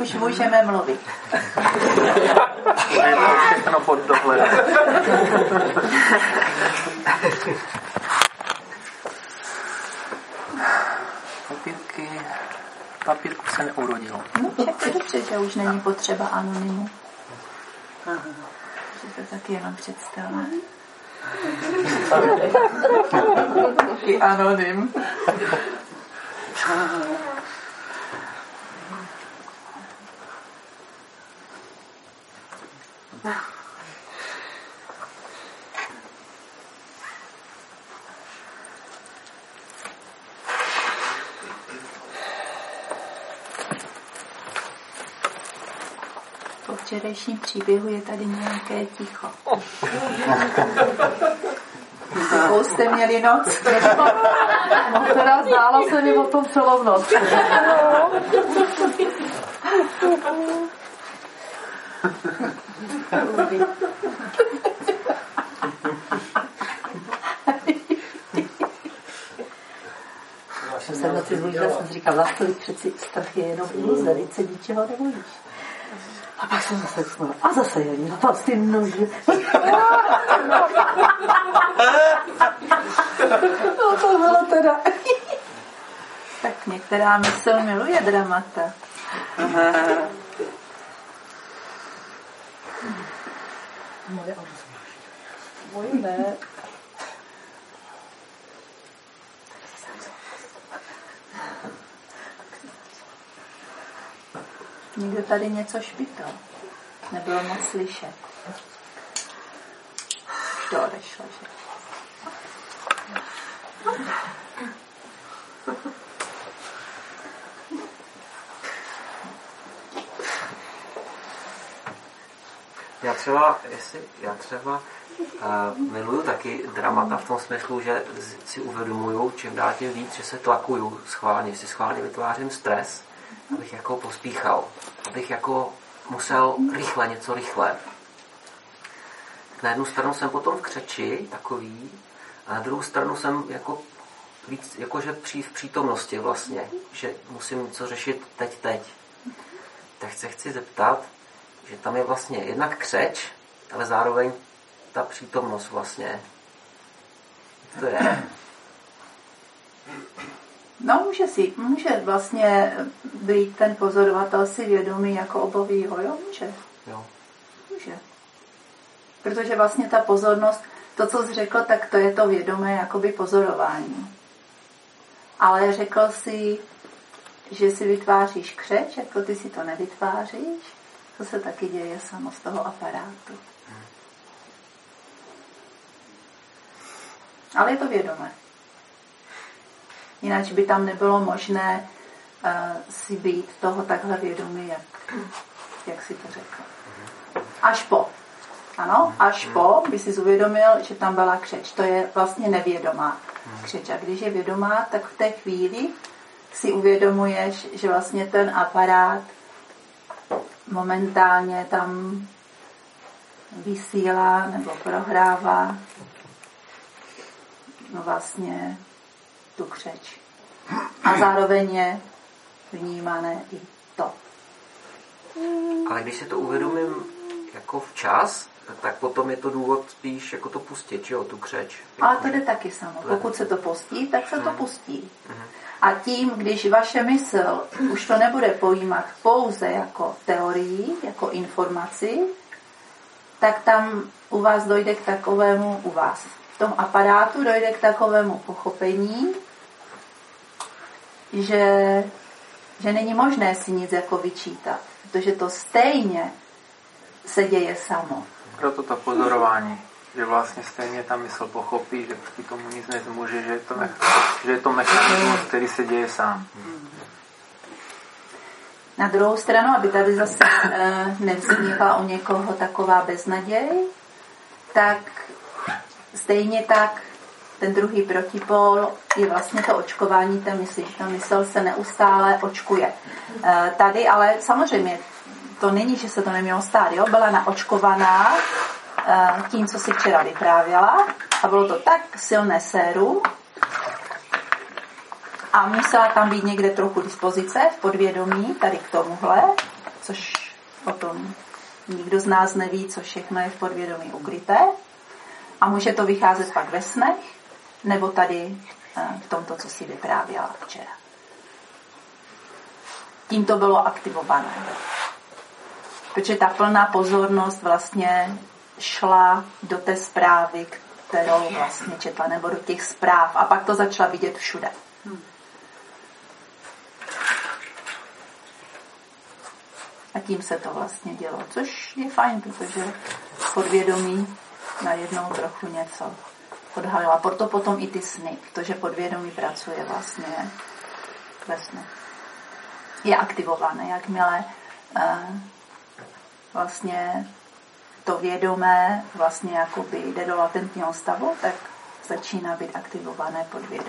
Už můžeme mluvit. Je to všechno pod dohledem. Papírku se neurodilo. No, to je dobře, že už není potřeba anonymu. Že to taky jenom představa. Taky anonym. Po včerejším příběhu je tady nějaké ticho. Jakou jste měli noc? No teda zdálo se mi o tom celou noc. Já jsem na ty zvířata, jsem si říkal, Vlastovi přeci strach je jenom iluze, teď se ničeho nebojíš. A pak jsem zase vzpomněla. A zase je na ty nože. No to bylo teda. Tak některá mysl miluje dramata. Moje ne. Někdo tady něco špital. Nebylo moc slyšet. Už to odešlo, že? Já třeba miluju taky dramata v tom smyslu, že si uvědomuju čím dál tím víc, že se tlakuju schválně, si schválně vytvářím stres, abych jako pospíchal, abych jako musel něco rychle. Na jednu stranu jsem potom v křeči takový, a na druhou stranu jsem jako víc, jakože v přítomnosti vlastně, že musím něco řešit teď. Tak se chci zeptat, že tam je vlastně jednak křeč, ale zároveň ta přítomnost vlastně. Jak to je? No, může vlastně být ten pozorovatel si vědomý jako obojího, jo? Může. Protože vlastně ta pozornost, to, co jsi řekl, tak to je to vědomé jakoby pozorování. Ale řekl si, že si vytváříš křeč, jako ty si to nevytváříš, to se taky děje samo z toho aparátu. Ale je to vědomé. Jinak by tam nebylo možné si být toho takhle vědomý, jak si to řekl. Až po by si uvědomil, že tam byla křeč. To je vlastně nevědomá křeč. A když je vědomá, tak v té chvíli si uvědomuješ, že vlastně ten aparát momentálně tam vysílá nebo prohrává vlastně tu křeč. A zároveň je vnímané i to. Ale když si to uvědomím jako včas, tak potom je to důvod spíš jako to pustit, jo, tu křeč. Ale to jde taky samo. Pokud se to pustí, tak se to pustí. A tím, když vaše mysl už to nebude pojímat pouze jako teorii, jako informaci, tak tam u vás dojde k takovému, v tom aparátu dojde k takovému pochopení, že není možné si nic jako vyčítat, protože to stejně se děje samo. Proto to pozorování, že vlastně stejně ta mysl pochopí, že proti tomu nic nezmůže, že je to mechanismus, který se děje sám. Na druhou stranu, aby tady zase nevznikla u někoho taková beznaděj, tak stejně tak ten druhý protipol je vlastně to očkování té mysli, že ta mysl se neustále očkuje. Tady ale samozřejmě to není, že se to nemělo stát, jo? Byla naočkovaná tím, co si včera vyprávěla a bylo to tak silné sérum a musela tam být někde trochu dispozice v podvědomí, tady k tomuhle, což o tom nikdo z nás neví, co všechno je v podvědomí ukryté. A může to vycházet pak ve snech, nebo tady v tomto, co si vyprávěla včera. Tím to bylo aktivované. Protože ta plná pozornost vlastně šla do té zprávy, kterou vlastně četla, nebo do těch zpráv. A pak to začala vidět všude. A tím se to vlastně dělo. Což je fajn, protože podvědomí najednou trochu něco odhalila. Proto potom i ty sny, protože podvědomí pracuje vlastně ve snu. Je aktivované, jakmile vlastně to vědomé vlastně jakoby jde do latentního stavu, tak začíná být aktivované podvědomí.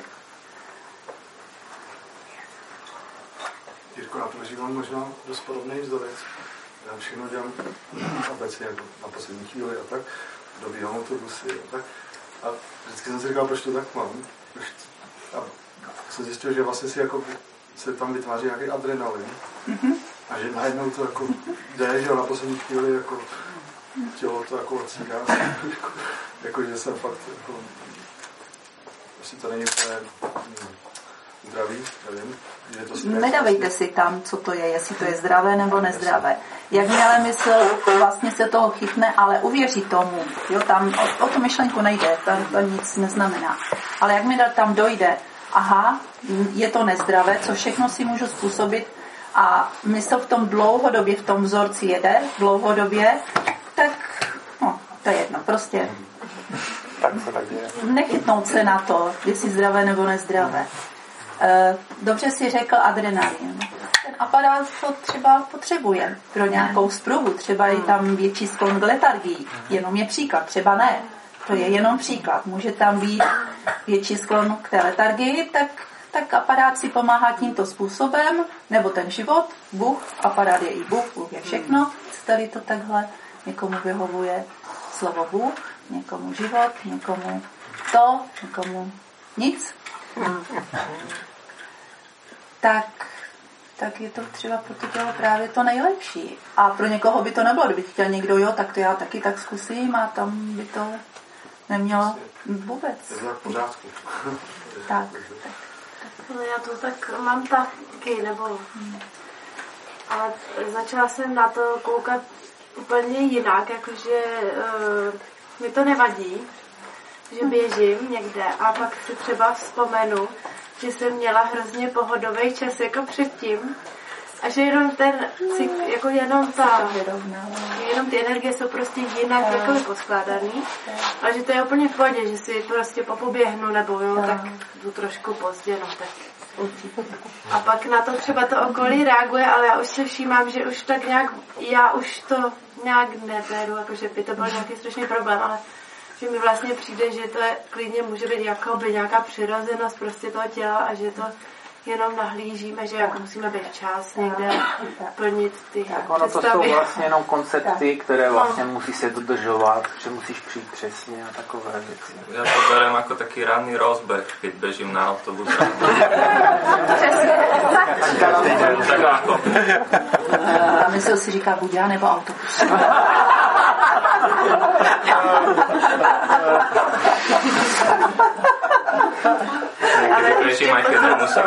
Jirko, na to mám možná dost podobný vzorec. Já všechno dělám obecně jako na poslední chvíli a tak. Dobíhám autobusy a tak. A vždycky jsem si říkal, proč to tak mám. A jsem zjistil, že vlastně si jako se tam vytváří nějaký adrenalin. A že najednou to jako jde, že na poslední chvíli jako tělo to jako odsíká. Jako že jsem fakt jako asi to není úplně zdravý, nevím. Nedávejte si tam, co to je, jestli to je zdravé nebo nezdravé. Jakmile mysl vlastně se toho chytne, ale uvěří tomu, jo, tam o tu myšlenku nejde, to nic neznamená. Ale jakmile tam dojde, aha, je to nezdravé, co všechno si můžu způsobit a mysl v tom dlouhodobě, v tom vzorci jede, dlouhodobě, tak no, to je jedno, prostě nechytnout se na to, jestli zdravé nebo nezdravé. Dobře si řekl adrenalin. Ten aparát to třeba potřebuje pro nějakou spruhu, třeba je tam větší sklon k letargii. Jenom je příklad, třeba ne. To je jenom příklad. Může tam být větší sklon k té letargii, tak aparát si pomáhá tímto způsobem, nebo ten život, Bůh, aparát je i Bůh je všechno. Tady to takhle někomu vyhovuje slovo Bůh, někomu život, někomu to, někomu nic. Tak je to třeba pro to tělo právě to nejlepší. A pro někoho by to nebylo, kdyby chtěl někdo, jo, tak to já taky tak zkusím a tam by to nemělo vůbec. Je to tak v pořádku. Tak. No já to tak mám taky, nebo... Ale začala jsem na to koukat úplně jinak, jakože mi to nevadí, že běžím někde a pak si třeba vzpomenu, že jsem měla hrozně pohodový čas jako předtím a že jenom jenom ty energie jsou prostě jinak jako poskládaný, ale že to je úplně v pohodě, že si prostě popoběhnu nebo jo, tak jdu trošku pozdě, no tak. A pak na to třeba to okolí reaguje, ale já už se všímám, že už tak nějak, já už to nějak neberu, jakože by to byl nějaký strašný problém, ale že mi vlastně přijde, že to je, klidně může být jakoby nějaká přirozenost prostě toho těla a že to jenom nahlížíme, že jako musíme být včas někde plnit ty tak ono to jsou vlastně jenom koncepty, které vlastně musí se dodržovat, že musíš přijít přesně a takové věci. Ja to berem ako taký ranný rozbeh, keď bežím na autobus. Tak ako. A mysl si říká buď já nebo autobus. Niekedy bežím, aj keď nemusím.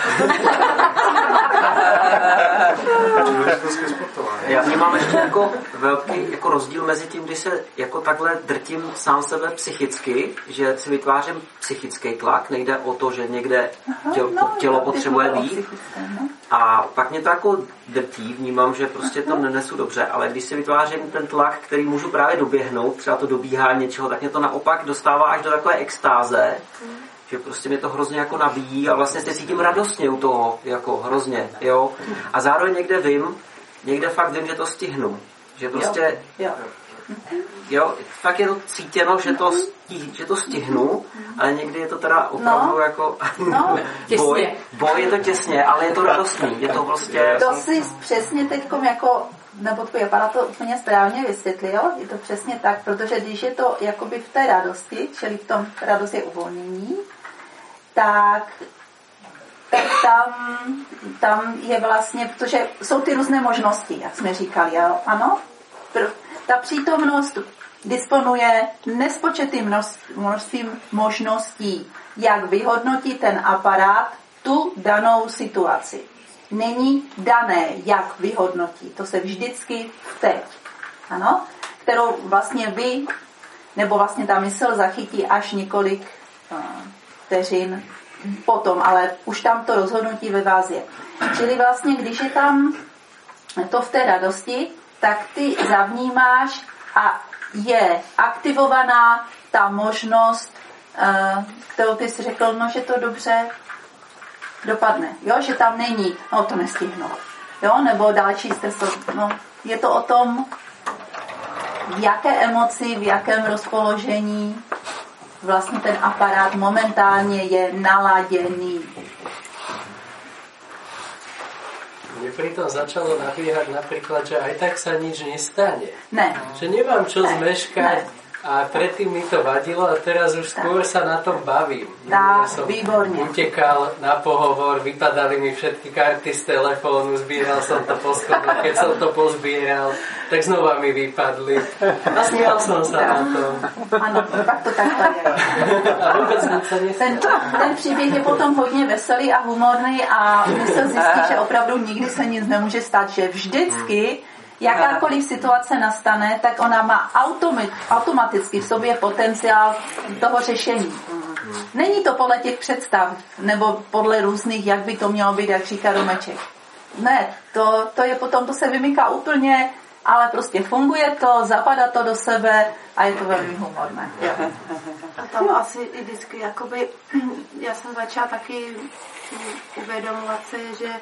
Já vnímám ještě jako velký jako rozdíl mezi tím, když se jako takhle drtím sám sebe psychicky, že si vytvářím psychický tlak, nejde o to, že někde tělo potřebuje víc. A pak mě to jako drtí, vnímám, že prostě to nenesu dobře, ale když si vytvářím ten tlak, který můžu právě doběhnout, třeba to dobíhá něčeho, tak mě to naopak dostává až do takové extáze, že prostě mě to hrozně jako nabíjí a vlastně se cítím radostně u toho, jako hrozně, jo. A zároveň někde fakt vím, že to stihnu, že prostě, jo, fakt je to cítěno, že to stihnu, ale někdy je to teda opravdu jako boj, je to těsně, ale je to radostný, je to prostě... To si přesně teďkom jako, nebo tvůj aparát to úplně správně vysvětlil, je to přesně tak, protože když je to jakoby v té radosti, čili v tom radost je uvolnění, tak tam je vlastně, protože jsou ty různé možnosti, jak jsme říkali, ano? Ta přítomnost disponuje nespočetým množstvím možností, jak vyhodnotit ten aparát tu danou situaci. Není dané, jak vyhodnotí. To se vždycky teď, ano? Kterou vlastně vy, nebo vlastně ta mysl zachytí až několik vteřin potom, ale už tam to rozhodnutí ve vás je. Čili vlastně, když je tam to v té radosti, tak ty zavnímáš a je aktivovaná ta možnost, kterou ty jsi řekl, no, že to dobře dopadne, jo, že tam není, no to nestihnu, jo, nebo další stres, no, je to o tom, v jaké emoci, v jakém rozpoložení vlastně ten aparát momentálně je naladěný. Mne pritom začalo nabíhať napríklad, že aj tak sa nič nestane. Ne. Že nemám čo zmeškať. A predtým mi to vadilo a teraz už skôr sa na tom bavím. Tak, výborne. Utekal na pohovor, vypadali mi všetky karty z telefónu, zbíral som to po schodoch, keď som to pozbíral, tak znova mi vypadli. A smial som sa na to. Ano, pak to takhle je. A vôbec nic sa nestalo. Ten příběh je potom hodně veselý a humorný a mysl zjistí, že opravdu nikdy se nic nemůže stát, že vždycky jakákoliv situace nastane, tak ona má automaticky v sobě potenciál toho řešení. Není to podle těch představ, nebo podle různých, jak by to mělo být, jak říká Romeček. Ne, to je potom, to se vymyká úplně, ale prostě funguje to, zapadá to do sebe a je to velmi humorné. A tam asi i vždycky, jakoby, já jsem začala taky uvědomovat si, že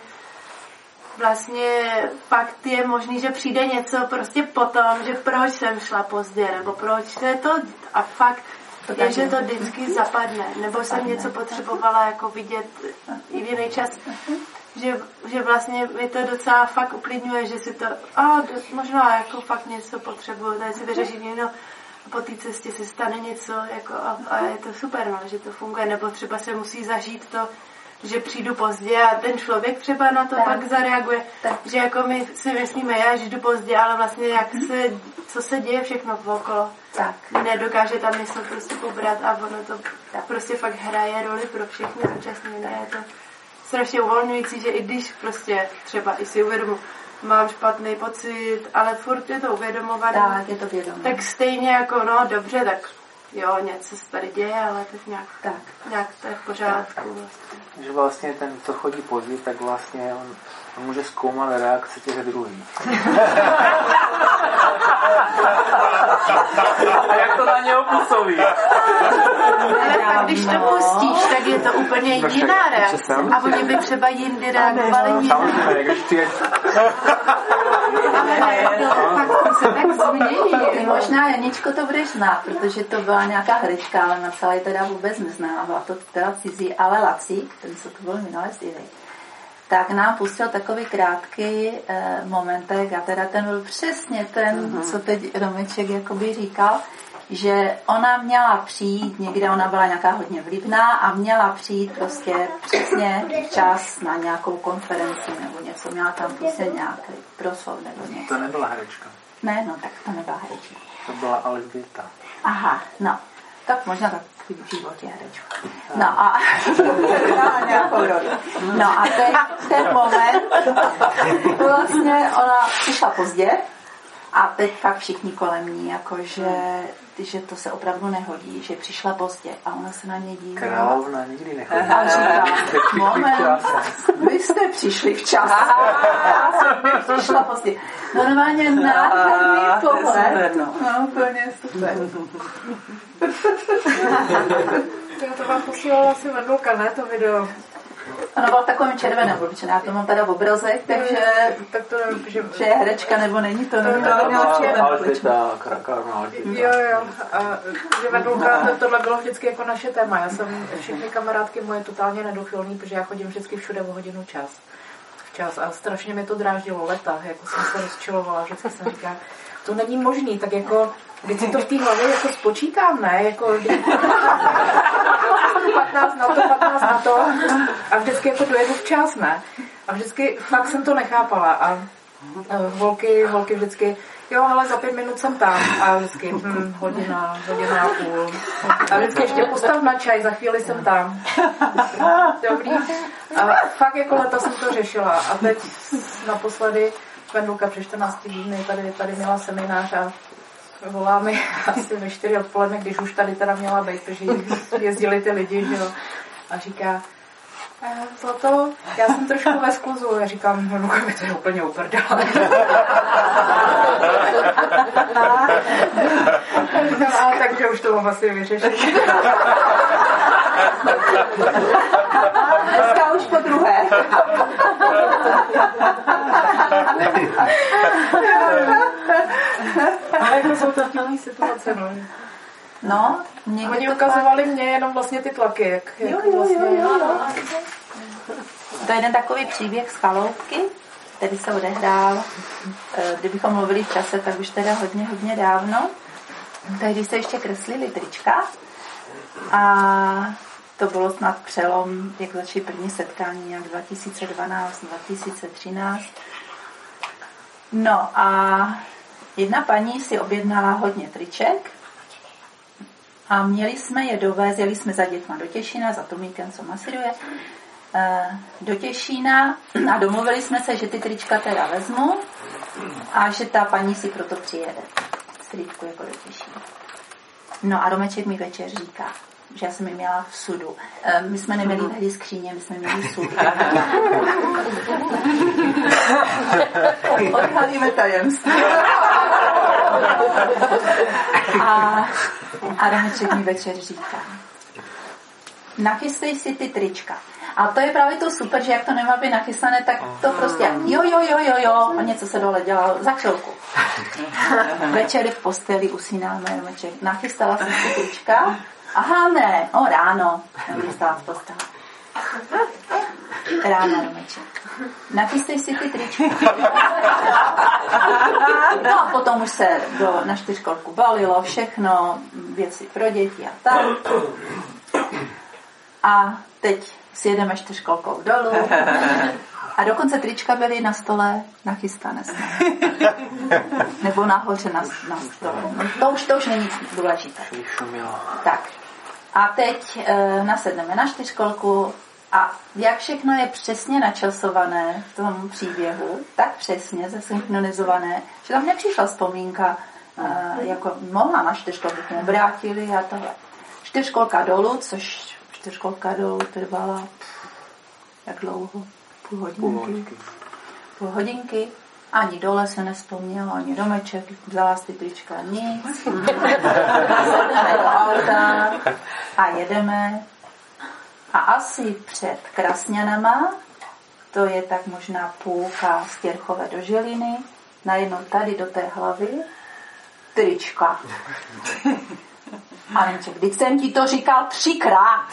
vlastně fakt je možný, že přijde něco prostě potom, že proč jsem šla pozdě, nebo proč se to a fakt je, že to vždycky zapadne, nebo jsem něco potřebovala jako vidět i v jiný čas, že vlastně mi to docela fakt uklidňuje, že si to, možná jako fakt něco potřebuju, tady si vyřešit někdo a po té cestě se stane něco jako, a je to super, no, že to funguje, nebo třeba se musí zažít to, že přijdu pozdě a ten člověk třeba na to tak pak zareaguje, tak. Že jako my si myslíme, že jdu pozdě, ale vlastně co se děje všechno okolo. Tak. Nedokáže ta mysl prostě pobrat a ono to tak prostě fakt hraje roli pro všechny účastníky. Je to strašně uvolňující, že i když prostě třeba i si uvědomu, mám špatný pocit, ale furt je to uvědomované. Tak, je to vědomé. Tak stejně jako, no dobře, tak jo, něco se tady děje, ale tak nějak to je v pořádku. Vlastně. Že vlastně ten, co chodí pozdě, tak vlastně on může zkoumat reakce těch druhých. A jak to na něho působí? Ale pak, když to pustíš, tak je to úplně jiná reakce. A oni by třeba jindy reagovali jinak. Samozřejmě, když ty... Ale fakt se tak změní. Možná Janičko to budeš znát, protože to byla nějaká herečka, ale napsala ji teda vůbec neznala. Byla to teda cizí, ale Lacík, ten se to byl vynalezlivý. Tak nám pustil takový krátký momentek a teda ten byl přesně ten, co teď Romeček jakoby říkal, že ona měla přijít někde, ona byla nějaká hodně vlivná a měla přijít prostě přesně čas na nějakou konferenci nebo něco, měla tam prostě nějaký proslov nebo něco. To nebyla herečka. Ne, no tak to nebyla herečka. To byla Alžběta. Aha, no. Tak možná tak v životě herečka. No a nějakou roli. No a ten moment vlastně ona přišla pozdě a teď fakt všichni kolem ní, jakože že to se opravdu nehodí, že přišla pozdě a ona se na ně dívala. Královna nikdy nechodí. A říká, moment, vy jste přišli včas. Já jsem přišla pozdě. Normálně nádherný pohled. No, úplně super. To vám posílala asi Vendulka, ne, to video? Ono bylo v takovém červeném, protože já to mám teda v obrazech, takže tak to nevím, že je herečka nebo není, to nevím. Jo. A že Vendulka, tohle bylo vždycky jako naše téma. Já jsem, všechny kamarádky moje totálně nedochylný, protože já chodím vždycky všude o hodinu včas a strašně mi to dráždilo leta, jako jsem se rozčilovala, vždycky jsem říkala, to není možný, tak jako, když si to v té hlavě jako spočítám, ne, jako 15 na to a vždycky jako dojedu včas, ne? A vždycky fakt jsem to nechápala a holky vždycky, jo, ale za 5 minut jsem tam a vždycky hodina a půl. A vždycky ještě postav na čaj, za chvíli jsem tam. Dobrý. A fakt jako leta jsem to řešila a teď naposledy Vendulka před 14 dny tady měla seminář a volá mi asi ve 4 odpoledne, když už tady teda měla být, protože jezdili ty lidi, že jo. A říká, Zlato, já jsem trošku ve skluzu. Já říkám, no mi to je úplně uprdele. Takže už to mám asi vyřešit. Dneska už po druhé. Ale jako jsou to vtipný situace, no. No, oni ukazovali mě jenom vlastně ty tlaky, jak vlastně... To je jeden takový příběh z chaloupky, který se odehrál, kdybychom mluvili v čase, tak už teda hodně dávno. Tehdy se ještě kreslili trička a to bylo snad přelom, jak začaly první setkání, nějak 2012, 2013. No a jedna paní si objednala hodně triček a měli jsme je dovést, jeli jsme za dětma do Těšína, za Tomíkem, co masíruje, do Těšína a domluvili jsme se, že ty trička teda vezmu a že ta paní si proto přijede s tričku jako do Těšína. No a Romeček mi večer říká, že já jsem ji měla v sudu. My jsme neměli tehdy skříně, my jsme měli sud. Odhalíme tajemství. A Romeček mi večer říká, nachystej si ty trička. A to je právě to super, že jak to nemá být nachystané, tak to prostě jo. A něco se dole dělalo za chvilku. Večer v posteli usínáme, Romeček. Nachystala jsem si trička. Aha, ne, ráno. Nachystala v posteli. Ráno, Romeček. Nachystej si ty trička. No a potom už se na 4 balilo všechno, věci pro děti a tak. A teď si jedeme 4 dolů a dokonce trička byly na stole nachystané. Nebo nahoře na stole. No, to už není důležité. Tak. A teď nasedneme na 4 a jak všechno je přesně načasované v tom příběhu, tak přesně zesynchronizované, že tam nepřišla vzpomínka, jako mohla na 4 bychom obrátili a tohle. 4 dolů, což 4 dolů trvala jak dlouho? Půl hodinky. Ani dole se nevzpomnělo, ani Romeček, vzala z ty trička nic. Sedneme do auta a jedeme. A asi před Krasňanama, to je tak možná půlka z Těrchové do Žiliny, najednou tady do té hlavy trička. A Romeček, když jsem ti to říkal 3krát.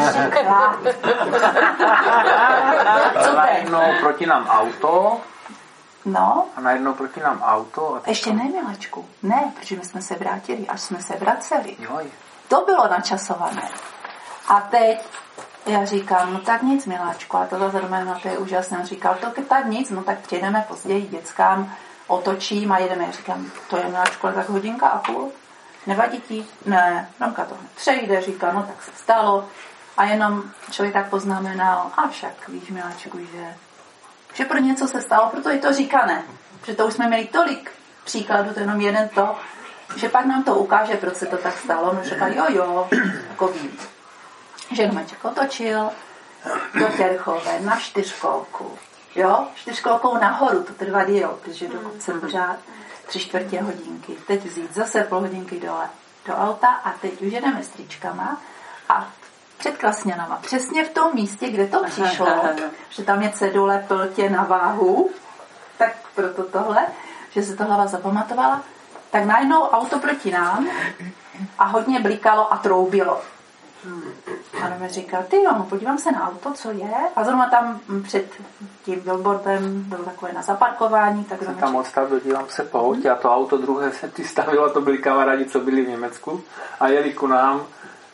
Co to je? Najednou proti nám auto. No. A najednou proti nám auto. A ještě ne, Milačku. Ne, protože my jsme se vrátili, až jsme se vraceli. Joj. To bylo načasované. A teď já říkám, no tak nic, Miláčku, a to zase Romano, to je úžasné. On říkal, to tak nic, no tak přijedeme později dětskám, otočím a jedeme. Já říkám, to je, Miláčku, tak 1,5 hodiny. Nevadí ti? Ne, Romka to přejde, říká, no tak se stalo. A jenom člověk tak poznamenal, a však víš, Miláčku, že pro něco se stalo, proto je to říkané. Že to už jsme měli tolik příkladů, to jenom jeden to, že pak nám to ukáže, proč se to tak stalo. No říkal, jo, jako vím. Že Romeček otočil do Těrchové na 4, jo, 4 nahoru, to trvá díl, protože dokud jsem pořád 3/4 hodinky. Teď vzít zase půl hodinky dole do auta a teď už jedeme s tričkama a před Krasňanama, přesně v tom místě, kde to přišlo, že tam je cedule pltě na váhu, tak proto tohle, že se to hlava zapamatovala, tak najednou auto proti nám a hodně blikalo a troubilo. A mi říkal, podívám se na auto, co je. A zrovna tam před tím billboardem bylo takové na zaparkování. Tak jsem tam odstavil, dívám se po autě a to auto druhé se ty stavilo, to byli kamarádi, co byli v Německu a jeli ku nám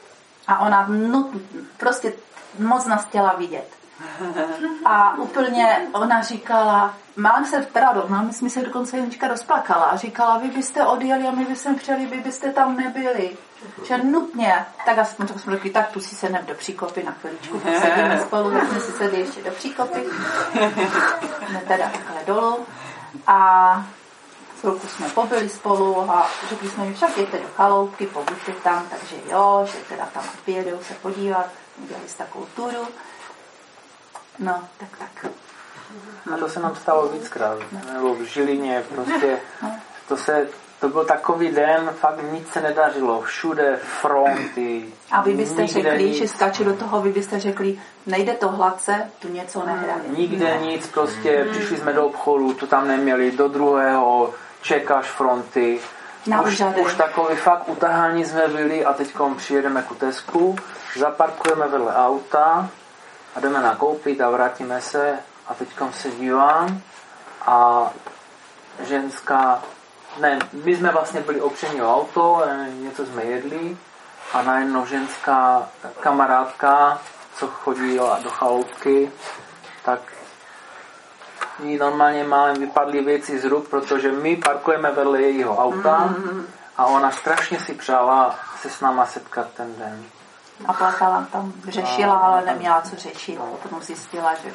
A ona prostě moc nás chtěla vidět. A úplně ona říkala, málem jsme se dokonce Jenička rozplakala a říkala, vy byste odjeli a my bychom přijeli, vy byste tam nebyli. Že nutně, tak jsme řekli, tak tu si sedneme do příkopy na chviličku, sedíme spolu, tak jsme si sedli ještě do příkopy. Jsme teda takhle dolů a chvilku jsme pobyli spolu a řekli jsme mi, však jděte do chaloupky, pobuďte tam, takže jo, že teda tam přijedou se podívat, udělali si takovou turu. No, tak. A to se nám stalo víckrát, nebo v Žilině, prostě to byl takový den, fakt nic se nedařilo, všude fronty. A vy byste řekli, že skáče do toho, vy byste řekli, nejde to hladce, tu něco nehraje. Nikde nic, prostě přišli jsme do obchodu, to tam neměli, do druhého, čekáš fronty. Už takový fakt utahání jsme byli a teď přijedeme k Tesku, zaparkujeme vedle auta a jdeme nakoupit a vrátíme se a teď se dívám a ženská, my jsme vlastně byli opření o auto, něco jsme jedli a najednou ženská kamarádka, co chodila do chaloupky, tak jí normálně málem vypadly věci z ruk, protože my parkujeme vedle jejího auta a ona strašně si přála se s náma setkat ten den. A plakala tam, řešila, ale neměla co řešit. Potom zjistila, že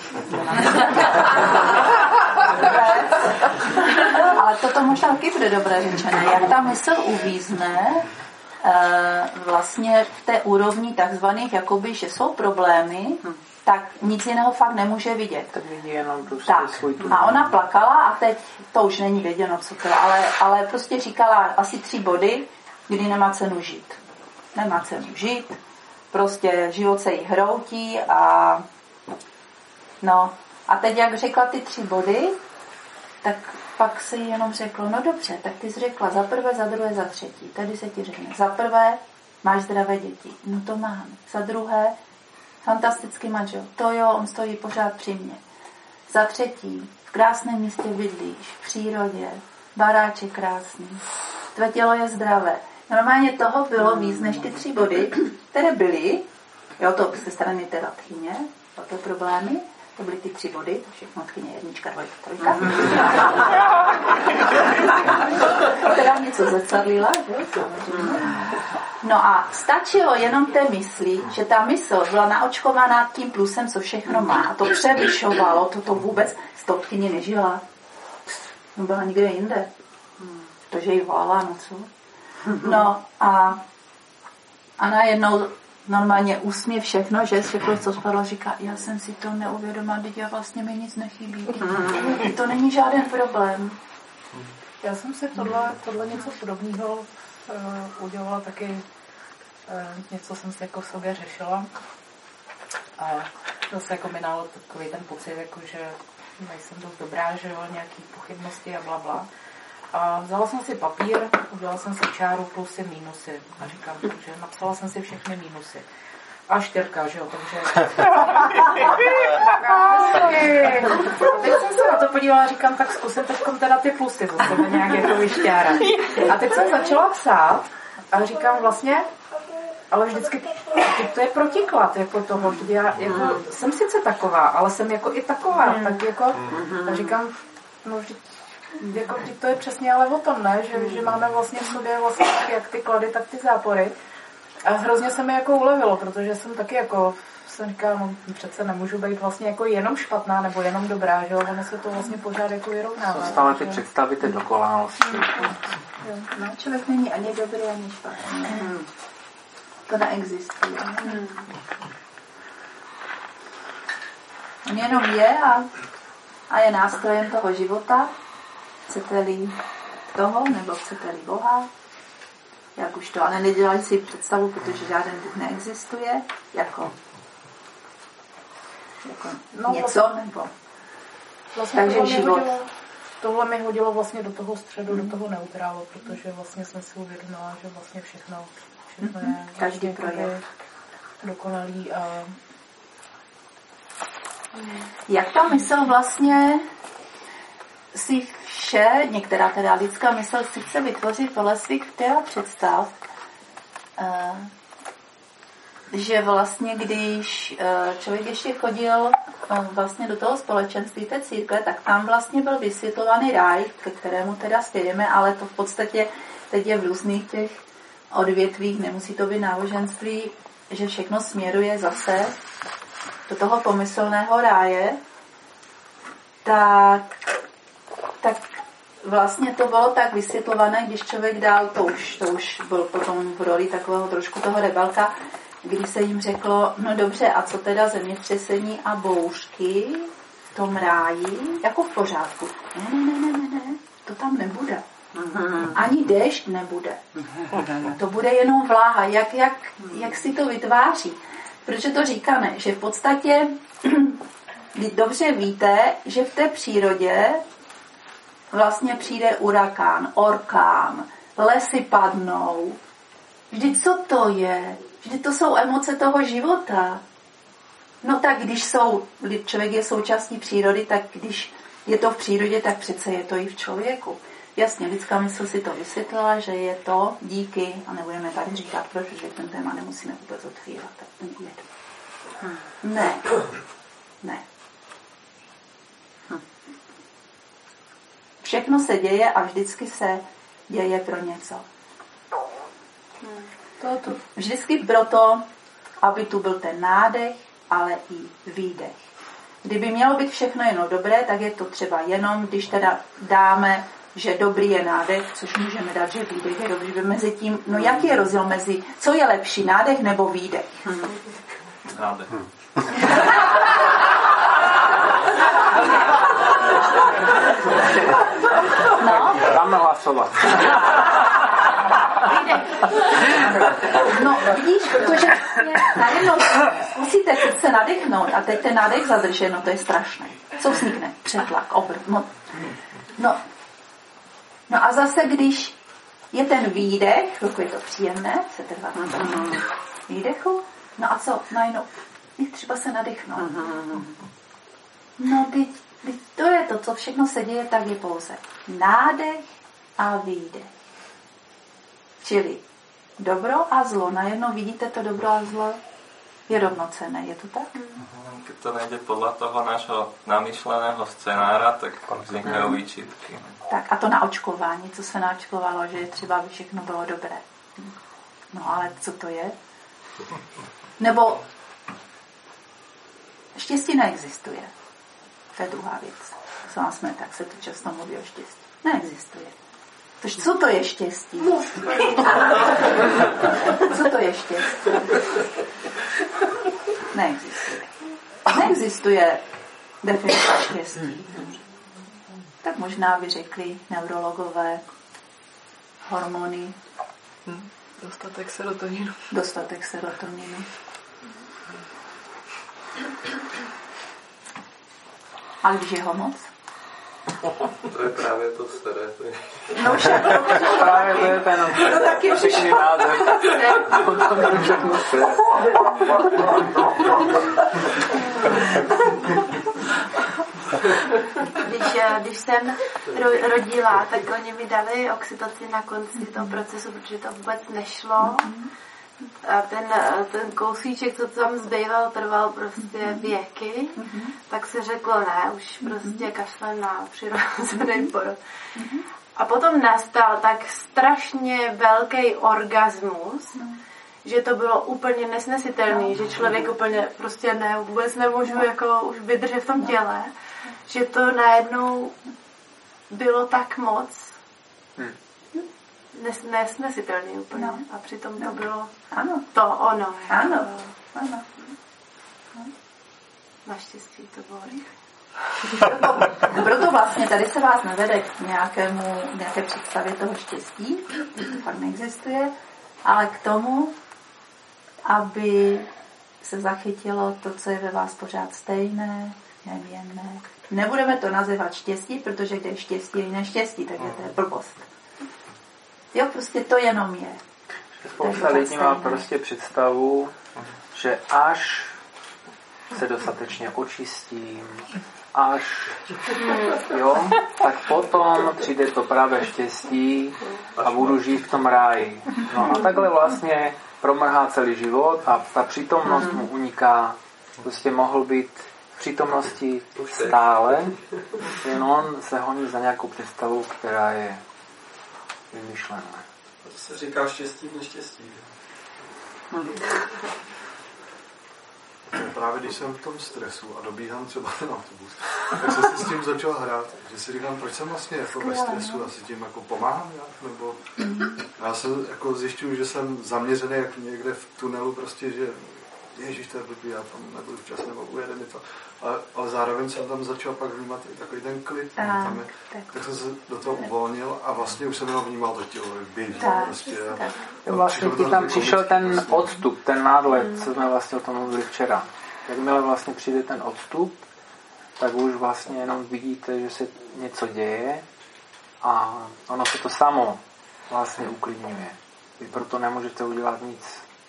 ale toto možná taky bude dobré řečené. Jak ta mysl uvízne vlastně v té úrovni takzvaných, jakoby, že jsou problémy, tak nic jiného fakt nemůže vidět. Tak vidí jenom prostě svůj tu. A ona plakala a teď to už není věděno, co to je, ale prostě říkala asi 3 body, kdy nemá cenu žít. Nemá cenu žít, prostě život se jí hroutí a teď jak řekla ty 3 body, tak pak se jí jenom řeklo, no dobře, tak ty jsi řekla za prvé, za druhé, za třetí. Tady se ti řekne, za prvé máš zdravé děti, no to mám. Za druhé, fantastický manžel, to jo, on stojí pořád při mně. Za třetí, v krásném místě bydlíš, v přírodě, baráček krásný, tvé tělo je zdravé. Normálně toho bylo víc než ty 3 body, které byly, jo, to se strany teda tchyně, to problémy, to byly ty 3 body, to všechno tchyně 1, 2, 3. Teda něco zrcadlila, že? No a stačilo jenom té mysli, že ta mysl byla naočkovaná tím plusem, co všechno má. A to převyšovalo, to vůbec z toho tchyně nežila. Byla nikde jinde. To, že jí volala, no co? No a najednou normálně úsměv všechno, že všechno, co spadlo, říká, já jsem si to neuvědomila, teď já vlastně mi nic nechybí. To není žádný problém. Já jsem si tohle něco podobného udělala taky, něco jsem si jako v sobě řešila a zase jako mi dalo takový ten pocit, jako že nejsem dost dobrá, že jo, nějaký pochybnosti a blabla. A vzala jsem si papír, udělala jsem si čáru plusy, mínusy. A říkám, že napsala jsem si všechny mínusy. A 4, že jo, takže... Teď jsem se na to podívala a říkám, tak zkusím teďkom teda ty plusy za sebe nějak jako vyšťárat. A teď jsem začala psát a říkám vlastně, ale vždycky to je protiklad jako toho, já jako, jsem sice taková, ale jsem jako i taková, tak jako, a říkám, no vždyť jako, to je přesně ale o tom, ne? Že máme vlastně v sobě vlastně jak ty klady, tak ty zápory. A hrozně se mi jako ulevilo, protože jsem taky jako, jsem říkala, no přece nemůžu být vlastně jako jenom špatná nebo jenom dobrá, že jo? Ono se to vlastně pořád jako vyrovnává. Stále ty představy, ty dokonalosti. No, člověk není ani dobrý, ani špatný. To neexistuje. On jenom je a je nástrojem toho života. Chcete-li toho, nebo chcete-li Boha, jak už to, ale nedělali si představu, protože žádný Bůh neexistuje, jako něco, nebo vlastně takže život. Tohle mi hodilo vlastně do toho středu, do toho neutrálu, protože vlastně jsem si uvědomila, že vlastně všechno je každý projev dokonalý a jak ta mysl vlastně si vše, některá teda lidská mysl si chce vytvořit podle svých teda představ že vlastně když člověk ještě chodil vlastně do toho společenství té církve, tak tam vlastně byl vysvětlovaný ráj, ke kterému teda spějeme, ale to v podstatě teď je v různých těch odvětvích, nemusí to být náboženství, že všechno směruje zase do toho pomyslného ráje, tak vlastně to bylo tak vysvětlované, když člověk dal, to už byl potom v roli takového trošku toho rebelka, kdy se jim řeklo, no dobře, a co teda zemětřesení a bouřky v tom ráji, jako v pořádku. Ne, to tam nebude. Ani déšť nebude. To bude jenom vláha. Jak si to vytváří? Protože to říkáme, že v podstatě vy dobře víte, že v té přírodě vlastně přijde urakán, orkán, lesy padnou. Vždyť co to je? Vždyť to jsou emoce toho života. No tak když člověk je součástí přírody, tak když je to v přírodě, tak přece je to i v člověku. Jasně, lidská mysl si to vysvětlila, že je to díky, a nebudeme tady říkat, protože ten téma nemusíme vůbec otvírat. Ne. Všechno se děje a vždycky se děje pro něco. Vždycky proto, aby tu byl ten nádech, ale i výdech. Kdyby mělo být všechno jenom dobré, tak je to třeba jenom, když teda dáme, že dobrý je nádech, což můžeme dát, že výdech je dobrý. Mezi tím, no jaký je rozdíl mezi, co je lepší, nádech nebo výdech? Nádech. No. Dáme hlasovat. No, vidíš, protože najednou musíte se nadechnout a teď ten nádech zadržet, no to je strašné. Co vznikne? Přetlak, No a zase, když je ten výdech, je to příjemné, se trvá na výdechu, no a co? Najednou, třeba se nadechnout. No, teď to je to, co všechno se děje, tak je pouze nádech a výdech. Čili dobro a zlo. Najednou vidíte to dobro a zlo je rovnocenné. Je to tak? Keď to nejde podľa toho nášho namyšleného scénára, tak vznikajú výčitky. Tak a to naočkování, co se naočkovalo, že je třeba, aby všechno bylo dobré. No ale co to je? Nebo štěstí neexistuje. To je druhá věc. Tak se to často mluví o štěstí. Neexistuje. Tož co to je štěstí? Co to je štěstí? Neexistuje. Neexistuje definice štěstí. Tak možná by řekli neurologové hormony. Dostatek serotoninu. Ale když je ho moc? To je právě to staré. No však. Právě to je ten taky všechny název. To všechno stres. Když jsem rodila, tak oni mi dali oxytocin na konci toho procesu, protože to vůbec nešlo. A ten kousíček, co tam zbýval, trval prostě věky, tak se řeklo ne, už prostě kašlem na přirozený porod. A potom nastal tak strašně velký orgasmus, že to bylo úplně nesnesitelný, že člověk úplně prostě vůbec nemůžu jako už vydržet v tom těle, že to najednou bylo tak moc nesnesitelný úplně. No. A přitom to bylo to ono. Ano. Naštěstí to bylo rychle. Proto vlastně tady se vás nevede k nějaké představě toho štěstí, to fakt neexistuje, ale k tomu, aby se zachytilo to, co je ve vás pořád stejné, neměnné. Nebudeme to nazývat štěstí, protože kde je štěstí, je neštěstí, takže to je blbost. Jo, prostě to jenom je. Spousta lidí má prostě představu, že až se dostatečně očistím, tak potom přijde to právě štěstí a budu žít v tom ráji. No a takhle vlastně promrhá celý život a ta přítomnost mu uniká. Prostě mohl být v přítomnosti stále, jen on se honí za nějakou představou, která je vymyšlená. A to se říká štěstí v neštěstí. Právě když jsem v tom stresu a dobíhám třeba ten autobus, tak jsem si s tím začal hrát, že si říkám, proč jsem vlastně jako bez stresu, já si tím jako pomáhám nějak, nebo já se jako zjišťuju, že jsem zaměřený jak někde v tunelu prostě, že ježiš, to je blbý, já tam nebudu včas, nebo ujede mi to. Ale zároveň jsem tam začal pak vnímat i takový ten klid, tam je, tak jsem se do toho uvolnil a vlastně už jsem jenom vnímal to tělo, jak běží. Prostě, vlastně ti tam přišel ten odstup, ten náhled, co jsme vlastně o tom mluvili včera. Jakmile vlastně přijde ten odstup, tak už vlastně jenom vidíte, že se něco děje a ono se to samo vlastně uklidňuje. Vy proto nemůžete udělat nic.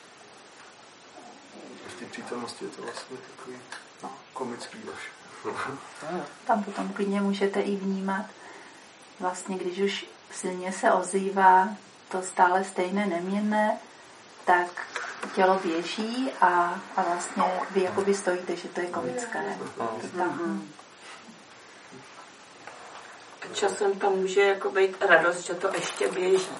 V té přítomnosti je to vlastně takový komický až. Tam potom klidně můžete i vnímat, vlastně když už silně se ozývá to stále stejné neměnné, tak tělo běží a vlastně vy jakoby stojíte, že to je komické. Časem tam může jako být radost, že to ještě běží.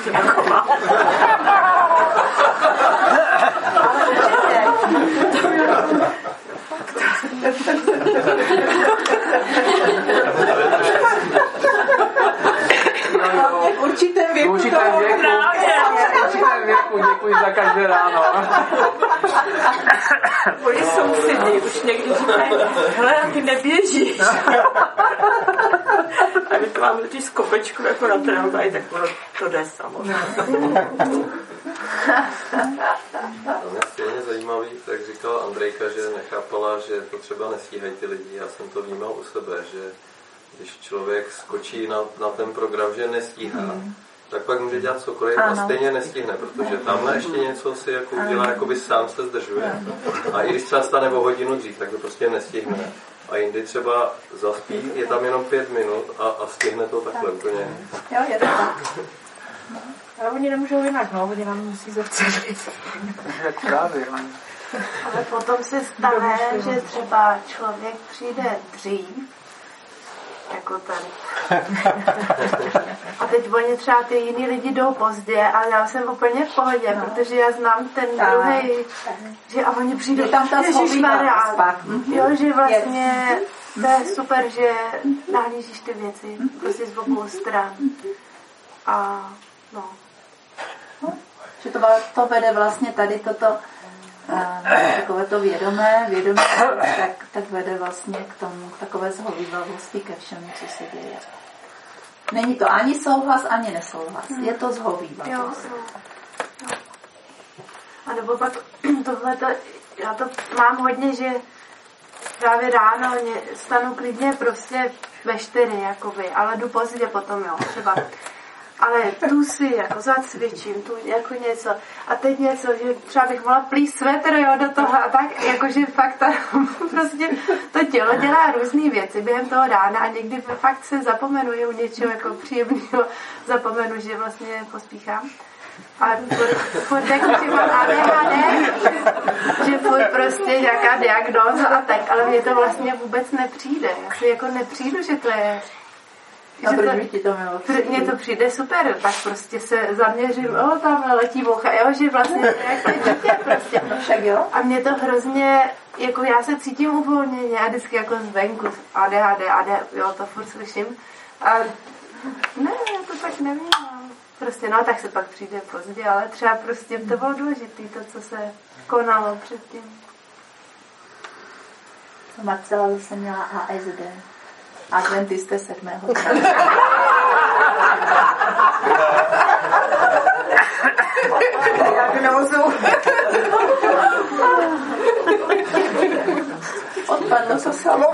V určitém věku. Děkuji za každé ráno. Moji sousedi už někdy říkají, hele, ty neběžíš. A my to máme totiž skopečku jako na tramvaj, tak to jde samozřejmě. To je stejně zajímavý, tak říkala Andrejka, že nechápala, že to třeba nestíhají ty lidi. Já jsem to vnímal u sebe, že když člověk skočí na ten program, že nestíhá, tak pak může dělat cokoliv a stejně nestihne, protože tamhle ještě něco si jako udělá, jakoby sám se zdržuje. A i když třeba stane o hodinu dřív, tak to prostě nestihne. A jindy třeba zaspí, je tam jenom 5 minut a stihne to takhle úplně. Jo, je to tak. Ale oni nemůžou jinak, no, oni nám musí zrcadlit. Ale potom se stane, že třeba člověk přijde dřív, jako tady. A teď oni třeba ty jiný lidi jdou pozdě, ale já jsem úplně v pohodě, protože já znám ten druhý, že a oni přijdou tam ta ježišmarja. Jo, že vlastně to je super, že nahlížíš ty věci prostě z obou stran. A no. Že to vede vlastně tady toto takové to vědomé tak vede vlastně k tomu, k takové zhovívavosti ke všemu, co se děje. Není to ani souhlas, ani nesouhlas. Je to zhovívavost. A nebo pak tohleto, já to mám hodně, že právě ráno stanu klidně prostě ve 4, jakoby, ale jdu pozdě potom, jo, třeba. Ale tu si jako zacvičím, tu jako něco. A teď něco, že třeba bych mohla plíst svetr, jo, do toho a tak, jakože fakt prostě to tělo dělá různý věci během toho rána a někdy fakt se zapomenu u něčeho jako příjemného, zapomenu, že vlastně pospíchám. A furt jako, že mám ADHD, že furt prostě nějaká diagnóza a tak, ale mně to vlastně vůbec nepřijde. Já si jako nepřijdu, že to je... Mně to přijde super, tak prostě se zaměřím, tam letí moucha, jo, že vlastně jak dítě prostě. A mě to hrozně, jako já se cítím uvolněně a vždycky jako zvenku, ADHD, jo, to furt slyším. A ne, já to tak nevím. Prostě no, tak se pak přijde pozdě, ale třeba prostě to bylo důležitý, to, co se konalo předtím. Marcela zase měla ASD. Adventisté 7. diagnózu. Odpadlo se samo.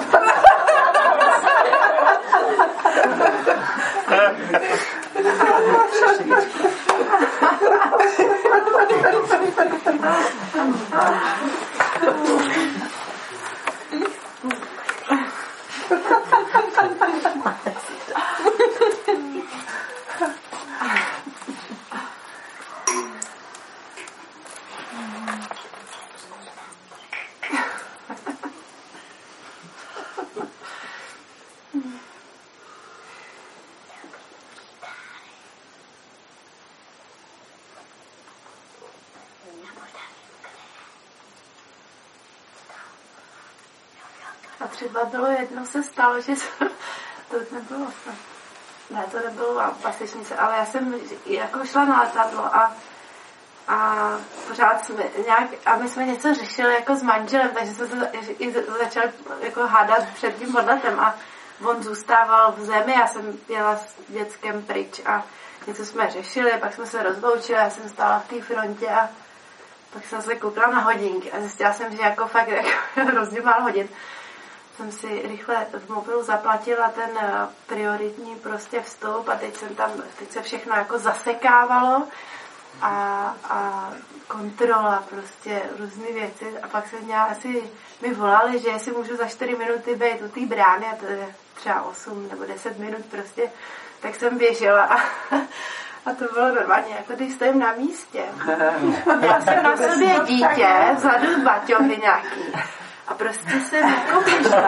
třeba bylo jedno, se stalo, že to nebylo ne, to nebylo pasečnice, ale já jsem jako šla na letadlo a pořád jsme nějak, a my jsme něco řešili jako s manželem, takže se začal jako hádat před tím odletem a on zůstával v zemi, já jsem jela s dětskem pryč a něco jsme řešili, pak jsme se rozloučili, já jsem stála v té frontě a pak jsem se koukala na hodinky a zjistila jsem, že jako fakt jako hrozně málo hodin. Jsem si rychle v mobilu zaplatila ten prioritní prostě vstup a teď se všechno jako zasekávalo a kontrola prostě různé věci a pak se nějak asi mi volali, že jestli můžu za 4 minuty být u té brány a to je třeba 8 nebo 10 minut prostě, tak jsem běžela a to bylo normálně, jako když stojím na místě. Měla jsem na sobě dítě, vzadu baťohy nějaký. A prostě jsem jako běžela.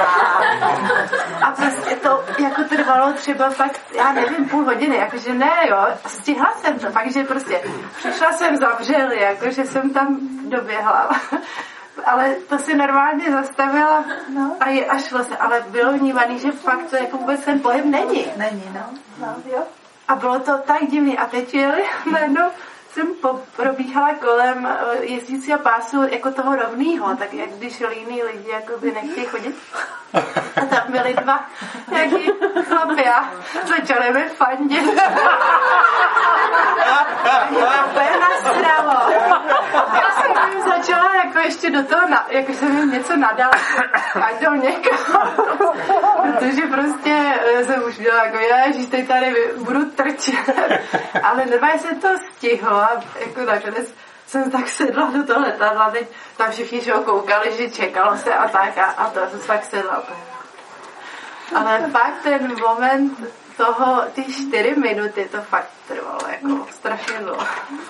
A prostě to jako trvalo třeba fakt, já nevím, půl hodiny, jakože ne, jo, stihla jsem to, fakt, že prostě přišla jsem zavřeli, jakože jsem tam doběhla. Ale to si normálně zastavila a šlo se, ale bylo vnímaný, že fakt to jako vůbec ten pohyb není. Není, no, jo. A bylo to tak divný. A teď jeli, najednou jsem probíhala kolem jezdícího pásu jako toho rovnýho, tak jak když jiný lidi jako by nechtějí chodit. A tam byli 2 nějaký chlapi a začali mi fandit. Úplně nastravo. Já jsem jim začala jako ještě do toho, jako jsem jim něco nadala, ať jdou někam. Protože prostě jsem už měla jako, ježiš, teď tady budu trčet. Ale normálně se to stihlo a jako nakonec jsem tak sedla do toho letadla, teď tam všichni koukali, že čekalo se a tak a to jsem tak sedla. Ale pak ten moment toho, ty 4 minuty, to fakt trvalo jako strašně dlouho.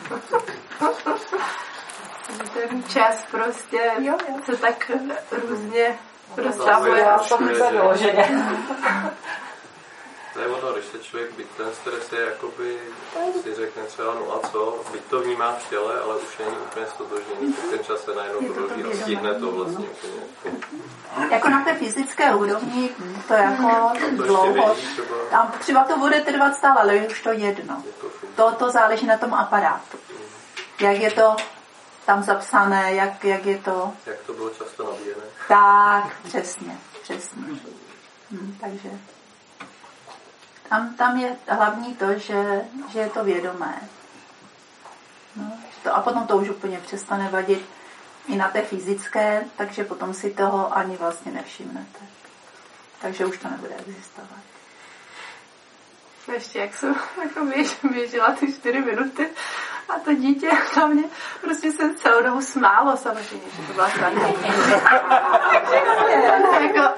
Ten čas prostě se tak různě roztahuje. To je ono, když se člověk, byť ten stres je jakoby, si řekne třeba no a co, byť to vnímá v těle, ale už není úplně stotožněný, tak ten čas se najednou prodlouží a stihne to vlastně úplně. Jako na té fyzické úrovni to jako dlouho, tam třeba to bude trvat stále, ale už to jedno. To záleží na tom aparátu. Jak je to tam zapsané, jak je to... Jak to bylo často nabíjené. Tak, přesně. Takže... Tam je hlavní to, že je to vědomé. No, a potom to už úplně přestane vadit i na té fyzické, takže potom si toho ani vlastně nevšimnete. Takže už to nebude existovat. Ještě jak jsem jako běžela ty 4 minuty a to dítě na mě prostě se celou dobu smálo samozřejmě, že to byla sranda. jako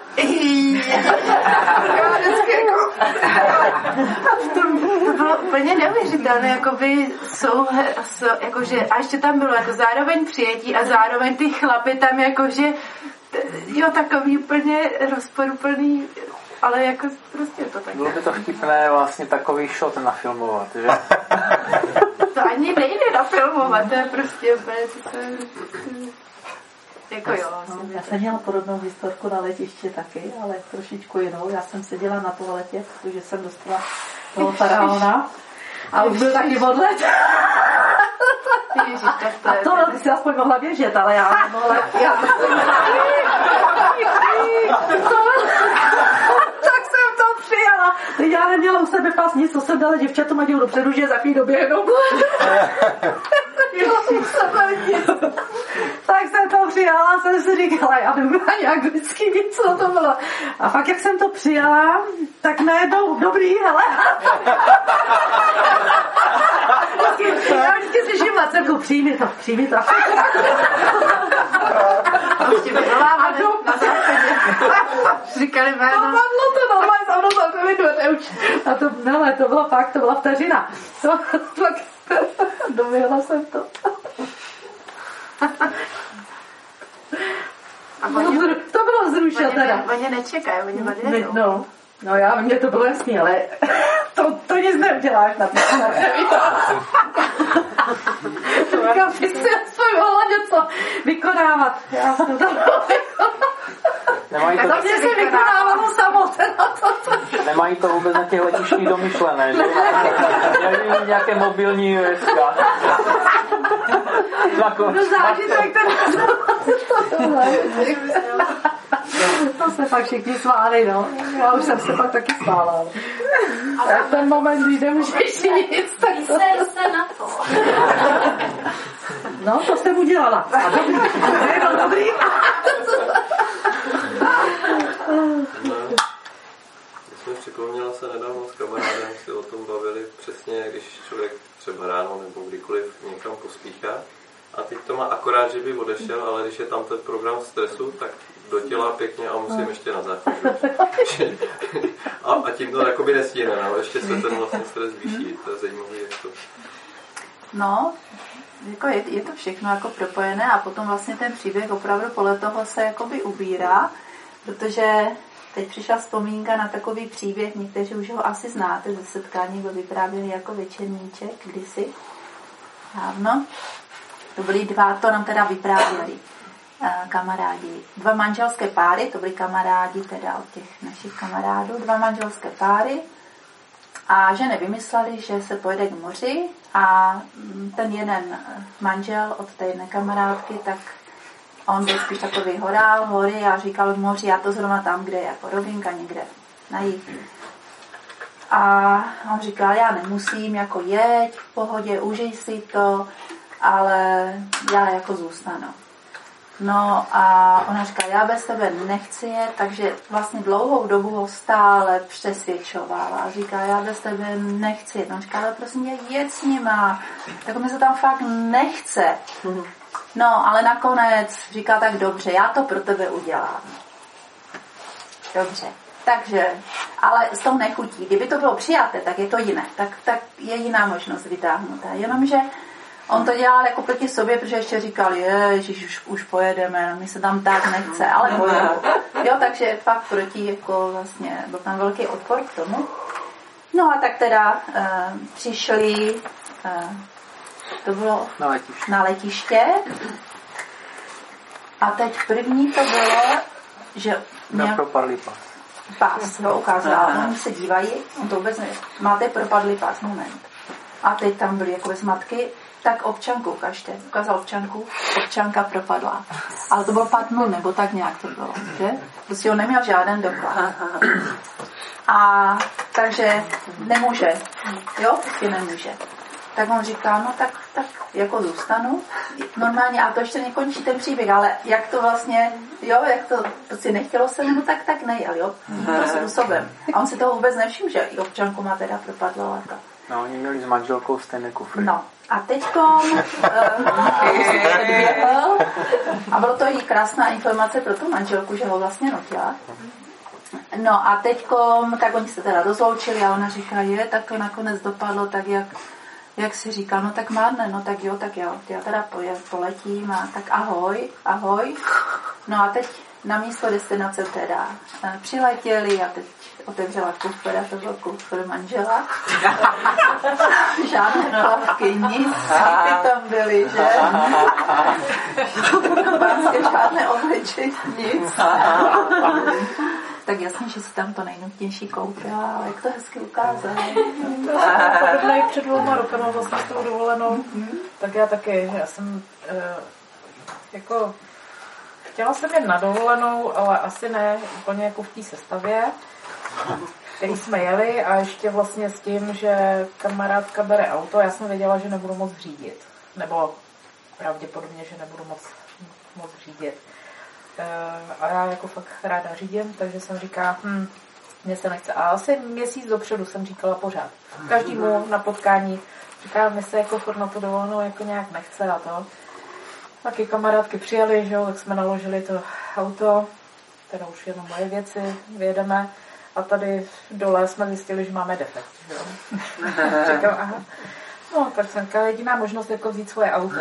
to bylo úplně neuvěřitelné, jakoby jakože, a ještě tam bylo jako zároveň přijetí a zároveň ty chlapy tam jakože jo, takový úplně rozporuplný, ale jako prostě to tak. Bylo by to vtipné vlastně takový shot nafilmovat, že? To ani nejde nafilmovat, to je prostě úplně jako jo. Já jsem měla podobnou historku na letiště taky, ale trošičku jinou. Já jsem seděla na toaletě, protože jsem dostala toho faraona a už byl taky odlet. A to si aspoň mohla běžet, ale já nemohla. Tak jsem to přijala. Já neměla u sebe pas nic, co jsem dala děvčatům a dělou dopředu, že za chvíli doběhnou. Tak jsem to přijala a jsem si říkala, já nevím ani anglicky nic, co to bylo. A fakt, jak jsem to přijala, tak najednou, dobrý, hele. Já vždycky slyším na celku, přijmi to. A na záchodě. Říkali jméno. A padlo to normálně, za mnou zavřeli dveře už. A to bylo fakt, to byla vteřina. Doběhla jsem to. To bylo vzrušil teda. Oni nečekají, oni odjedou. No já, mně to bylo jasný, ale to nic neuděláš na to. Říkám, ty si aspoň mohla něco vykonávat. Já jsem to Nemají to, to si vykonávalo samotné. Nemají to vůbec na těch letištích domyšlené, že? Měli nějaké mobilní USka. No zážitek to se pak všichni smáli, no. Já už jsem se pak taky smála. A v ten moment, když nemůžeš nic, tak to... se na to. No, to jsem udělala. A dobrý. To je to dobrý. My jsme připomněla se nedávno s kamarádem, si o tom bavili přesně, když člověk třeba ráno nebo kdykoliv někam pospíchá. A teď to má akorát, že by odešel, ale když je tam ten program stresu, tak do těla pěkně a musím ještě na záchod. A tím to jakoby nestíhne, ale ještě se ten vlastně stres zvýší. To je zajímavé, jak to... No, jako je to všechno jako propojené a potom vlastně ten příběh opravdu podle toho se jakoby ubírá, protože teď přišla vzpomínka na takový příběh, někteří už ho asi znáte ze setkání, byl vyprávěný jako Večerníček kdysi dávno. To byli dva, to nám teda vyprávěli kamarádi. Dva manželské páry, to byli kamarádi teda od těch našich kamarádů, dva manželské páry a ženy vymysleli, že se pojede k moři a ten jeden manžel od té jedné kamarádky, tak on byl spíš takový horál, hory a říkal v moři, já to zrovna tam, kde je jako rovinka někde na jih. A on říkal, já nemusím, jako jeď, v pohodě, užij si to, ale já jako zůstanu. No a ona říká, já bez tebe nechci jet, takže vlastně dlouhou dobu ho stále přesvědčovala. A říká, já bez tebe nechci jet. On říká, ale prosím tě, jet s nima. Tak mi se tam fakt nechce. No, ale nakonec říká, tak dobře, já to pro tebe udělám. Dobře. Takže, ale s tou nechutí. Kdyby to bylo přijaté, tak je to jiné. Tak je jiná možnost vytáhnutá. Jenomže on to dělal jako proti sobě, protože ještě říkal, ježiš, už pojedeme, mi se tam tak nechce, ale pojedu. Jo, takže pak proti, jako vlastně, byl tam velký odpor k tomu. No a tak teda přišli, to bylo na letiště. A teď první to bylo, že měl pás, ho ukázal, oni se dívají, on to vůbec neví, máte propadlý pás, moment. A teď tam byly jako zmatky, tak občanku ukažte. Ukázal občanku, občanka propadla. Ale to bylo 5 0, nebo tak nějak to bylo, že? Prostě on neměl žádný doklad. A takže nemůže. Jo, prostě nemůže. Tak on říká, no tak jako zůstanu. Normálně, a to ještě nekončí ten příběh, ale jak to vlastně, jo, jak to prostě nechtělo se mu, tak nejel, jo, způsobem. A on si toho vůbec nevšiml, že i občanku má teda propadlo a to. No, oni měli s manželkou stejné kufry. No, a teďkom a bylo to i krásná informace pro tu manželku, že ho vlastně notila. No a teďkom, tak oni se teda rozloučili a ona říká, tak to nakonec dopadlo tak, jak si říkal, no tak Marne, no tak jo, já teda poletím a tak ahoj. No a teď na místo destinace teda přiletěli a teď otevřela kufr a to byl kufr manžela. Žádné plavky, nic, ty tam byly, že? Vlastně žádné oblečení, nic. Tak jasně, že si tam to nejnutnější koupila, ale jak to hezky ukázali. Podobně před 2 rokama vlastně s tou dovolenou, tak já taky, já jsem jako chtěla jsem jít na dovolenou, ale asi ne úplně jako v té sestavě, který jsme jeli a ještě vlastně s tím, že kamarádka bere auto, já jsem věděla, že nebudu moc řídit, nebo pravděpodobně, že nebudu moc řídit. A já jako fakt ráda řídím, takže jsem říkala, mně se nechce. A asi měsíc dopředu jsem říkala pořád. Každému na potkání říkám, mně se jako furt na to dovolenou jako nějak nechce a to. Taky kamarádky přijeli, že jo, tak jsme naložili to auto, teda už jenom moje věci, vyjedeme a tady dole jsme zjistili, že máme defekt, že jo. Říkám, aha. No, tak jsem říkala, jediná možnost jako vzít svoje auto.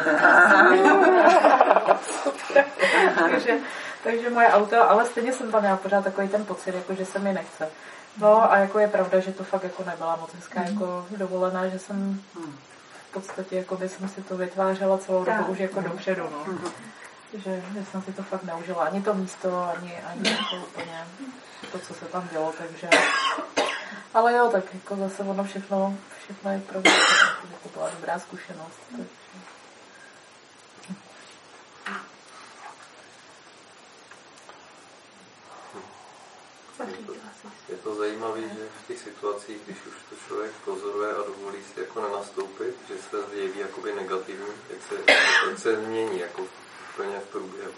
takže moje auto, ale stejně jsem tam měla pořád takový ten pocit, jako že se mi nechce. No a jako je pravda, že to fakt jako nebyla moc hezká jako dovolená, že jsem v podstatě jako by jsem si to vytvářela celou dobu už jako dopředu, no. že jsem si to fakt neužila. Ani to místo, ani to úplně to, co se tam dělo, takže... Ale jo, tak jako zase ono všechno je pro mě. To byla dobrá zkušenost. Takže... Je to zajímavé, že v těch situacích, když už to člověk pozoruje a dovolí si jako nenastoupit, že se jeví jakoby negativní, jak se mění jako úplně v průběhu.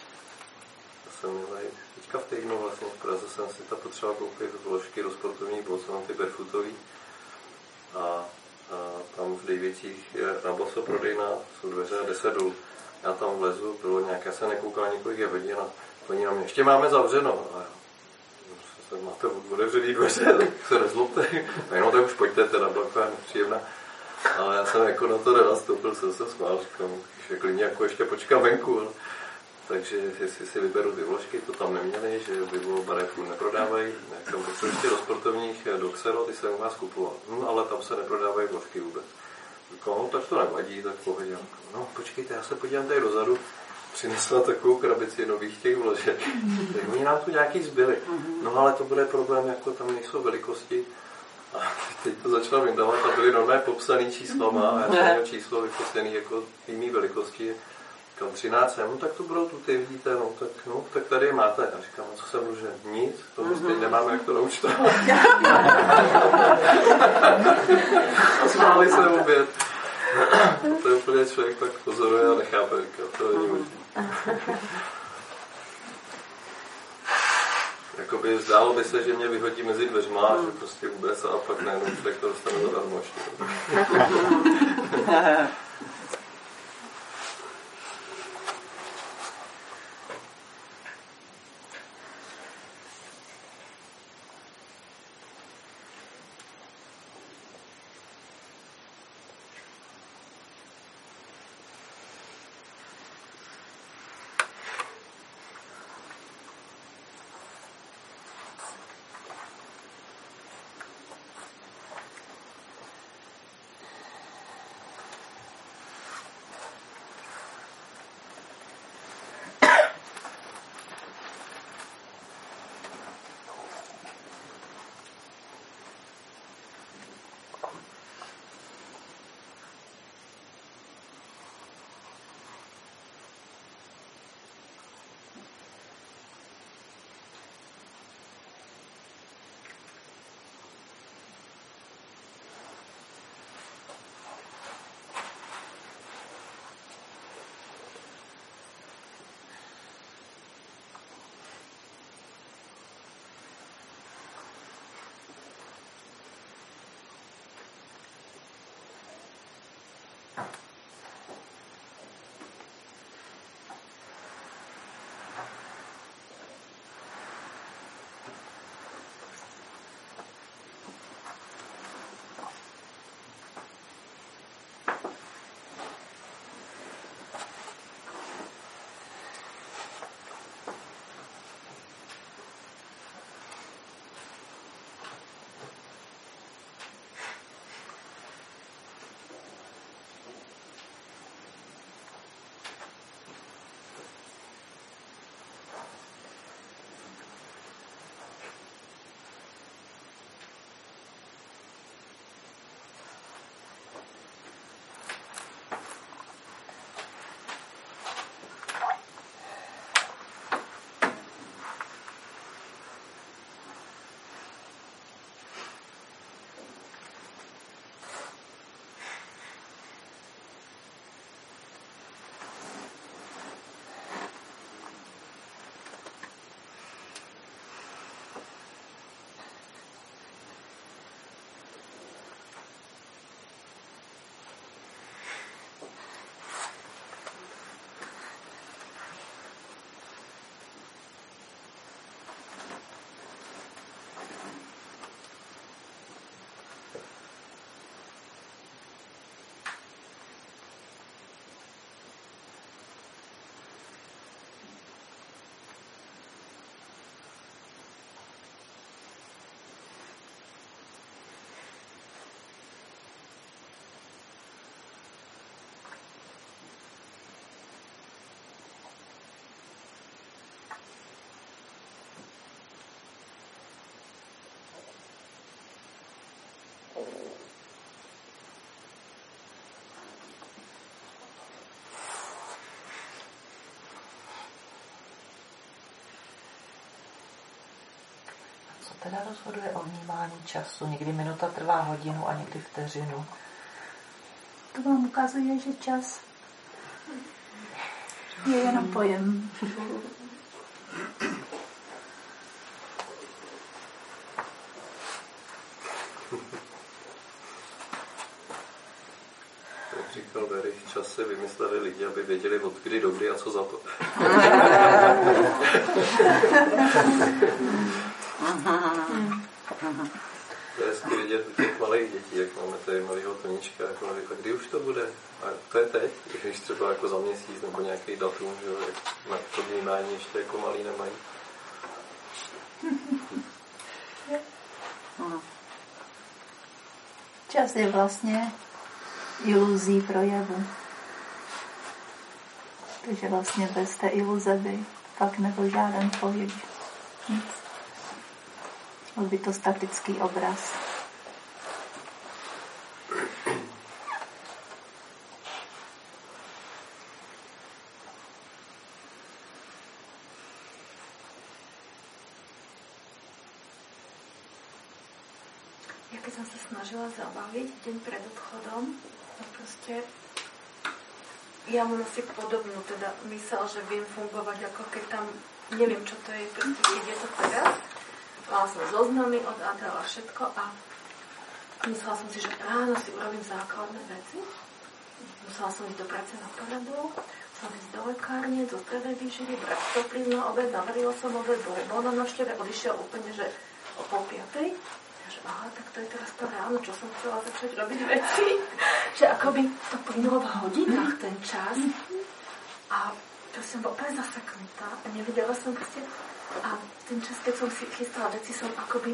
Teďka v týdnu vlastně v Praze jsem si ta potřeba koupit vložky do sportovních bot, mám ty barefootový a tam v Davidích je na boso prodejna, jsou dveře 10 dolů. Já tam vlezu, bylo nějak, já jsem nekoukal několik je hodin a oni na mě, ještě máme zavřeno. A máte otevřený dveře, tak se nezlobte. No tak už pojďte, teda byla taková nepříjemná. Ale já jsem jako na to nenastoupil, jsem se smál, říkám, že klidně jako ještě počkám venku. Ale. Takže jestli si vyberu ty vložky, to tam neměli, že Vivo barefu neprodávají. Jak jsem potřeboval ještě do sportovních, do Xero, ty jsem u vás kupoval. Ale tam se neprodávají vložky vůbec. Říkám, no tak to nevadí, tak pohodě. No počkejte, já se podívám tady dozadu. Přinesla takovou krabici nových těch vložek. Tak oni nám tu nějaký zbyli. No ale to bude problém, jako tam nejsou velikosti. A teď to začala vydávat a byly normálně popsaný číslama. A já jsem měl číslo vyposený jako týmí velikosti. Říkám 13, no tak to budou tu ty, vidíte, no tak tady je máte. A říkám, co jsem dlužen? Nic, to teď nemáme, jak to naučtovat. A smáli se oběd. To je úplně člověk tak pozoruje a nechápe, to není možné. Jakoby zdálo by se, že mě vyhodí mezi dveřma, že prostě vůbec a pak najednou člověk to dostane zadarmo ještě. teda rozhoduje o vnímání času? Někdy minuta trvá hodinu a někdy vteřinu. To vám ukazuje, že čas je jenom pojem. Jak říkal Derich, čas si vymysleli lidi, aby věděli od kdy do kdy a co za to. To je hezky vidět u těch malých dětí, jak máme tady malýho Tonička, jako a kdy už to bude? A to je teď, když třeba jako za měsíc nebo nějaký datum, že jo, na to vnímání ještě jako malý nemají. Čas je vlastně iluzí projevu. Takže vlastně bez té iluze by fakt nebyl žádný pohyb. Nic. Byl by to statický obraz. Ja keď som sa snažila zabaviť deň pred odchodom, to proste ja mám asi podobnú teda mysel, že viem fungovať ako keď tam neviem čo to je, proste keď je to teraz. Mala som zoznamy od Adela všetko a myslela som si, že ráno si urobím základné veci. Musela som ísť do práce na poradu, musela ísť do lekárne, do strednej výživy, brať toplín na obed, navarila som obed, bol na návšteve, odišiel úplne, že o 4:30. Takže aha, tak to je teraz to ráno, čo som chcela začať robiť veci. Že akoby to plynulo v hodinách ten čas. A proste som bola úplne zaseknutá a nevedela som proste. A ten čas, keď som si chystala veci, som akoby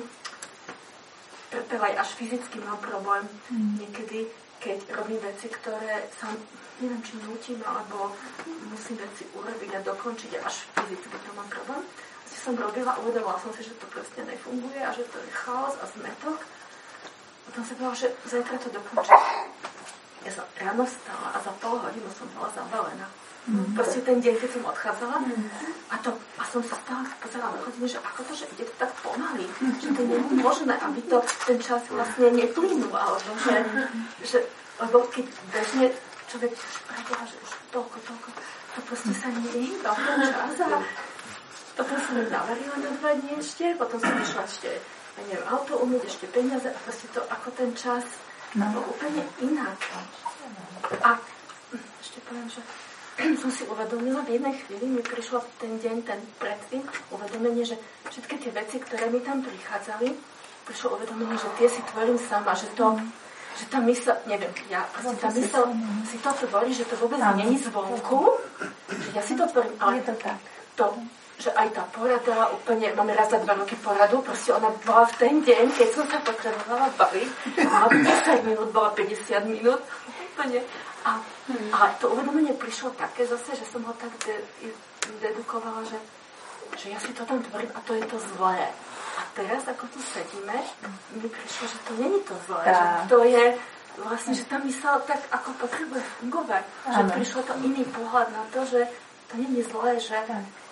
trpela až fyzicky mám problém. Niekedy, keď robím veci, ktoré sa, neviem, či nútim, alebo musím veci urobiť a dokončiť, až fyzicky to mám problém. Som robila, uvedomila som si, že to proste nefunguje a že to je chaos a zmetok. Potom som povedala, že zajtra to dokončím. Ja som ráno vstala a za pol hodinu som bola zabalená. Proste ten deň, keď som odchádzala a som sa stále pozerala na hodinu, že ako to, že ide to tak pomaly, že to nie je možné, aby to ten čas vlastne neplynul, alebo že lebo keď bežne človek už predala, že už toľko, to proste sa nehýba v ten čas a potom som mi navarila na 2 dní ešte, potom som išla ešte, neviem, auto umyť, ešte peniaze a proste to ako ten čas bol úplne inak. A ešte poviem, že som si uvedomila, v jednej chvíli mi prišlo ten deň, ten predtým, uvedomenie, že všetky tie veci, ktoré mi tam prichádzali, prišlo uvedomenie, že tie si tvorím sama, že to, že tá mysl, neviem, ja proste tá mysl si to tvorí, že to vôbec není zvonku, že ja si to tvorím, ale to, že aj tá porada úplne, máme raz za 2 roky poradu, proste ona bola v ten deň, keď som sa potrebovala baviť, bola 10 minút, bola 50 minút, úplne. A to uvedomenie prišlo také zase, že som ho tak dedukovala, že ja si to tam tvorím a to je to zlé. A teraz, ako tu sedíme, mi prišlo, že to není to zlé, že to je vlastne, že tá mysl tak ako potrebuje fungovať, že prišlo to iný pohľad na to, že to není zlé, že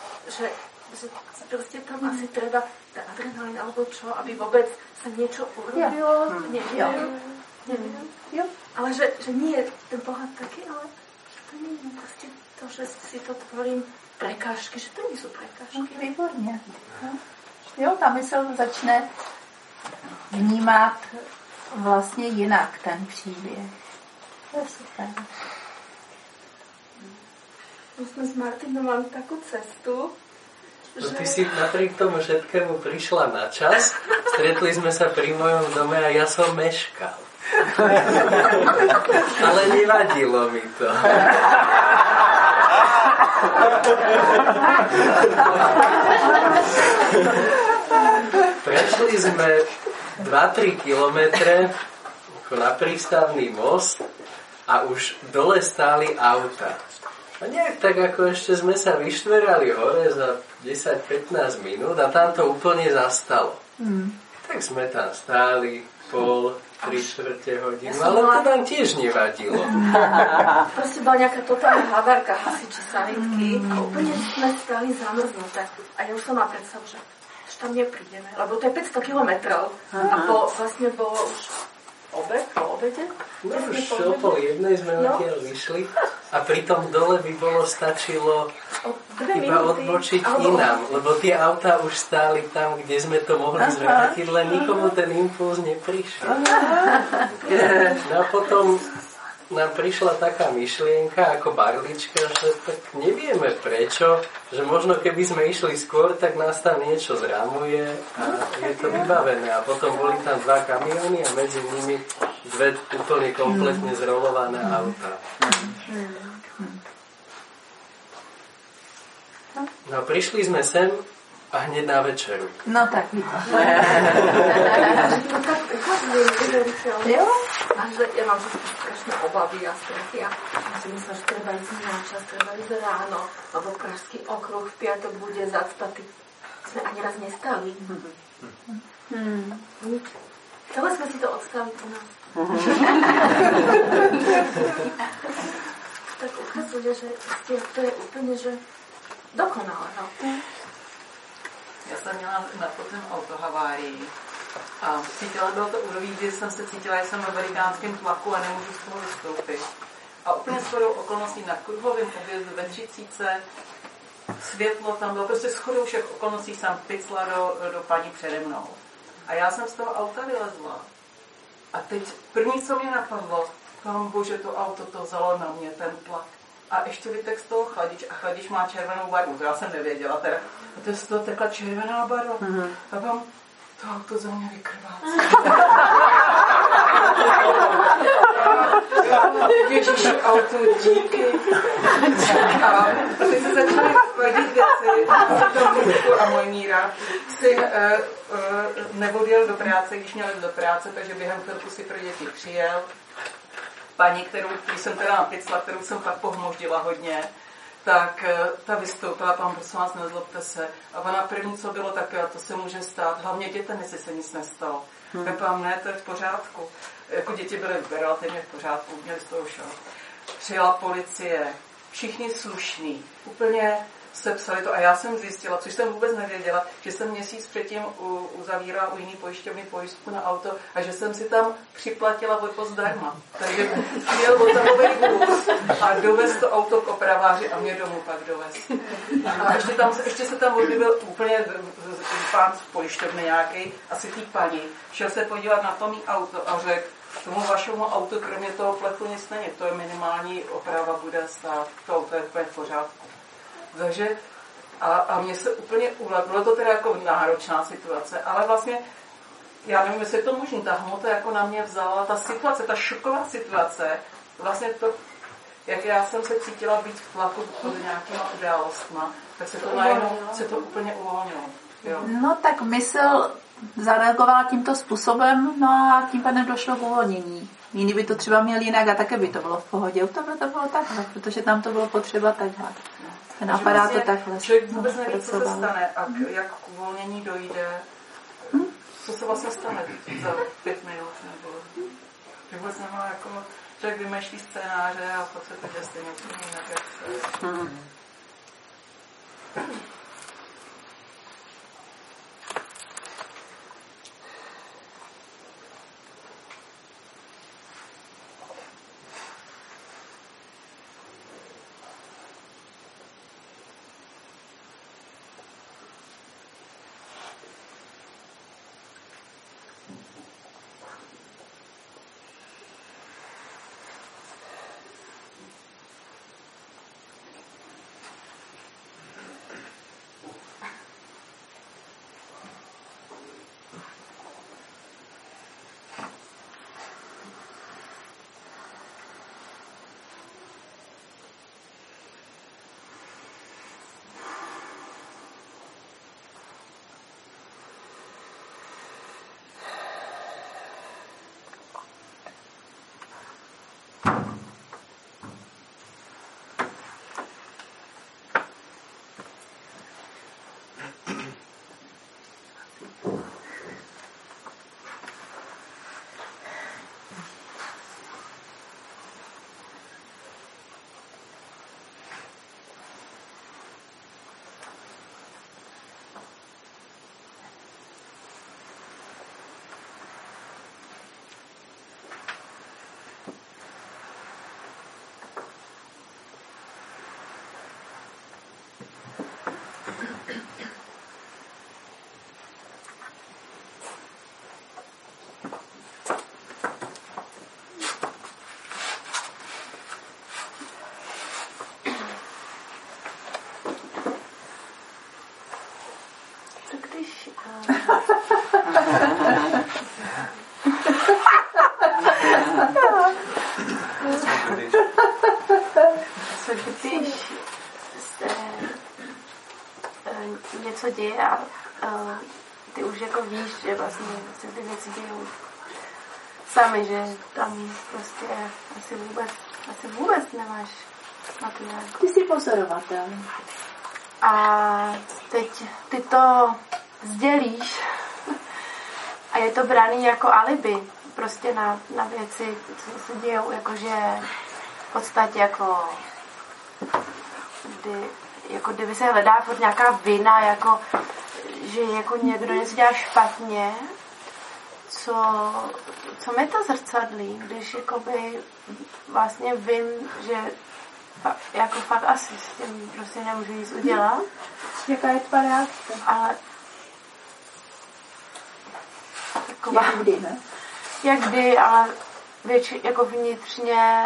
proste tam asi treba ten adrenalín alebo čo, aby vôbec sa niečo urobilo, neviem. Ale že nie je ten pohľad taký, ale že to nie je proste to, že si to tvorím prekážky, že to nie sú prekážky. Výborně. Jo, ta mysl začne vnímat vlastně jinak ten příběh. To je super. My sme s Martinom mali takú cestu, že... Ty si napriek tomu všetkému prišla na čas, stretli sme sa pri mojom dome a ja som meškal. Ale nevadilo mi to. Prešli sme 2-3 kilometre na prístavný most a už dole stáli auta. A nejak tak, ako ešte sme sa vyštverali hore za 10-15 minút a tam to úplne zastalo. Tak sme tam stáli 3/4 hodinu, ale to nám tiež nevadilo. Proste bola nejaká totálna havárka hasiči sanitky a úplne sme stáli zamrznuté. A ja už som mala predstavu, že tam neprídeme, lebo to je 500 kilometrov. A vlastne bolo už po obede? No už o pol jednej sme odtiaľ vyšli a pri tom dole by stačilo iba odbočiť inám, lebo tie autá už stáli tam, kde sme to mohli zvrátiť, len nikomu ten impuls neprišiel. No a potom nám prišla taká myšlienka ako barlička, že tak nevieme prečo, že možno keby sme išli skôr, tak nás tam niečo zrámuje a je to vybavené. A potom boli tam 2 kamióny a medzi nimi 2 úplne kompletne zrolované autá. No prišli sme sem a hneď na večeru. No tak vidíš. Jo? A že ja mám strašné obavy a stresy a si myslím, že treba ísť na čas, treba ísť ráno, lebo Pražský okruh v piatok bude zacpatý. Sme ani raz nestali. Celé sme si to odstali u nás. Tak ukazuje, že to je úplně, že dokonale. No. Já jsem měla na podzim autohavárii a bylo to úroví, kdy jsem se cítila, že jsem ve velikánském tlaku a nemůžu z toho vystoupit. A úplně shodou okolností na kruhovém objezdu ve 30, světlo tam bylo, prostě shodou všech okolností jsem picla do paní přede mnou. A já jsem z toho auta vylezla. A teď první, co mě napadlo, bože, to auto to vzalo na mě, ten tlak. A ještě vytek z toho chladič a chladič má červenou barvu, to já jsem nevěděla teda. A to je z toho takhle červená barva. A vám to auto za mě vykrvácí. Ježiši, auto, díky. A teď se začaly stvrdit věci, a můj Míra. Syn neodjel do práce, když měl do práce, takže během chvilku si pro děti přijel. Paní, když jsem teda napicla, kterou jsem pak pohmoždila hodně, tak ta vystoupila, pán, prosím vás, nezlobte se. A ona první, co bylo také, a to se může stát, hlavně dětem, jestli se nic nestalo. Pepám, ne, to je v pořádku. Jako děti byly relativně v pořádku, měli z toho šok. Přijela policie, všichni slušní, úplně se psali to a já jsem zjistila, což jsem vůbec nevěděla, že jsem měsíc předtím uzavírala u jiný pojišťovny pojistku na auto a že jsem si tam připlatila odvoz zdarma. Takže přijel hotelový vůz a dovez to auto k opraváři a mě domů pak dovez. A ještě se tam objevil úplně pán z pojišťovny nějaký, asi tý paní. Šel se podívat na to mý auto a řekl, tomu vašemu autu kromě toho plechu nic není, to je minimální oprava, bude stát, to auto je úplně v pořádku. Takže a mně se úplně ulevilo, bylo to teda jako náročná situace, ale vlastně, já nevím, jestli je to možné, ta hmota jako na mě vzala, ta situace, ta šoková situace, vlastně to, jak já jsem se cítila být v tlaku pod nějakýma událostma, tak se to najednou, se to úplně uvolnilo. Jo. No tak mysl zareagovala tímto způsobem, no a tím pádem došlo k uvolnění. Jiný by to třeba měl jinak a také by to bylo v pohodě. U tebe to bylo takhle, protože tam to bylo potřeba takhle. Ten aparát to takhle. Člověk vůbec neví, co se stane a jak k uvolnění dojde. Co se vlastně stane za 5 minut nebo... Vůbec nemá jako... Člověk vymýšlí scénáře a pak se to děje stejně úplně jinak, jak se... děje a ty už jako víš, že vlastně se ty věci dějou sami, že tam prostě asi vůbec nemáš na to nějak. Ty jsi pozorovatel. A teď ty to sdělíš a je to braný jako alibi prostě na věci, co se dějou, jakože v podstatě jako kdyby se hledá furt nějaká vina, jako že jako někdo něco dělá špatně, co mi to zrcadlí, když jakoby vlastně vím, že jako fakt asi s tím prostě nemůžu nic udělat. Jaká je tvá reakce? Ale taková, jak kdy, ne? Jak kdy, ale jako vnitřně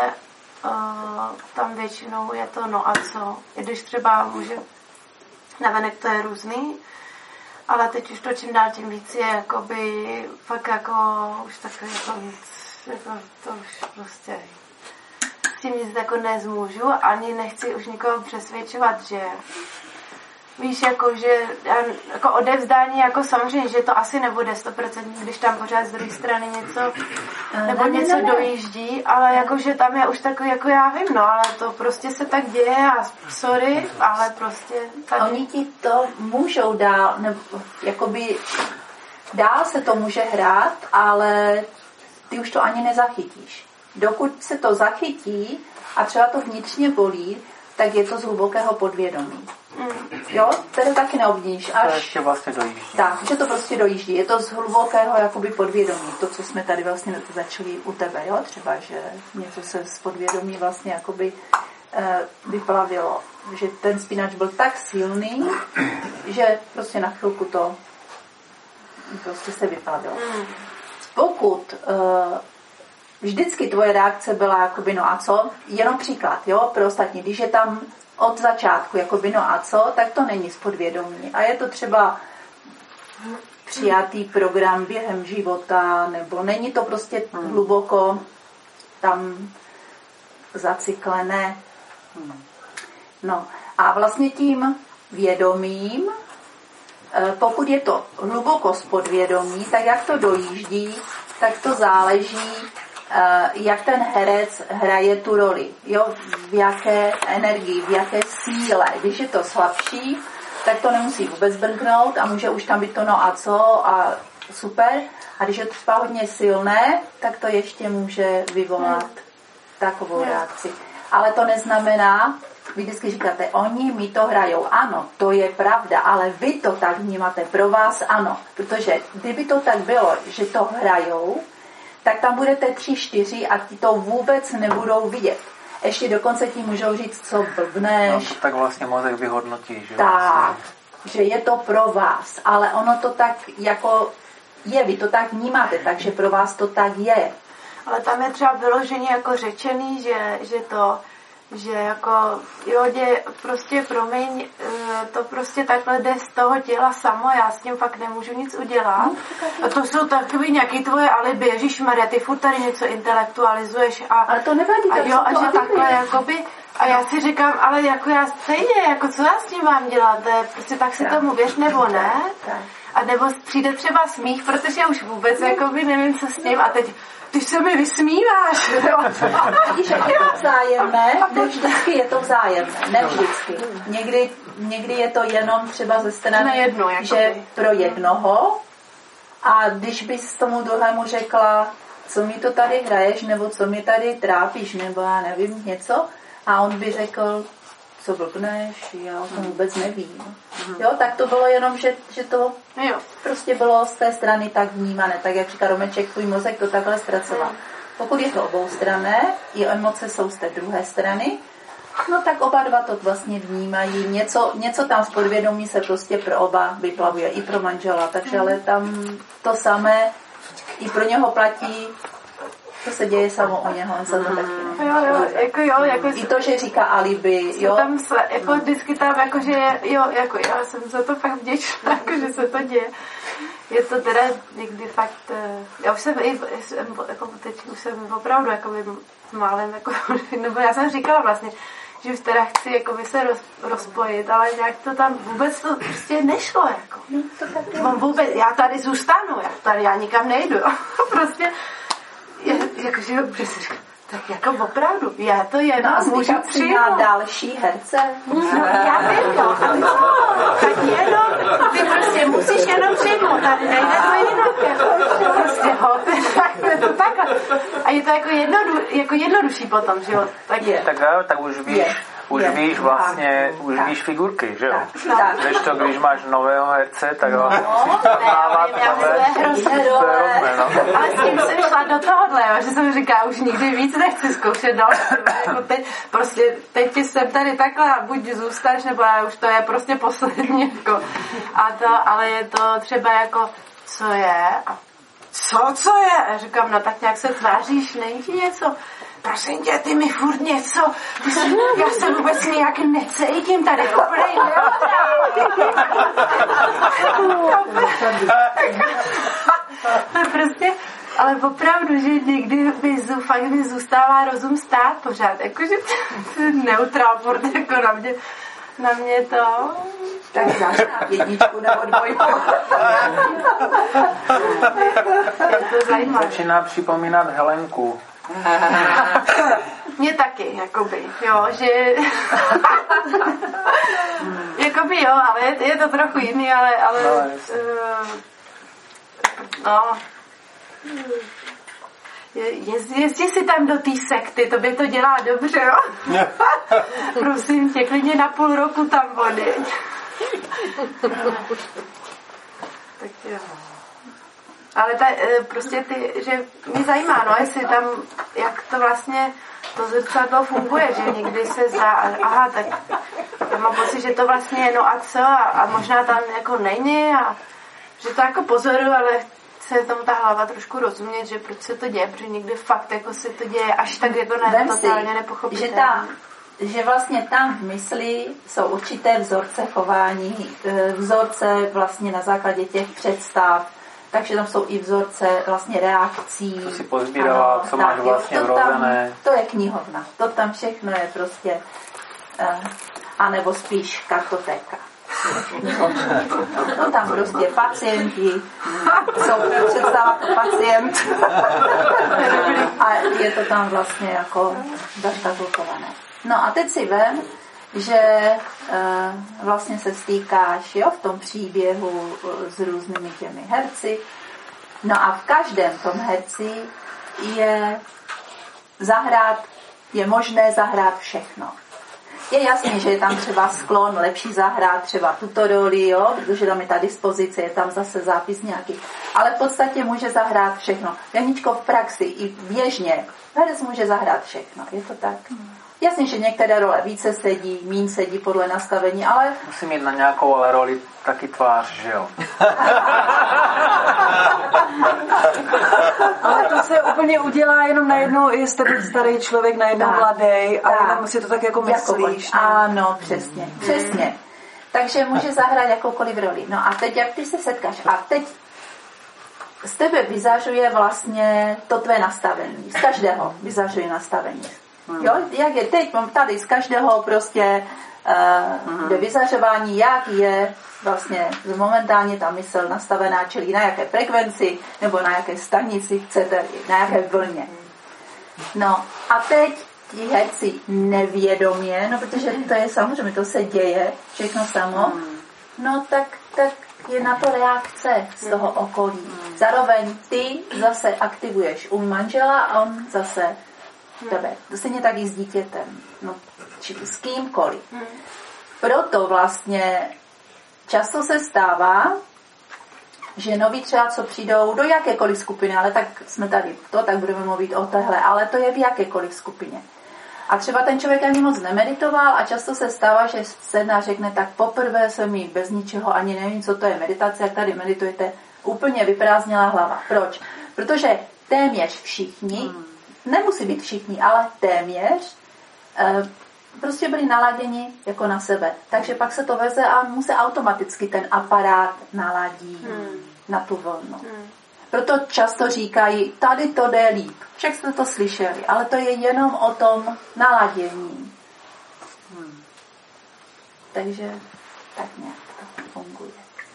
tam většinou je to no a co. I když třeba může navenek to je různý, ale teď už to čím dál tím víc je jakoby fakt jako už takový jako víc, jako to už prostě s tím nic jako nezmůžu, ani nechci už nikoho přesvědčovat, že víš, jako, že jako odevzdání, jako samozřejmě, že to asi nebude 100%, když tam pořád z druhé strany něco, nebo něco dojíždí, ale jako, že tam je už takový, jako já vím, no, ale to prostě se tak děje a sorry, ale prostě tady. Oni ti to můžou dál, nebo jakoby dál se to může hrát, ale ty už to ani nezachytíš. Dokud se to zachytí a třeba to vnitřně bolí, tak je to z hlubokého podvědomí. Jo, to taky neobdíš. To ještě vlastně dojíždí. Tak, že to prostě dojíždí. Je to z hlubokého jakoby podvědomí. To, co jsme tady vlastně začali u tebe, jo, třeba, že něco se z podvědomí vlastně jakoby vyplavilo. Že ten spínač byl tak silný, že prostě na chvilku to prostě se vyplavilo. Pokud vždycky tvoje reakce byla jakoby no a co, jenom příklad, jo, pro ostatní, když je tam od začátku jakoby no a co, tak to není z podvědomí. A je to třeba přijatý program během života, nebo není to prostě hluboko tam zacyklené. No a vlastně tím vědomím, pokud je to hluboko z podvědomí, tak jak to dojíždí, tak to záleží, jak ten herec hraje tu roli, jo, v jaké energii, v jaké síle. Když je to slabší, tak to nemusí vůbec brnknout a může už tam být to no a co a super. A když je to třeba hodně silné, tak to ještě může vyvolat takovou reakci. Ale to neznamená, vy vždycky říkáte, oni mi to hrajou. Ano, to je pravda, ale vy to tak vnímáte. Pro vás ano. Protože kdyby to tak bylo, že to hrajou, tak tam budete 3-4 a ti to vůbec nebudou vidět. Ještě dokonce ti můžou říct, co blbneš. No, tak vlastně mozek vyhodnotí, že? Tak, vlastně. Že je to pro vás, ale ono to tak jako je, vy to tak vnímáte, takže pro vás to tak je. Ale tam je třeba vyloženě jako řečený, že jako, jo, prostě promiň, to prostě takhle jde z toho těla samo, já s tím fakt nemůžu nic udělat. A to jsou takový nějaký tvoje alibi, ježišmarja, ty furt tady něco intelektualizuješ ale to nevadí, a jo, a že takhle jakoby, a já si říkám, ale jako já stejně, jako co já s tím mám dělat, prostě tak si tomu věř nebo ne, a nebo přijde třeba smích, protože já už vůbec jakoby nevím, co s tím a teď ty se mi vysmíváš. Vidíš, jak je to vzájemné, ne vždycky je to vzájemné, ne vždycky. Někdy je to jenom třeba ze strany, že pro jednoho a když bys tomu druhému řekla, co mi to tady hraješ, nebo co mi tady trápíš, nebo já nevím, něco, a on by řekl, co blbneš, já o tom vůbec nevím. Jo, tak to bylo jenom, že to prostě bylo z té strany tak vnímané, tak jak říká Romeček, tvůj mozek to takhle zpracoval. Pokud je to oboustranné, i emoce jsou z té druhé strany, no tak oba dva to vlastně vnímají. Něco tam z podvědomí se prostě pro oba vyplavuje, i pro manžela, takže ale tam to samé i pro něho platí. To se děje samo o něho, on se to taky jako i to, že říká alibi, jo. Tam jako vždycky tam, jakože jo, jako já jsem za to fakt vděčná, jako, že se to děje. Je to teda někdy fakt, já už jsem jako teď už jsem opravdu jako málem, jako, nebo já jsem říkala vlastně, že už teda chci jakoby se rozpojit, ale nějak to tam vůbec to prostě nešlo, jako. Vůbec, já tady zůstanu, já nikam nejdu, prostě, jakože, tak jako opravdu, já to jenom můžu přijmout. Na další herce? No, já vím, no. Tak jenom, ty prostě musíš jenom přijmout, tady nejde to jinak. Prostě je to takhle. A je to jako jednodušší potom, že jo? Tak už víš vlastně, už víš figurky, že jo? Než to, když máš nového herce, tak vlastně ale s tím jsem šla do tohohle, že jsem říkala, už nikdy víc nechci zkoušet další. Jako teď jsem tady takhle, buď zůstaneš, nebo už to je prostě poslední. Jako. Ale je to třeba jako, co je? A co je? A říkám, no tak nějak se tváříš, není ti něco? Prosím tě, ty mi furt něco. Já se vůbec nějak necítím tady. Prostě, ale opravdu, že někdy mi zůstává rozum stát pořád. Jakože neutrál furt jako na mě to... Tak dáš na 1 nebo 2. Je to zajímavé. Začíná připomínat Helenku. Mě taky, jakoby, jo, že... jakoby jo, ale je to trochu jiný, ale Jezdi si tam do té sekty, tobě to dělá dobře, jo? Prosím tě, klidně na půl roku tam vody. Tak jo. Ale prostě že mě zajímá, no, jestli tam, jak to vlastně to zrcadlo funguje, že někdy se aha, tak já mám pocit, že to vlastně je no a co a možná tam jako není a že to jako pozoruju, ale chce tomu ta hlava trošku rozumět, že proč se to děje, protože někdy fakt jako se to děje až tak jako totálně nepochopitelné. Že vlastně tam v mysli jsou určité vzorce chování, vzorce vlastně na základě těch představ, takže tam jsou i vzorce vlastně reakcí. To si pozbíroval, co máš vlastně vrozené. To je knihovna. To tam všechno je prostě, anebo spíš kartotéka. No tam prostě pacienti, jsou představa pro pacient a je to tam vlastně jako zaškatulkované. No a teď si vem, že vlastně se stýkáš, jo, v tom příběhu s různými těmi herci. No a v každém tom herci je možné zahrát všechno. Je jasný, že je tam třeba sklon lepší zahrát třeba tuto roli, jo, protože tam je ta dispozice, je tam zase zápis nějaký. Ale v podstatě může zahrát všechno. Janičko, v praxi i běžně herec může zahrát všechno. Je to tak? Jasně, že některé role více sedí, míň sedí podle nastavení, ale... Musím mít na nějakou ale roli taky tvář, že jo? Ale to se úplně udělá jenom najednou, jestli být starý člověk, najednou mladý, a jenom si to tak jako myslíš. Ano, přesně. Takže může zahrát jakoukoliv roli. No a teď, jak ty se setkáš, a teď z tebe vyzařuje vlastně to tvé nastavení. Z každého vyzařuje nastavení. Jo, jak je teď, mám tady z každého prostě do vyzařování, jak je vlastně momentálně ta mysl nastavená, čili na jaké frekvenci, nebo na jaké stanici chcete, na jaké vlně. No a teď ti herci nevědomě, no protože to je samozřejmě, to se děje, všechno samo, no tak je na to reakce z toho okolí. Zároveň ty zase aktivuješ u manžela a on zase tebe. To stejně tak i s dítětem. No, či s kýmkoliv. Proto vlastně často se stává, že noví třeba, co přijdou do jakékoliv skupiny, ale tak jsme tady, tak budeme mluvit o téhle, ale to je v jakékoliv skupině. A třeba ten člověk ani moc nemeditoval a často se stává, že sedne a řekne, tak poprvé jsem mi bez ničeho, ani nevím, co to je meditace, jak tady meditujete, úplně vyprázdnila hlava. Proč? Protože téměř všichni, nemusí být všichni, ale téměř, prostě byli naladěni jako na sebe. Takže pak se to veze a mu se automaticky ten aparát naladí na tu vlnu. Proto často říkají, tady to jde líp. Však jste to slyšeli, ale to je jenom o tom naladění. Takže tak nějak to funguje.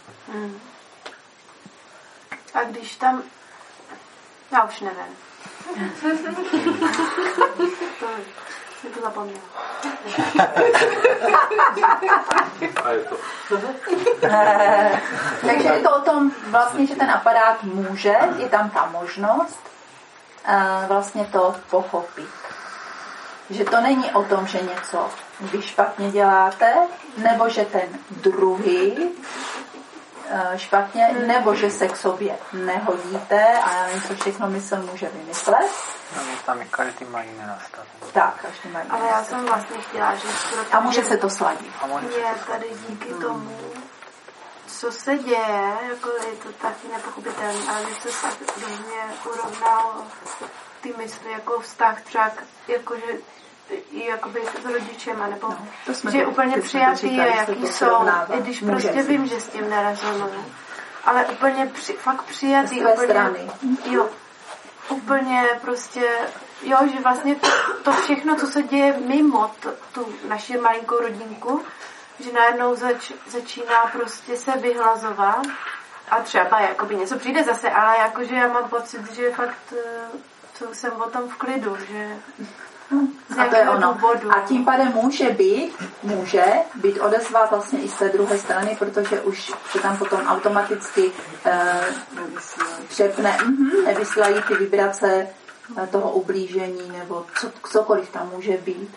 A když tam... Já už nevím. Jsem to zapomněla. Takže je to o tom vlastně, že ten aparát může, je tam ta možnost vlastně to pochopit. Že to není o tom, že něco vy špatně děláte, nebo že ten druhý špatně, nebo že se k sobě nehodíte a já nevím, co všechno mysl může vymyslet. No, tam každý má jiné nastavení. Tak, každý má jiné ale já jsem vlastně chtěla, že... A může se to sladit. Je tady díky tomu, co se děje, jako je to taky nepochopitelné, ale že se tak do mě urovnal ty mysli, jako vztah třeba, jakože jakoby s rodičema, nebo že úplně přijatý je, jaký jsou, i když prostě vím, že s tím nerezonuju. Ale úplně fakt přijatý, jo, úplně prostě, jo, že vlastně to všechno, co se děje mimo tu naši malinkou rodinku, že najednou začíná prostě se vyhlazovat a třeba jakoby něco přijde zase, ale jakože já mám pocit, že fakt jsem o tom v klidu, že a to je ono. A tím pádem může být odezva vlastně i z té druhé strany, protože už se tam potom automaticky přepne, nevysílají ty vibrace toho ublížení nebo cokoliv tam může být.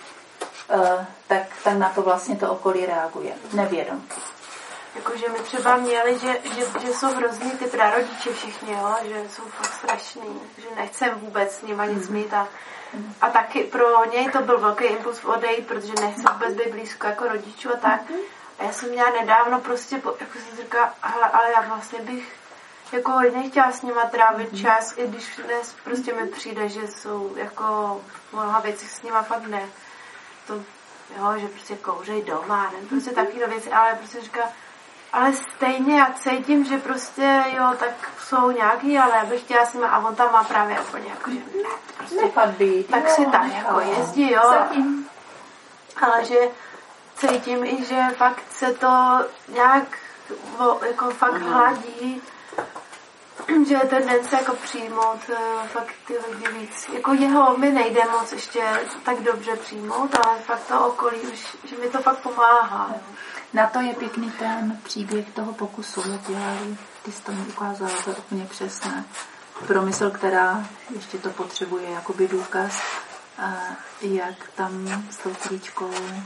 Tak na to vlastně to okolí reaguje. Nevědomky. Jakože my třeba měli, že jsou hrozný ty prarodiče všichni, jo? Že jsou fakt strašný, že nechcem vůbec s nima nic mít a taky pro něj to byl velký impuls odejít, protože nechci vůbec být blízko jako rodičů a tak. A já jsem měla nedávno prostě, jako jsem říkala, ale já vlastně bych jako hodně chtěla s nima trávit čas, i když dnes prostě mi přijde, že jsou jako mnoha věcí s nima fakt ne. To, jo, že prostě kouřej doma, ne, prostě takovýhle věci, ale prostě říká, ale stejně já cítím, že prostě, jo, tak jsou nějaký, ale já bych chtěla s nima, a on tam má právě úplně jako, že ne, prostě, tak si tam jako jezdí, jo, ale že cítím i, že fakt se to nějak jako fakt hladí, že je tendence jako přijmout fakt ty lidi víc. Jako jeho mi nejde moc ještě tak dobře přijmout, ale fakt to okolí už, že mi to fakt pomáhá. Na to je pěkný ten příběh toho pokusu, jak dělali. Ty jsi to mi ukázala, to je úplně přesné. Pro mysl, která ještě to potřebuje jakoby důkaz, jak tam s tou klíčkou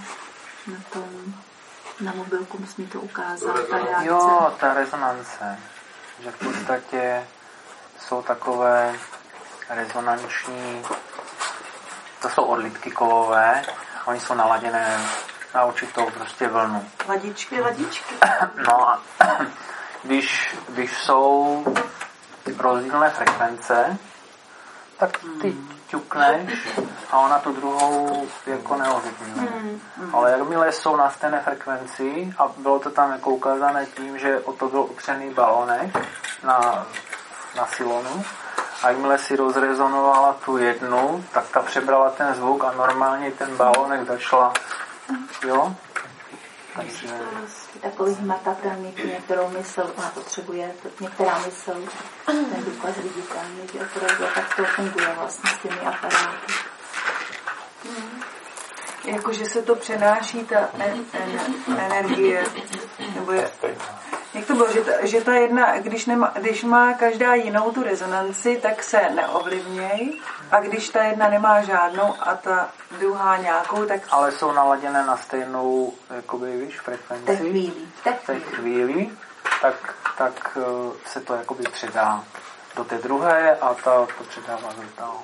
na mobilku mi to ukázal, ta reakce. Jo, ta rezonance. Že v podstatě jsou takové rezonanční, to jsou odlitky kovové, oni jsou naladěné na určitou prostě vlnu. Ladičky. No a když jsou rozdílné frekvence, tak ty ťukneš a ona tu druhou jako neovlivňuje. Ale jakmile jsou na stejné frekvenci a bylo to tam jako ukázané tím, že o to byl upřený balónek na silonu a jakmile si rozrezonovala tu jednu, tak ta přebrala ten zvuk a normálně ten balónek začala, jo? Takže... Takový hmatatelný, některou mysl, ona potřebuje, některá mysl, ten důkaz viditelný, že opravdu tak to funguje vlastně s těmi aparáty. Jakože se to přenáší, ta energie, nebo jak to bylo, že ta jedna, když má každá jinou tu rezonanci, tak se neovlivnějí, a když ta jedna nemá žádnou a ta druhá nějakou, tak... Ale jsou naladěné na stejnou, jakoby, víš, frekvenci. V té chvíli, tak se to jakoby předá do té druhé a ta to předává do toho.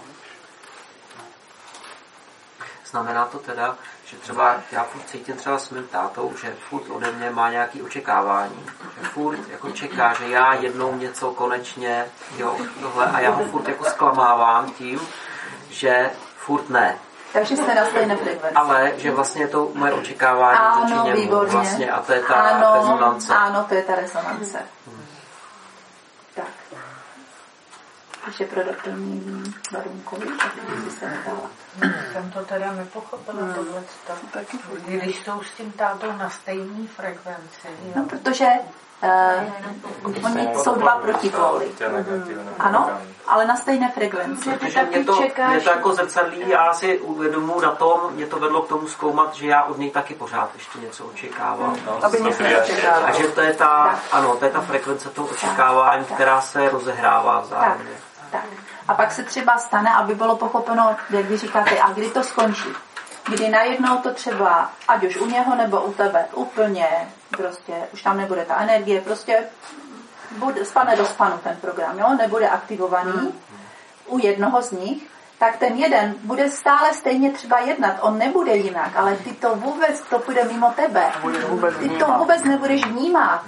Znamená to teda, že třeba já furt cítím třeba s mým tátou, že furt ode mě má nějaké očekávání. Že furt jako čeká, že já jednou něco konečně, jo, tohle, a já ho furt jako zklamávám tím, že furt ne. Takže jste na stejné frekvenci. Ale že vlastně to moje očekávání vůči němu vlastně, a to je ta rezonance. Ano, to je ta rezonance. Tak. když je pro doplnění varunkový, tak by se nedala. Jsem to teda nepochopila, tohleto. Když jsou s tím tátou na stejné frekvenci. No, protože oni jsou dva protipóly. Ano, ale na stejné frekvenci. Protože mě to jako zrcadlí, já si uvědomuji na tom, mě to vedlo k tomu zkoumat, že já od něj taky pořád ještě něco očekávám. Aby nic neočekával. A že to je ta, ano, to je ta frekvence toho očekávání, která se rozehrává vzájemně. Tak. A pak se třeba stane, aby bylo pochopeno, jak vy říkáte, a kdy to skončí. Kdy najednou to třeba, ať už u něho nebo u tebe, úplně prostě, už tam nebude ta energie, prostě spadne do spanu ten program, jo? Nebude aktivovaný u jednoho z nich, tak ten jeden bude stále stejně třeba jednat, on nebude jinak, ale ty to vůbec, to půjde mimo tebe. Ty to vůbec nebudeš vnímat.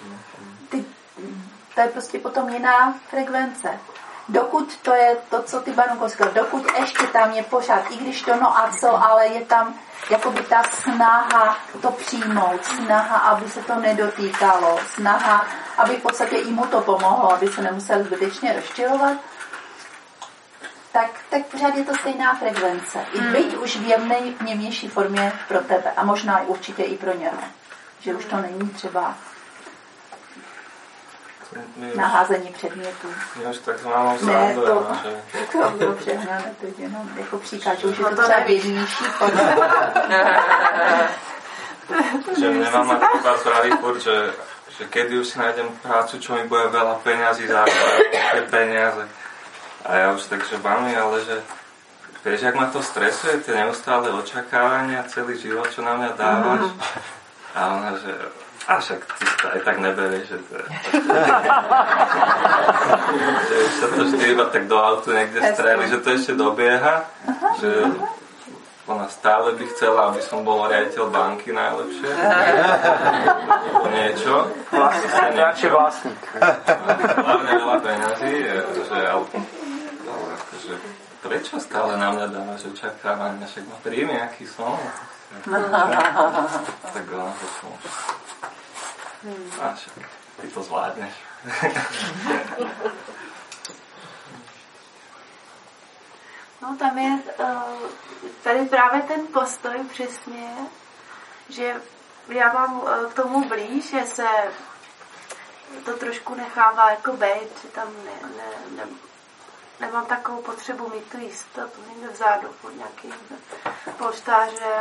To je prostě potom jiná frekvence. Dokud to je to, co ty Barunko říkal, dokud ještě tam je pořád, i když to no a co, ale je tam jakoby ta snaha to přijmout, snaha, aby se to nedotýkalo, snaha, aby v podstatě i mu to pomohlo, aby se nemusel zbytečně rozčilovat, tak pořád je to stejná frekvence. I byť už v jemnější formě pro tebe a možná určitě i pro něho. Že už to není třeba naházení předmětů. Už tak mám srandu, to bylo přehnané, to je jenom jako příklad, že už je to třeba vědnější formě. Že mne mama iba vraví furt, že kedy už si nájdem prácu, čo mi bude veľa peňazí zároveň, peniaze. A ja už takže mami, ale že vieš, jak ma to stresuje, tie neustále očakávania, celý život, čo na mňa dávaš. A ona, že a však ty to aj tak neberieš, že to je. Že už sa to vždy iba tak do autu niekde streli, že to ešte dobieha, že ona stále by chcela, aby som bol riaditeľ banky najlepšie. Niečo. Vlastník. Vlastník. Hlavne veľa peňazí, že prečo stále na mňa dávaš očakávania, však ma príjme, aký som. Tak ona to môže. A však ty to zvládneš. No tam je tady právě ten postoj přesně, že já mám k tomu blíž, že se to trošku nechává jako bejt, že tam nemám takovou potřebu mít tu jistotu někde vzadu pod nějaký polštáře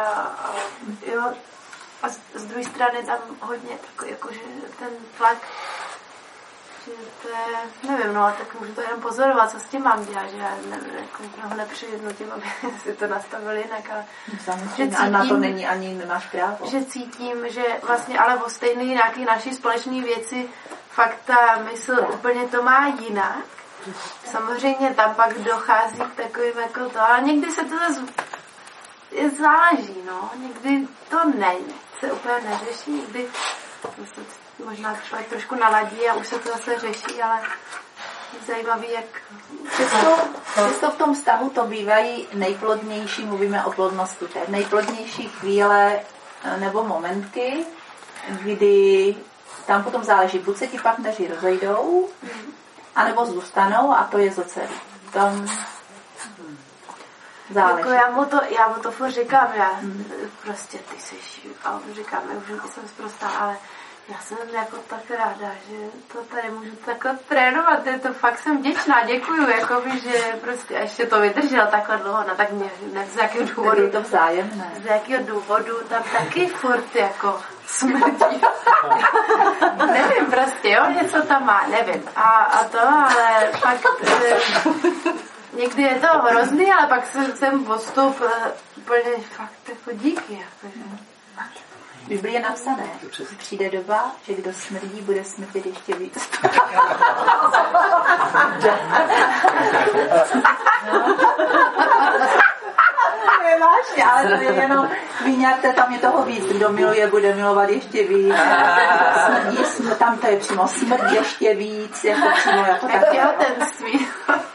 a z druhé strany tam hodně takový, jakože ten tlak, že to je, nevím, no, tak můžu to jenom pozorovat, co s tím mám dělat, že já jako nepřijednu tím, aby si to nastavil jinak, ale že cítím, a na to není ani nemáš právo. Že cítím, že vlastně, ale o stejné nějaké naší společné věci fakt ta mysl úplně to má jinak. Samozřejmě tam pak dochází k takovým jako to, ale někdy se to zase záleží, no, někdy to se úplně neřeší, někdy možná člověk trošku naladí a už se to zase řeší, ale je zajímavý, jak přesto v tom vztahu to bývají nejplodnější, mluvíme o plodnosti, nejplodnější chvíle nebo momentky, kdy tam potom záleží, buď se ti partneři rozejdou, anebo zůstanou a to je zocelý. Tam záleží. Jako já mu to furt říkám, já prostě ty jsi, a on říkám, já už jsem zprostá, ale já jsem jako tak ráda, že to tady můžu takhle trénovat, to fakt jsem vděčná, děkuju, jakoby, že prostě ještě to vydržel takhle dlouho, no tak mě, ne, z jakého důvodu. Je to vzájemné. Z jakého důvodu tam taky furt jako smrdí. Nevím prostě, jo, něco tam má, nevím. A to, ale fakt někdy je to hrozný, ale pak jsem postup úplně fakt jako díky, jakože. V Biblii je napsané, přijde doba, že kdo smrdí, bude smrdět ještě víc. Vážně, ale to je jenom vyňate, tam je toho víc. Kdo miluje, bude milovat ještě víc. Smrdí, tam to je přímo smrt ještě víc, jako přímo jako takové. Těhotenství.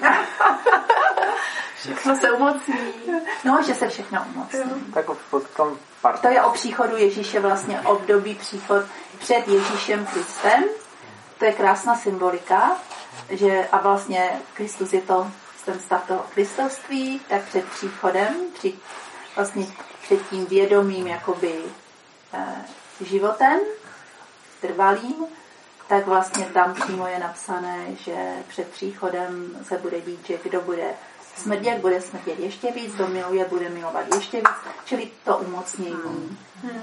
Všechno se umocní. No, že se všechno umocní. Tak potom to je o příchodu Ježíše, vlastně období příchod před Ježíšem Kristem. To je krásná symbolika. že a vlastně Kristus je to ten stav toho kristovství, tak před příchodem, vlastně před tím vědomým jakoby životem trvalým, tak vlastně tam přímo je napsané, že před příchodem se bude dít, že kdo bude smrdět, bude smrdět ještě víc, kdo miluje, bude milovat ještě víc, čili to umocnění.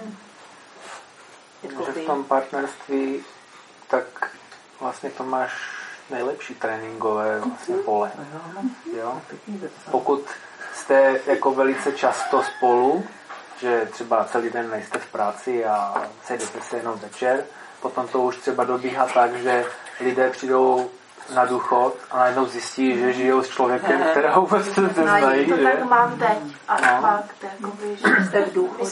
Že v tom partnerství tak vlastně to máš nejlepší tréninkové vlastně pole. Jo? Pokud jste jako velice často spolu, že třeba celý den nejste v práci a sejdete se jenom večer, potom to už třeba dobíhá tak, že lidé přijdou na důchod a najednou zjistí, že žijou s člověkem, kterého vůbec neznají. To tak mám teď. A fakt, jakoby, že jste v důchodu.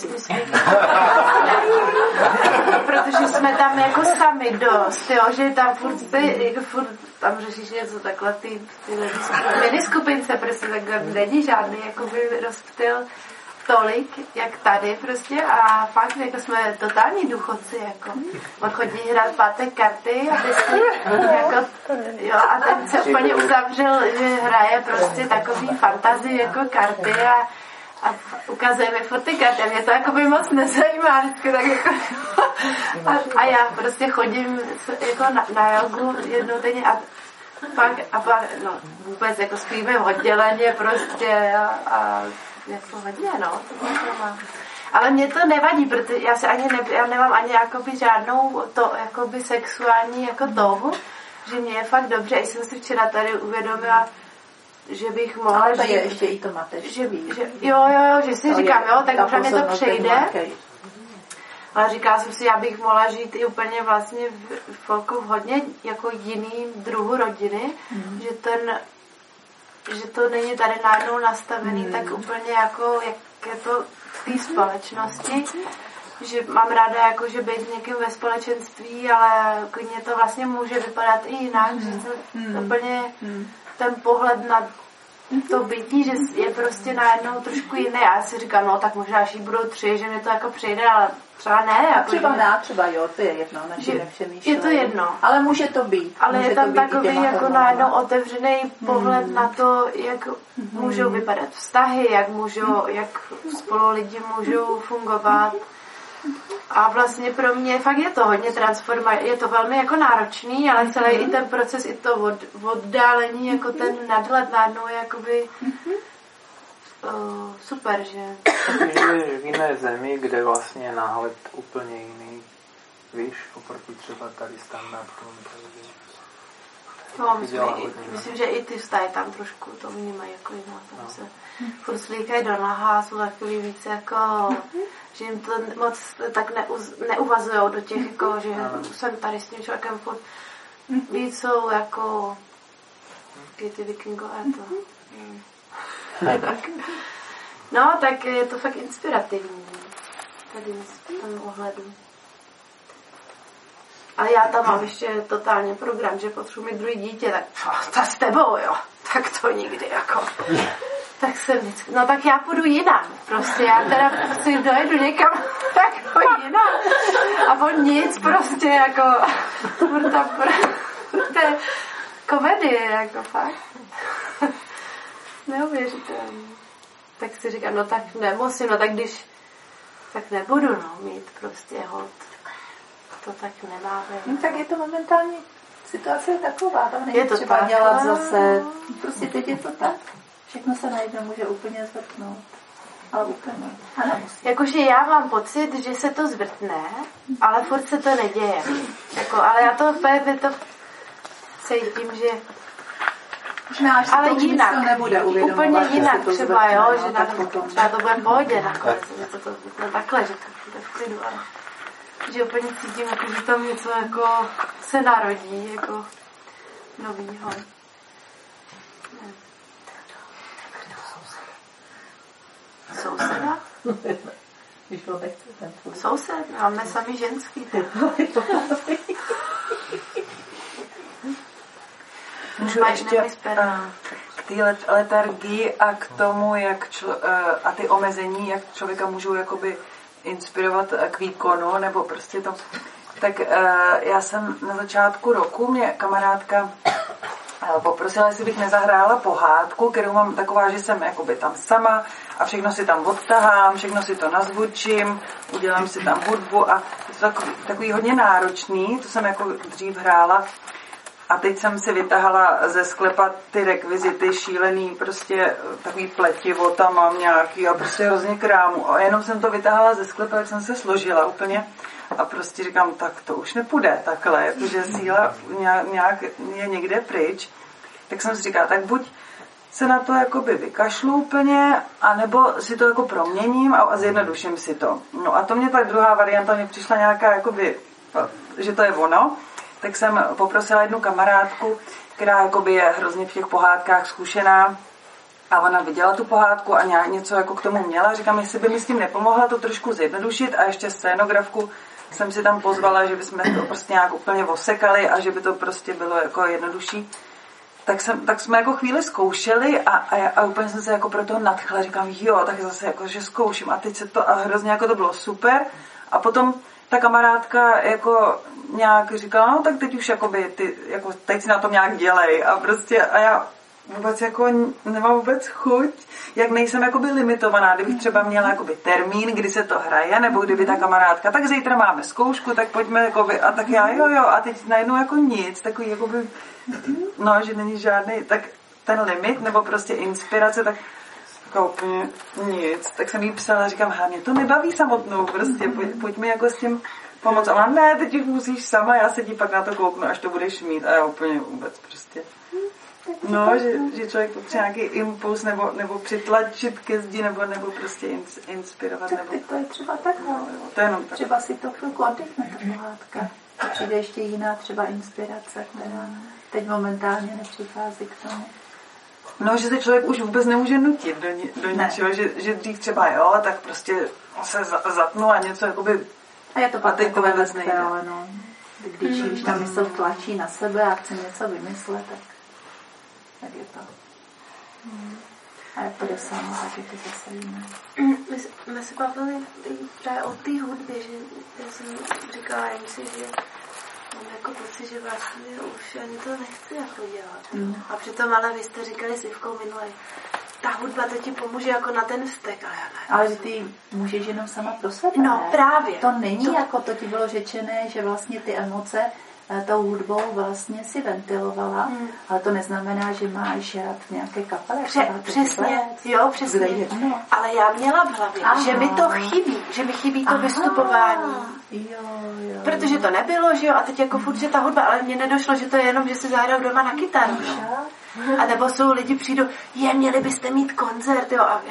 Protože jsme tam jako sami dost, jo, že tam furt tam řešíš něco takhle, ty miniskupince, prostě takhle není žádný jakoby rozptyl tolik, jak tady prostě a fakt jako jsme totální důchodci, jako. On chodí hrát pátek karty a jako, jo, a ten se úplně uzavřel, že hraje prostě takový fantazii jako karty a ukazuje mi furt ty karty a mě to jako by moc nezajímá vždycky tak jako a já prostě chodím jako na jogu jednou denně a pak no, vůbec jako spíme odděleně prostě a jako hodně, no, to má. Ale mě to nevadí, protože já nemám ani jakoby žádnou to, jakoby sexuální jako touhu, že mě je fakt dobře. I jsem si včera tady uvědomila, že bych mohla... Ale to je ještě i to mateřství. Jo, že si říkám, jo, tak možná mě to přejde. Ale říkala jsem si, já bych mohla žít i úplně vlastně v hodně jako jiný druhu rodiny, že to není tady najednou nastavený tak úplně jako, jak je to v té společnosti, že mám ráda jako, že být s někým ve společenství, ale klidně to vlastně může vypadat i jinak, že to úplně ten pohled na to bytí, že je prostě najednou trošku jiný. Já si říkám, no tak možná, až jí budou 3, že mi to jako přijde, ale třeba ne. Jako třeba jo, to je jedno, na čím nepřemýšlím. Je to jedno. Ale může to být. Ale je tam takový jako najednou otevřený pohled na to, jak můžou vypadat vztahy, jak spolu lidi můžou fungovat. A vlastně pro mě fakt je to hodně transformační, je to velmi jako náročný, ale celý i ten proces, i to oddálení, jako ten nadhled najednou je jakoby super, že? Žiješ v jiné zemi, kde vlastně je náhled úplně jiný, víš, oproti třeba tady standardům. No, myslím, že i ty vztahy tam trošku to vnímají jako jinak. Tam se furt slíkají do naha, jsou takový víc jako, že jim to moc tak neuvazujou do těch, jako, že jsem tady s tím člověkem furt víc jsou jako ty vikingové to. No, tak je to fakt inspirativní tady v tom ohledu. A já tam mám ještě totálně program, že potřebuji mít druhý dítě, tak s tebou, jo. Tak to nikdy, jako. Tak jsem vždycky, no tak já půjdu jinam. Prostě já teda si dojedu někam tak jinam. A on nic prostě, jako, to je komedie, jako fakt. Neuvěřitelný. Tak si říkám, no tak nemusím, no tak když, tak nebudu, no, mít prostě hod. To tak nemá být. No, tak je to momentálně situace je taková, tam není třeba dělat zase. Prostě teď je to tak. Všechno se najednou může úplně zvrtnout. Ale úplně. Jakože já mám pocit, že se to zvrtne, ale furt se to neděje. Jako, ale já to cítím, že možná, ale jinak, nebude úplně jinak třeba, jo, že třeba to bude v pohodě nakonec, že to zvrtne takhle, že to bude v klidu, ale že úplně cítím, jako, že tam něco jako se narodí, jako novýho. Souseda? Soused? Máme sami ženský. Můžu ještě k té letargii a k tomu, jak a ty omezení, jak člověka můžou jakoby inspirovat k výkonu, nebo prostě to. Tak já jsem na začátku roku, mě kamarádka poprosila, jestli bych nezahrála pohádku, kterou mám taková, že jsem jakoby tam sama a všechno si tam odtahám, všechno si to nazvučím, udělám si tam hudbu a to je takový hodně náročný, to jsem jako dřív hrála a teď jsem si vytahala ze sklepa ty rekvizity šílený, prostě takový pletivo tam mám nějaký a prostě hrozně krámu a jenom jsem to vytahala ze sklepa, jak jsem se složila úplně a prostě říkám, tak to už nepůjde takhle, protože síla nějak je někde pryč, tak jsem si říkala, tak buď se na to jakoby vykašlu úplně, anebo si to jako proměním a zjednoduším si to. No a to mě ta druhá varianta, mě přišla nějaká jakoby, že to je ono, tak jsem poprosila jednu kamarádku, která jakoby je hrozně v těch pohádkách zkušená a ona viděla tu pohádku a něco jako k tomu měla. Říkám, jestli by mi s tím nepomohla to trošku zjednodušit a ještě scénografku jsem si tam pozvala, že bychom to prostě nějak úplně osekali a že by to prostě bylo jako jednodušší. Tak jsme jako chvíli zkoušeli a úplně jsem se jako pro toho nadchla. Říkám, jo, tak zase jako, že zkouším a teď se to a hrozně jako to bylo super. A potom ta kamarádka jako nějak říkala, no tak teď už jakoby, jako teď si na tom nějak dělej a prostě a já vůbec jako nemám vůbec chuť, jak nejsem jakoby limitovaná, kdybych třeba měla jakoby termín, kdy se to hraje, nebo kdyby ta kamarádka, tak zítra máme zkoušku, tak pojďme jakoby, a tak já jo, a teď najednou jako nic, takový jakoby, no, že není žádný, tak ten limit, nebo prostě inspirace, tak jako úplně nic, tak jsem jí psala, říkám, mě to nebaví samotnou, prostě pojďme jako s tím pomoct, a ona, ne, teď už musíš sama, já se ti pak na to kouknu, až to budeš mít, a já úplně vůbec prostě. No, že člověk potřebuje nějaký impuls nebo přitlačit ke zdi nebo prostě inspirovat. Nebo... To je třeba takhle. To je jenom tak. Třeba si to chvilku oddechne, ta pohádka. A přijde ještě jiná třeba inspirace, která teď momentálně nepřichází k tomu. No, že se člověk už vůbec nemůže nutit do ničeho, že dřív třeba jo, tak prostě se zatnu a něco jakoby... A je to pak takové bezpěle, no. Když ta mysl tlačí na sebe a chce něco vymyslet, tak je to. A jak to dosáhnu, tak je to zase jiné. My se bavili právě o té hudbě, že já jsem říkala si, že mám jako pocit, že vlastně už ani to nechci jako dělat. A přitom ale vy jste říkali s Ivkou minule, ta hudba to ti pomůže jako na ten vztek, ale já ne. Ale že ty můžeš jenom sama pro sebe. No, ne? právě. To není jako to ti bylo řečené, že vlastně ty emoce tou hudbou vlastně si ventilovala, ale to neznamená, že máš rád v nějaké kapele. Přesně, jo, přesně. Ale já měla v hlavě, že mi to chybí, že mi chybí to vystupování. Jo. Protože to nebylo, že jo, a teď jako furt, že ta hudba, ale mně nedošlo, že to je jenom, že si zahraju doma na kytaru. A nebo jsou lidi přijdou, měli byste mít koncert, jo, a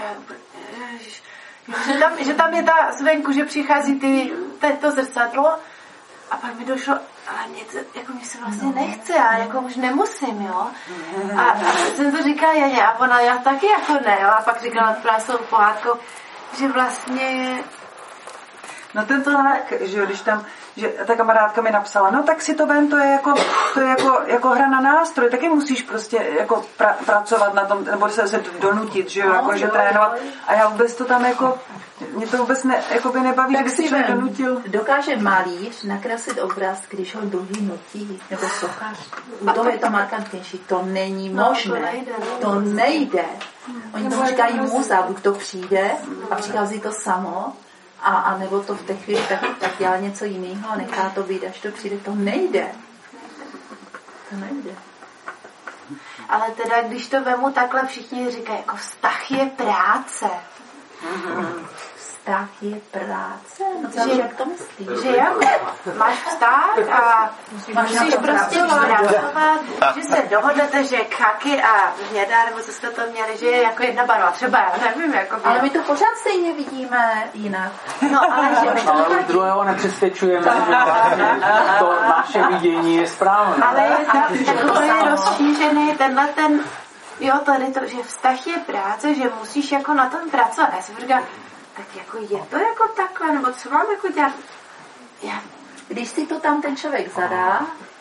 že tam je ta zvenku, že přichází to zrcadlo, a pak mi došlo, ale mě se vlastně nechce, já jako už nemusím, jo. A jsem to říkala Janě, a ona, já taky jako ne, jo. A pak říkala právě s tou pohádkou, že vlastně... No tento tak, že jo, když tam, že ta kamarádka mi napsala, no tak si to vem, to je jako hra na nástroj, taky musíš prostě jako pracovat na tom, nebo se donutit, že jo, jako, že trénovat. A já vůbec to tam jako, mě to vůbec nebaví, tak že by si člověk donutil. Dokáže malíř nakreslit obraz, když ho druhý nutí, nebo sochař. U toho je to markantnější. To není možné. To nejde. Oni tomu říkají muza, buď to přijde a přichází to samo, a nebo to v té chvíli tak dělá něco jiného a nechá to být, až to přijde. To nejde. To nejde. Ale teda, když to vemu takhle, všichni říkají, jako vztah je práce. Vztah je práce? No to jak to myslíš? Že jako máš vztah a musíš prostě pracovat, že se dohodnete, že khaki a hnědá, nebo co jste to měli, že je jako jedna barva. Třeba já nevím, jako... Ale my to pořád stejně vidíme jinak. No, ale že už to ale druhého nepřesvědčujeme, že to naše vidění je správné. Ale je to je rozšířený jo, tady to, že vztah je práce, že musíš jako na tom pracovat. Já jsem říkala, tak jako je to jako takhle, nebo co mám jako dělat? Když si to tam ten člověk zadá,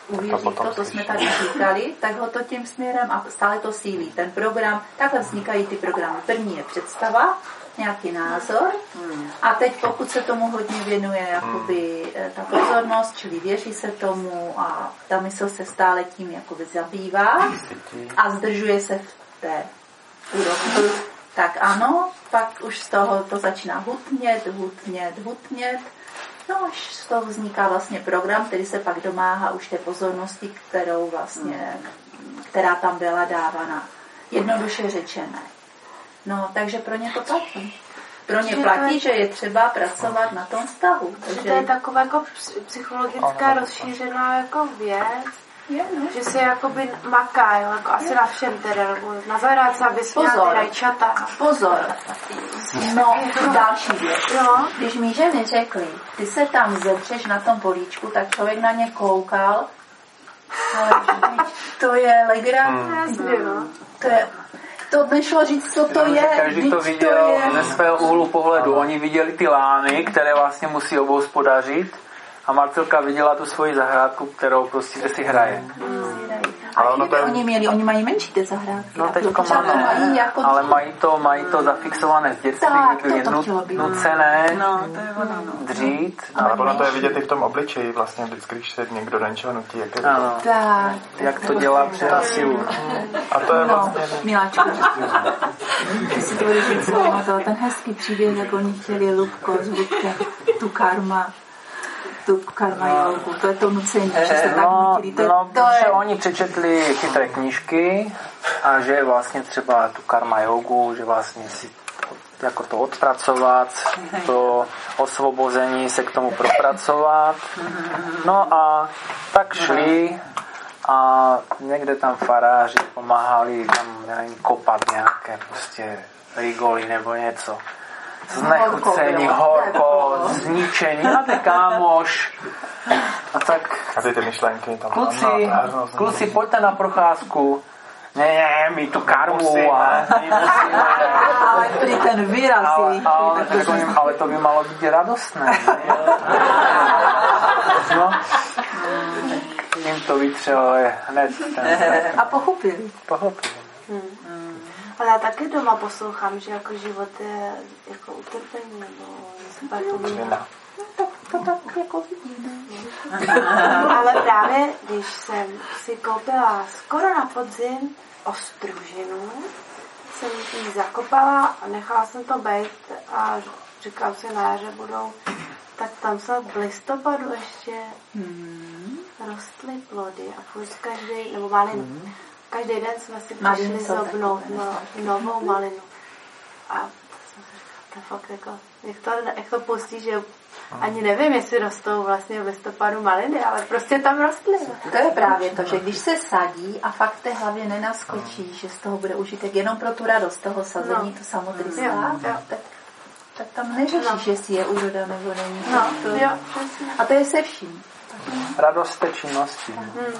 uvěří to jsme tady říkali, tak ho to tím směrem a stále to sílí. Ten program, takhle vznikají ty programy. První je představa, nějaký názor a teď pokud se tomu hodně věnuje jakoby ta pozornost, čili věří se tomu a ta mysl se stále tím jakoby zabývá a zdržuje se v té úrovni, tak ano, pak už z toho to začíná hutnět. No až z toho vzniká vlastně program, který se pak domáhá už té pozornosti, která tam byla dávána. Jednoduše řečené. No, takže pro ně to platí. Pro ně platí, že je třeba pracovat na tom vztahu. Takže to je taková jako psychologická rozšířená jako věc, že se jakoby maká, jo, jako asi na všem teda, na zahrádce, aby jsme měli rajčata. Pozor. No, další věc. No. Když mi ženy řekly, ty se tam zepřeš na tom políčku, tak člověk na ně koukal, ale to je legrace. To nešlo říct, co to je. Každý to viděl ze svého úhlu pohledu. Oni viděli ty lány, které vlastně musí obhospodařit a Marcelka viděla tu svoji zahrádku, kterou prostě kde si hraje. Ale oni mají menší ty zahrádky. No teďko máme, ale mají to zafixované z dětství, byly nucené dřít. Ale ono to je vidět i v tom obličeji vlastně, vždycky, když se někdo do něčeho nutí, jak to dělá přes sílu. A to je vlastně... Miláčku, ty si to budeš říct, ten hezký příběh, jak oni chtěli Lubko z Budke, tu karma jogu, to je to nucení, že se tak nutili. Protože oni přečetli chytré knížky a že vlastně třeba tu karma jogu, že vlastně si jako to odpracovat, to osvobození se k tomu propracovat. No a tak šli a někde tam faráři pomáhali tam, nevím, kopat nějaké prostě rigoly nebo něco. Znechucení, horko, zničení, a ty kámoš. A tak... A ty myšlenky tam... Kluci, pojďte na procházku. Ne, my tu karmu a... Ale který ten výraz je... Ale to by malo být radostné. No, jim to vytřelo hned. A pochopili. Ale já taky doma poslouchám, že jako život je jako utrpení, nebo něco takového. To tak jako vidíme. Ale právě, když jsem si koupila skoro na podzim ostružinu, jsem ji zakopala a nechala jsem to bejt a říkám si, na jaře budou, tak tam se v listopadu ještě rostly plody a furt každý, nebo malinu. Každý den jsme si přišli zobnout novou malinu. A to fakt jako, jak to pustí, že ani nevím, jestli rostou vlastně v listopadu maliny, ale prostě tam rostly. To je právě to, že když se sadí a fakt v té hlavě nenaskočí, že z toho bude užitek jenom pro tu radost toho sazení, to samotný tak tam neřešíš, jestli je úroda nebo není. A to je se vším. Radost té činnosti.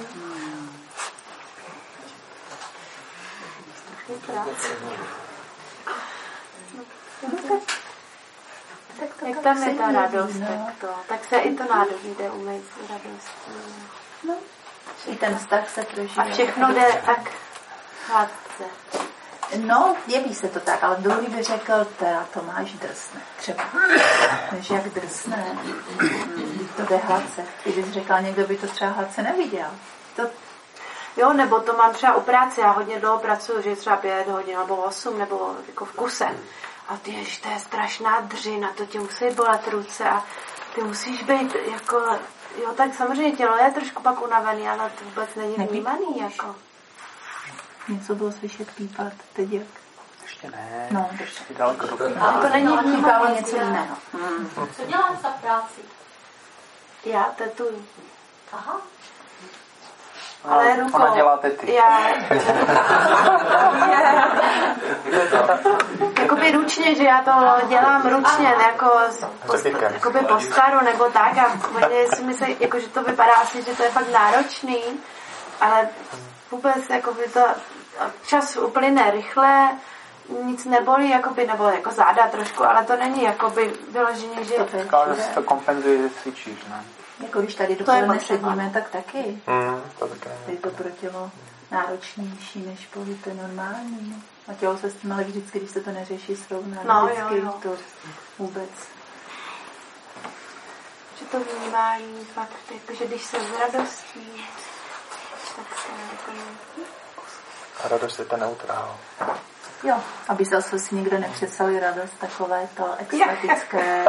Jak tam je ta radost, tak se i to nádobí jde umýt radost. No, i ten vztah se prožívá. A všechno jde tak hladce. No, jeví se to tak, ale druhý by řekl, to máš drsné. Třeba. Víš, jak drsné. To jde hladce. Kdybys řekl, někdo by to třeba hladce neviděl. Jo, nebo to mám třeba u práce, já hodně dlouho pracuji, že třeba 5 hodin nebo 8, nebo jako v kuse. A ty, jež, to je strašná dřina, to tě musí bolet ruce a ty musíš být jako, jo, tak samozřejmě tělo je trošku pak unavený, ale to vůbec není vnímaný, jako. Něco bylo slyšet pípat, teď jak? Ještě ne. No, ještě daleko do pípat. Ale to není vnímání, něco jiného. Co děláš za práci? Já tetuju. Aha. Ale rukou. Ona dělá tety. Jakoby ručně, že já to dělám ručně, jako jakoby po staru nebo tak a oni si myslí, jako, že to vypadá asi, že to je fakt náročný, ale vůbec jakoby to čas uplyne rychle, nic nebolí, jakoby, nebo jako záda trošku, ale to není jakoby vyloženě, že... To si to kompenzuje, že cvičíš, ne? Jako když tady dopoledne sedíme, tak taky. To taky. Je to pro tělo náročnější než pohyb normální. A tělo se s tím ale vždycky, když se to neřeší srovnat, vždycky to vůbec. Že to vnímání fakt, jakože když se s radostí, tak se jako... A radost je ta neutrál. Jo, aby zase si nikdo nepředstavil radost, takové to extatické.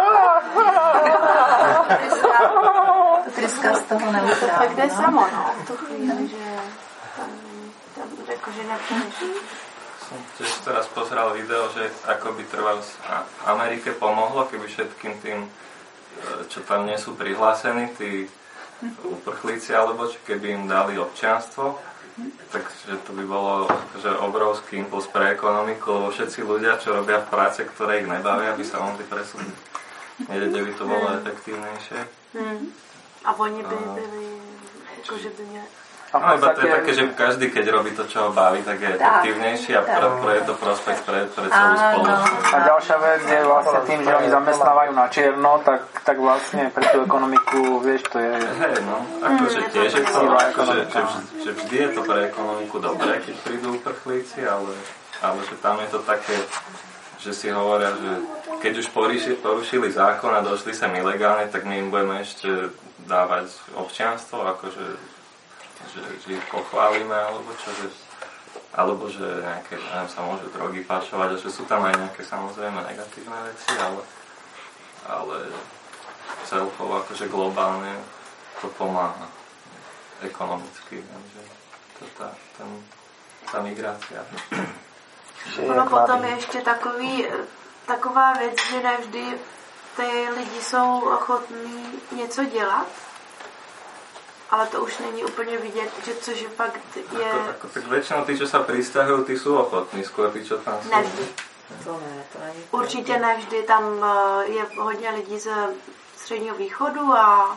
Tryska z toho neutrál. Tak jde samo, no, v tu chvíli, že tam jakože nepřemýšlí. Som tiež teraz pozeral video, že ako by trvalo Amerike pomohlo, keby všetkým tým, čo tam nie sú prihlásení, tí uprchlíci, alebo keby im dali občianstvo, takže to by bolo že obrovský impuls pre ekonomiku, lebo všetci ľudia, čo robia v práce, ktoré ich nebavia, by sa mohli presunúť. Niekde by to bolo efektívnejšie. A oni by byli, akože by nie... No iba to je také, že každý, keď robí to, čo ho baví, tak je efektívnejší a je to prospekt pre celú spoločnosť. A ďalšia vec je vlastne tým, že oni zamestnávajú na čierno, tak vlastne pre tú ekonomiku, vieš, to je... Hej, no, akože tiež je to, že vždy je to pre ekonomiku dobré, keď prídu uprchlíci, ale že tam je to také, že si hovoria, že keď už porušili zákon a došli sem ilegálne, tak my im budeme ešte dávať občianstvo, akože že ich pochválime, alebo že nejaké, neviem, sa môžu drogy pašovať, a že sú tam aj nejaké samozrejme negatívne veci, ale celkovo akože globálne to pomáha ekonomicky, takže to tá migrácia. Ono potom je ještě taková věc, že nevždy ty lidi jsou ochotní něco dělat, ale to už není úplně vidět, že což je fakt je... Tak väčšinou tí, čo sa pristahujú, tí sú ochotní, skôr tí, čo tam sú. Nevždy. Určitě nevždy. Tam je hodně lidí ze Středního východu a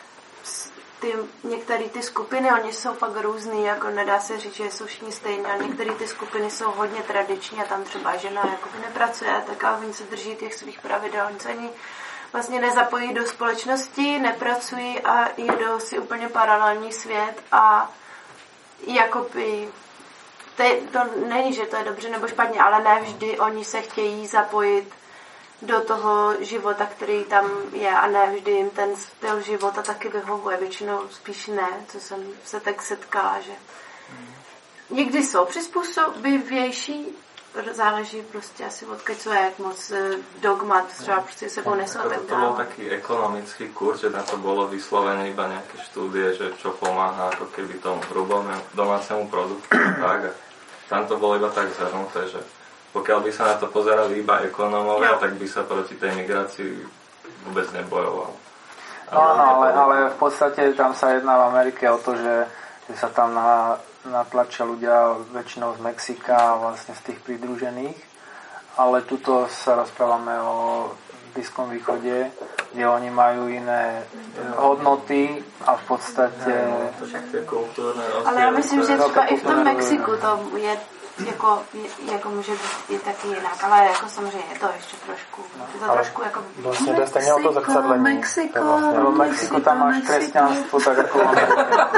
některé ty skupiny, oni jsou fakt různý, jako nedá se říct, že jsou všichni stejné, a některé ty skupiny jsou hodně tradiční a tam třeba žena jakoby nepracuje, tak a oni se drží těch svých pravidel, oni se ani vlastně nezapojí do společnosti, nepracují a jedou si úplně paralelní svět a jakoby to není, že to je dobře nebo špatně, ale ne vždy oni se chtějí zapojit do toho života, který tam je, a ne vždy jim ten styl života taky vyhovuje, většinou spíš ne, co jsem se tak setkala, že někdy jsou přizpůsobivější, záleží prostě asi odkud co je, jak moc dogmat třeba prostě sebou nesou. To bol taký ekonomický kurz, že na to bolo vyslovené iba nejaké štúdie, že čo pomáha ako keby tomu hrubému domácemu produktu. Tak, a tam to bolo iba tak zhrnuté, že pokiaľ by sa na to pozerali iba ekonómovia, tak by sa proti tej migrácii vôbec nebojoval. Ale v podstate tam sa jedná v Amerike o to, že sa tam natlačia ľudia väčšinou z Mexika a vlastne z tých pridružených, ale tuto sa rozprávame o Blízkom východe, kde oni majú iné hodnoty a v podstate... Ale já myslím, že třeba i v tom Mexiku to je jako může být taky jinak, ale jako samozřejmě je to ještě trošku, je to trošku jako... Vlastně jde stejně o to zrcadlení. Mexiko, tam máš kresťanstvo, tak jako máme...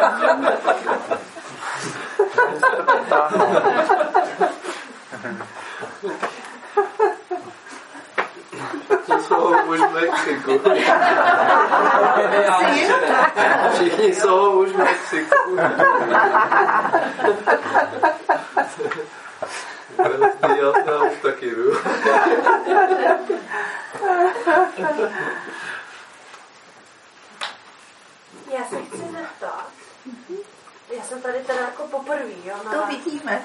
Jsou už v Mexiku. Všichni jsou už v Mexiku. Já už taky jdu. Já se chci zeptat. Já jsem tady teda jako poprvý, jo? To vidíme.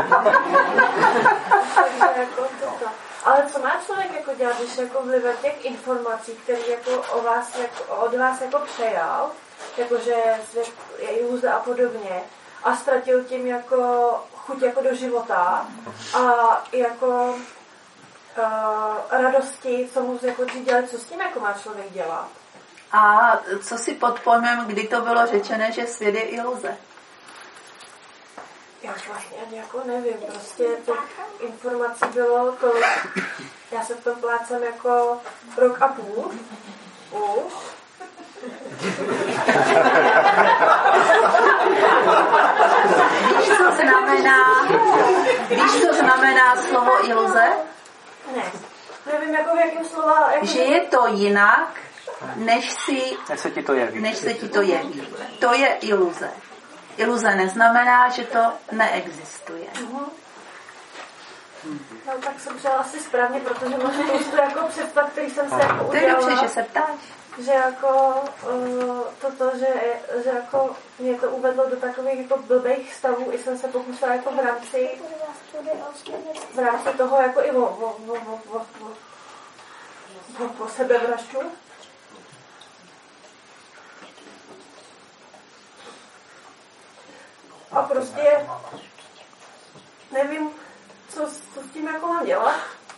Takže jako toto. Ale co má člověk jako dělat, když jako vlivem těch informací, které jako od vás jako přejal, jakože svět je iluze a podobně, a ztratil tím jako chuť jako do života a jako radosti, co mu jako dělat, co s tím jako má člověk dělat? A co si pod pojmem, kdy to bylo řečené, že svět je iluze? Já už vlastně ani jako nevím, prostě těch informací bylo tolik. Já se v tom plácem jako rok a půl už. Víš, co znamená slovo iluze? Ne. Nevím, jako v jakém slova... Že je to jinak, než se ti to jeví. Než se ti to jeví. To je iluze. Iluze neznamená, že to neexistuje. No tak jsem přijela asi správně, protože mám spoustu jako představ, který jsem se jako udělala. To je dobře, že se ptáš. Že jako toto, že jako mě to uvedlo do takových jako blbých stavů, i jsem se pokusila jako v rámci toho jako i o sebevraždu. A prostě nevím, co s tím jako mám dělat.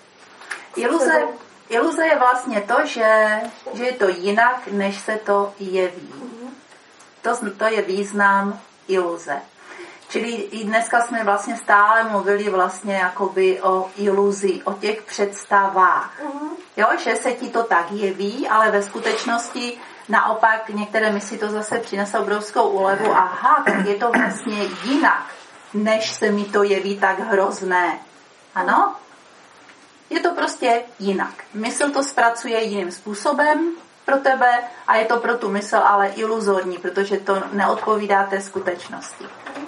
Iluze je vlastně to, že je to jinak, než se to jeví. To je význam iluze. Čili i dneska jsme vlastně stále mluvili vlastně jakoby o iluzi, o těch představách. Jo, že se ti to tak jeví, ale ve skutečnosti naopak některé mysli to zase přinese obrovskou úlevu. Aha, tak je to vlastně jinak, než se mi to jeví tak hrozné. Ano? Je to prostě jinak. Mysl to zpracuje jiným způsobem pro tebe a je to pro tu mysl ale iluzorní, protože to neodpovídá té skutečnosti.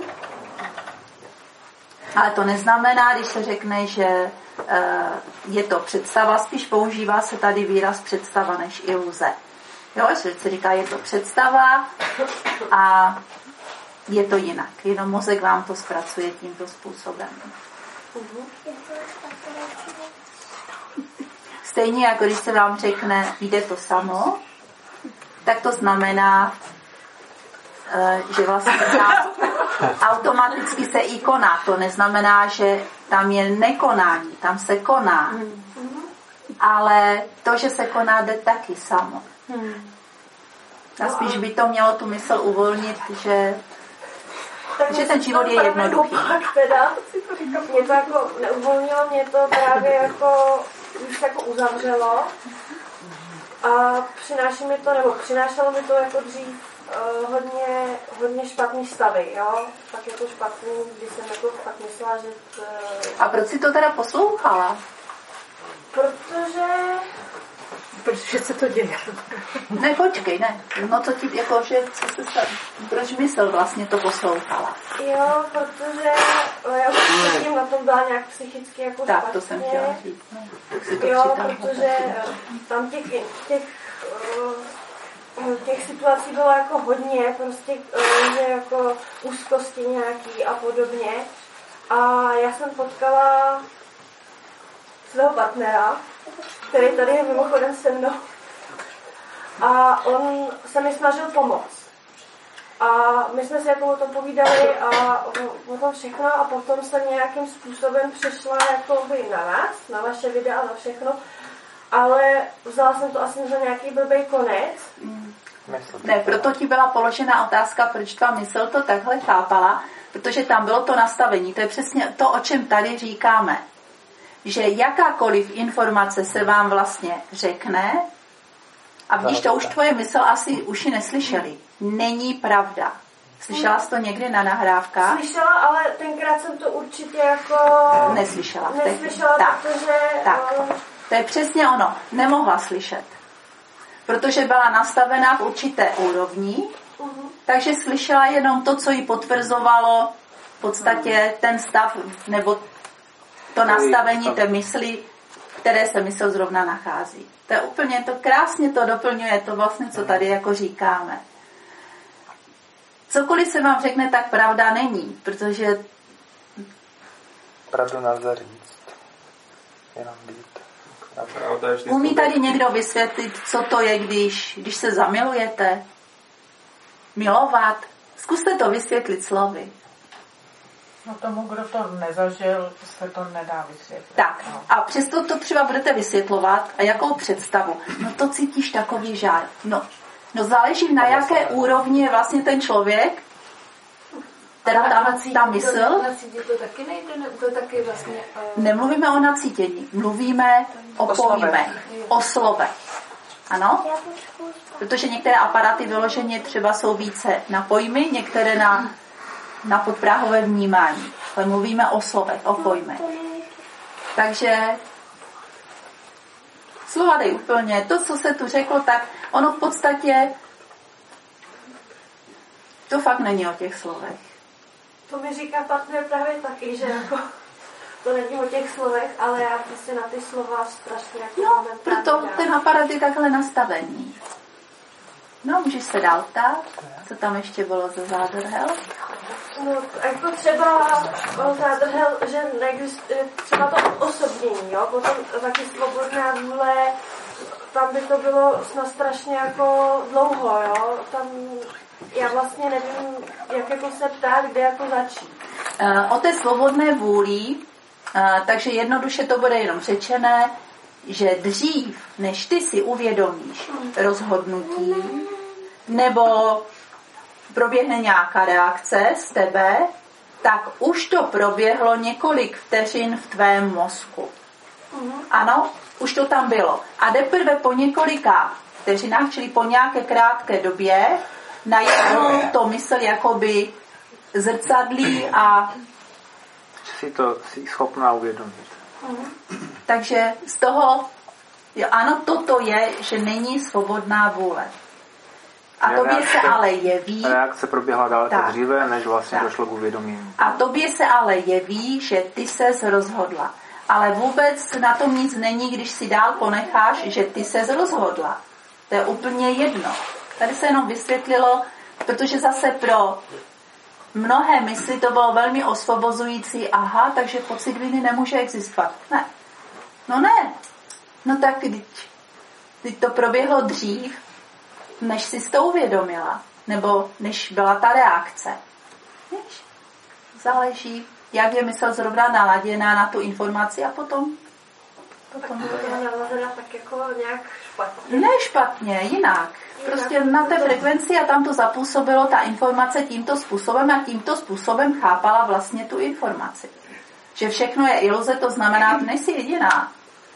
Ale to neznamená, když se řekne, že je to představa, spíš používá se tady výraz představa než iluze. Jo, že se říká, je to představa a je to jinak. Jenom mozek vám to zpracuje tímto způsobem. Stejně jako když se vám řekne, jde to samo, tak to znamená, že vlastně automaticky se i koná. To neznamená, že tam je nekonání, tam se koná. Ale to, že se koná, jde taky samo. A spíš by to mělo tu mysl uvolnit, že ten život je jednoduchý. Teda, mě to jako neuvolnilo, mě to právě jako už jako uzavřelo a přinášelo mi to jako dřív hodně špatný stavy, jo? Tak je to špatný, když jsem jako fakt myslela, že... A proč jsi to teda poslouchala? Protože se to děje. Ne, počkej, ne. No co ti, jako, že proč mysl vlastně to poslouchala? Jo, protože já už tím na tom byla nějak psychicky jako tak, špatně. To jsem chtěla říct. No, jo, protože tam těch situací bylo jako hodně, prostě, že jako úzkosti nějaký a podobně. A já jsem potkala svého partnera, který tady je mimochodem se mnou. A on se mi snažil pomoct. A my jsme si jako o tom povídali a o tom všechno a potom jsem nějakým způsobem přišla jako na nás, na vaše videa a na všechno. Ale vzala jsem to asi za nějaký blbej konec. Ne, proto ti byla položena otázka, proč tvá mysl to takhle chápala, protože tam bylo to nastavení. To je přesně to, o čem tady říkáme. Že jakákoliv informace se vám vlastně řekne, a vidíš, to už tvoje mysl asi uši neslyšeli. Není pravda. Slyšela jsi to někdy na nahrávkách? Slyšela, ale tenkrát jsem to určitě jako... Neslyšela, protože... Tak. To je přesně ono. Nemohla slyšet. Protože byla nastavená v určité úrovni, takže slyšela jenom to, co jí potvrzovalo v podstatě ten stav, nebo to nastavení té mysli, které se mysl zrovna nachází. To je úplně, to krásně to doplňuje, to vlastně, co tady jako říkáme. Cokoliv se vám řekne, tak pravda není, protože pravdu nelze říct. Jenom být. Umí tady někdo vysvětlit, co to je, když se zamilujete? Milovat? Zkuste to vysvětlit slovy. No tomu, kdo to nezažil, se to nedá vysvětlit. Tak, a přesto to třeba budete vysvětlovat a jakou představu? No to cítíš takový žár. No záleží na jaké úrovni je vlastně ten člověk, teda ta mysl. To taky nejde, to taky vlastně... Nemluvíme o nacítění, mluvíme o pojmech, o slovech. Ano? Protože některé aparáty vyloženě třeba jsou více na pojmy, některé na podpráhové vnímání. Ale mluvíme o slovech, o pojmech. Takže slova dej úplně. To, co se tu řeklo, tak ono v podstatě to fakt není o těch slovech. To mi říká partner právě taky, že jako to není o těch slovech, ale já prostě na ty slova strašně jako proto ten aparát je takhle nastavený. No, můžeš se dál ptát, co tam ještě bylo za zádrhel? No, jako třeba zádrhel, že neexistuje třeba to osobnění, jo, potom taky svobodná vůle, tam by to bylo snad strašně jako dlouho, jo, tam já vlastně nevím, jak jako se ptát, kde jako začít. O té svobodné vůli, takže jednoduše to bude jenom řečené, že dřív, než ty si uvědomíš rozhodnutí, nebo proběhne nějaká reakce z tebe, tak už to proběhlo několik vteřin v tvém mozku. Ano, už to tam bylo. A teprve po několika vteřinách, čili po nějaké krátké době, najednou to mysl jakoby zrcadlí a si schopná uvědomit. Takže z toho, jo, ano, toto je, že není svobodná vůle. A tobě se ale jeví... Reakce proběhla daleko dříve, než vlastně došlo k uvědomění. A tobě se ale jeví, že ty ses rozhodla. Ale vůbec na tom nic není, když si dál ponecháš, že ty ses rozhodla. To je úplně jedno. Tady se jenom vysvětlilo, protože zase pro mnohé mysli to bylo velmi osvobozující. Aha, takže pocit viny nemůže existovat. Ne. No ne. No tak teď to proběhlo dřív, než jsi to uvědomila. Nebo než byla ta reakce. Víš? Záleží, jak je mysl zrovna naladěná na tu informaci a potom tak jako nějak špatně. Ne špatně, jinak. Prostě na té frekvenci a tam to zapůsobilo ta informace tímto způsobem a tímto způsobem chápala vlastně tu informaci. Že všechno je iluze, to znamená, že nejsi jediná.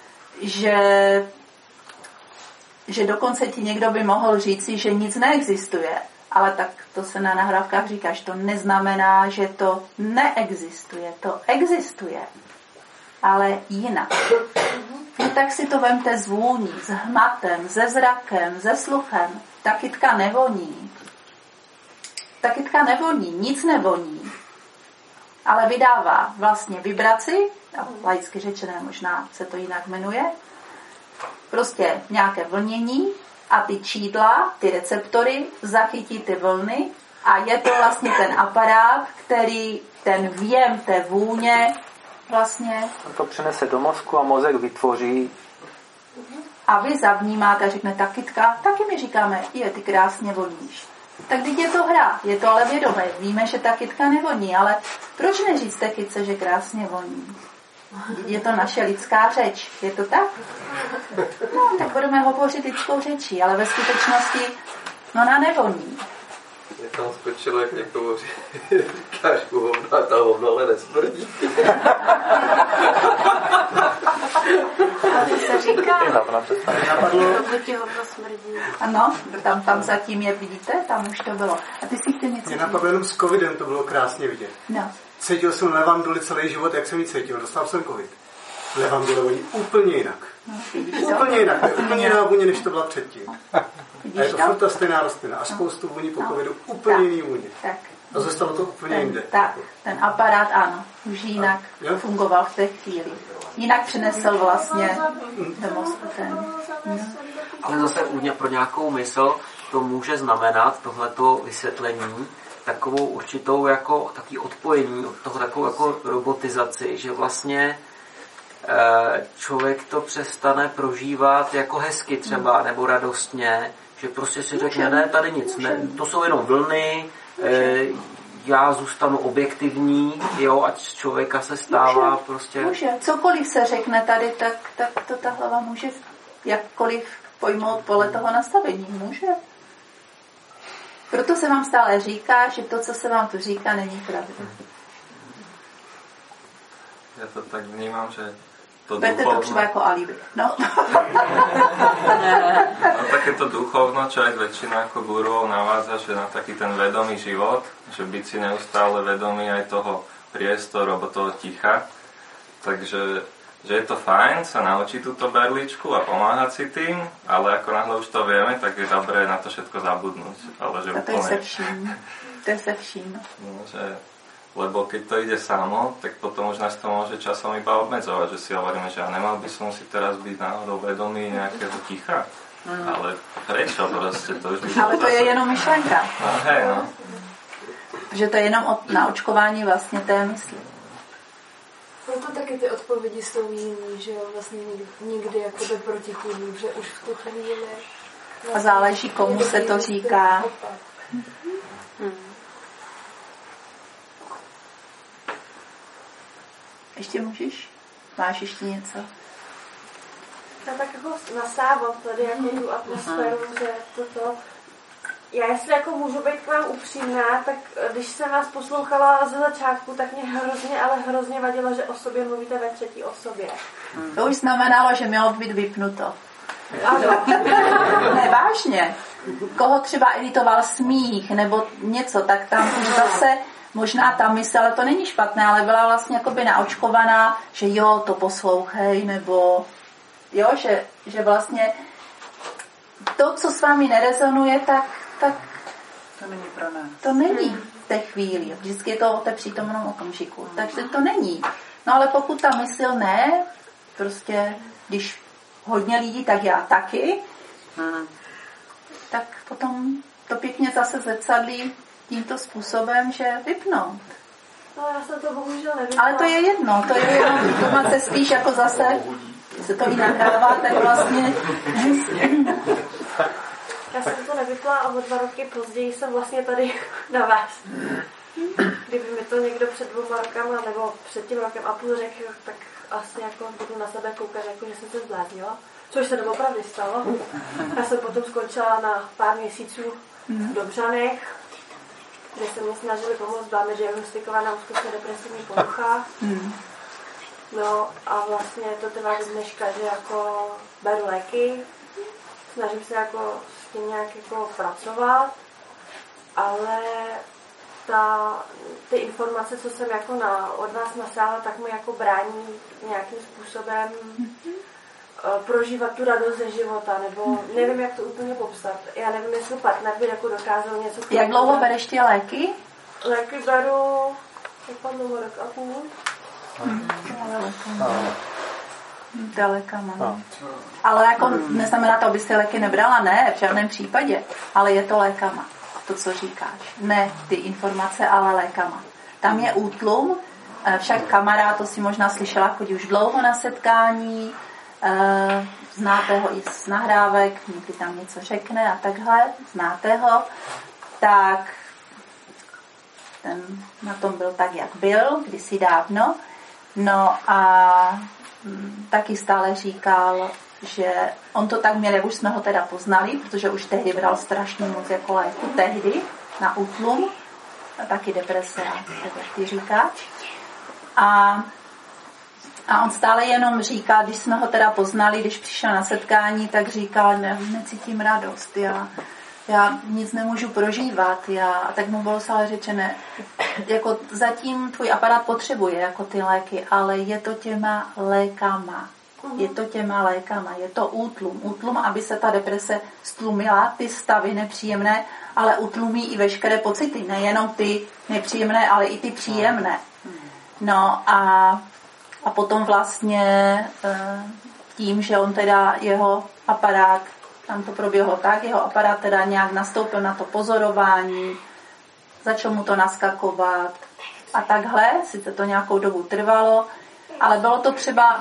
Že dokonce ti někdo by mohl říci, že nic neexistuje. Ale tak to se na nahrávkách říká, že to neznamená, že to neexistuje. To existuje. Ale jinak. No tak si to vemte s vůní, s hmatem, se zrakem, se sluchem. Ta kytka nevoní. Ta kytka nevoní, nic nevoní. Ale vydává vlastně vibraci, laicky řečené, možná se to jinak jmenuje, prostě nějaké vlnění a ty čídla, ty receptory zachytí ty vlny a je to vlastně ten aparát, který ten věm té vůně vlastně... To přenese do mozku a mozek vytvoří. A vy zavnímáte a řekne, ta kytka, taky my říkáme, ty krásně voníš. Tak teď je to hra, je to ale vědomé. Víme, že ta kytka nevoní, ale proč neříct té kytce, že krásně voní? Je to naše lidská řeč. Je to tak? No, tak budeme hovořit lidskou řečí, ale ve skutečnosti ona nevoní. Mě tam skočilo, jak někomu říkáš hovna, ta hovna ale nesmrdí. To se říká. To ti hovno smrdí. Ano, tam zatím je, vidíte, tam už to bylo. A ty si chtěl něco... Mě napadlo jenom s covidem, to bylo krásně vidět. No. Cítil jsem levanduli celý život, jak jsem ji cítil. Dostal jsem covid. Levandule voní úplně jinak. Úplně jinak. To je úplně jiná vůně, než to byla předtím. A je to furt ta stejná rostlina. A spoustu vůní po covidu úplně jiný vůně. A zůstalo to úplně jinde. Tak, ten aparát, ano, už jinak fungoval v té chvíli. Jinak přinesl vlastně do mozku ten. Ale zase pro nějakou mysl to může znamenat tohleto vysvětlení takovou určitou jako takový odpojení od toho, takovou jako robotizaci, že vlastně člověk to přestane prožívat jako hezky třeba, nebo radostně, že prostě si řekne, ne, tady nic, ne, to jsou jenom vlny, já zůstanu objektivní, jo, ať z člověka se stává prostě... Může. Cokoliv se řekne tady, tak to ta hlava může jakkoliv pojmout podle toho nastavení. Může. Proto se vám stále říká, že to, co se vám tu říká, není pravda. Já to tak vnímám, že to berte duchovno. to třeba jako alibi. No. No také to duchovno, čo aj väčšina ako gurúov navádza, že na taký ten vedomý život, že byť si neustále vedomý aj toho priestoru alebo toho ticha. Takže že je to fajn sa naučiť túto berličku a pomáhať si tým, ale ako náhle už to vieme, tak je dobré na to všetko zabudnúť. Ale že a to úplne... je se vším. To je se vším. No, že... Lebo keď to ide samo, tak potom už nás to môže časom iba obmedzovať, že si hovoríme, že ja nemal by som si teraz byť náhodou vedomý nejakého ticha. Ale prečo proste? To už by ale to je jenom myšlenka. No hej, no. Že to je jenom naočkování vlastně té mysli. Proto taky ty odpovědi jsou jiný, že jo, vlastně nikdy jakoby protichůdný, že už v tu chvíli... Vlastně a záleží, komu se to říká. Ještě můžeš? Máš ještě něco? Já tak jako nasávám tady jako tu atmosféru, že toto... Já jestli jako můžu být k vám upřímná, tak když jsem vás poslouchala ze začátku, tak mě hrozně, ale hrozně vadilo, že o sobě mluvíte ve třetí osobě. To už znamenalo, že mělo být vypnuto. Ano. Ne, vážně. Koho třeba iritoval smích nebo něco, tak tam už zase možná ta mysl, ale to není špatné, ale byla vlastně jakoby naočkovaná, že jo, to poslouchej, nebo jo, že vlastně to, co s vámi nerezonuje, tak to není pro nás. To není v té chvíli. Vždycky je to o té přítomnom okamžiku. Takže to není. No ale pokud ta mysl ne, prostě když hodně lidí, tak já taky, tak potom to pěkně zase zrcadlí tímto způsobem, že vypnout. No já jsem to bohužel nevypla. Ale to je jedno, to je jenom, to máte spíš jako zase, se to i nahrává, tak vlastně... Já jsem to nevypla a o 2 roky později jsem vlastně tady na vás. Kdyby mi to někdo před 2 rokama nebo před tím rokem a půl řekl, tak asi jako budu na sebe koukat, jako, že jsem se zbláznila. Což se doopravdy stalo. Já jsem potom skončila na pár měsíců v Dobřanech, kde se mě snažili pomoct, byla mi diagnostikovaná úzkostně depresivní porucha. No a vlastně to trvá do dneška, že jako beru léky, snažím se jako s tím nějak jako pracovat, ale ty informace, co jsem jako od vás nasáhla, tak mi jako brání nějakým způsobem prožívat tu radost ze života, nebo nevím, jak to úplně popsat. Já nevím, jestli partner by jako dokázal něco... Jak dlouho bereš ty léky? Léky beru jako dlouho, rok a půl. Daleka mám. Ale jako neznamená to, abys ty léky nebrala, ne, v žádném případě, ale je to lékama, to, co říkáš. Ne ty informace, ale lékama. Tam je útlum, však kamarád, to si možná slyšela, chodí už dlouho na setkání, znáte ho i z nahrávek, někdy tam něco řekne a takhle, znáte ho, tak ten na tom byl tak, jak byl, kdysi dávno. No a taky stále říkal, že on to tak měl, jak už jsme ho teda poznali, protože už tehdy bral strašně moc jako léku, tehdy na útlum, a taky deprese, tak jak ty říkáš. A on stále jenom říká, když jsme ho teda poznali, když přišel na setkání, tak říkal, necítím radost, já nic nemůžu prožívat, a tak mu bylo stále řečené, jako zatím tvůj aparát potřebuje jako ty léky, ale je to těma lékama. Je to útlum, aby se ta deprese stlumila, ty stavy nepříjemné, ale utlumí i veškeré pocity, nejenom ty nepříjemné, ale i ty příjemné. No a potom vlastně tím, že on teda jeho aparát, tam to proběhlo tak, jeho aparát teda nějak nastoupil na to pozorování, začal mu to naskakovat a takhle, sice to nějakou dobu trvalo, ale bylo to třeba,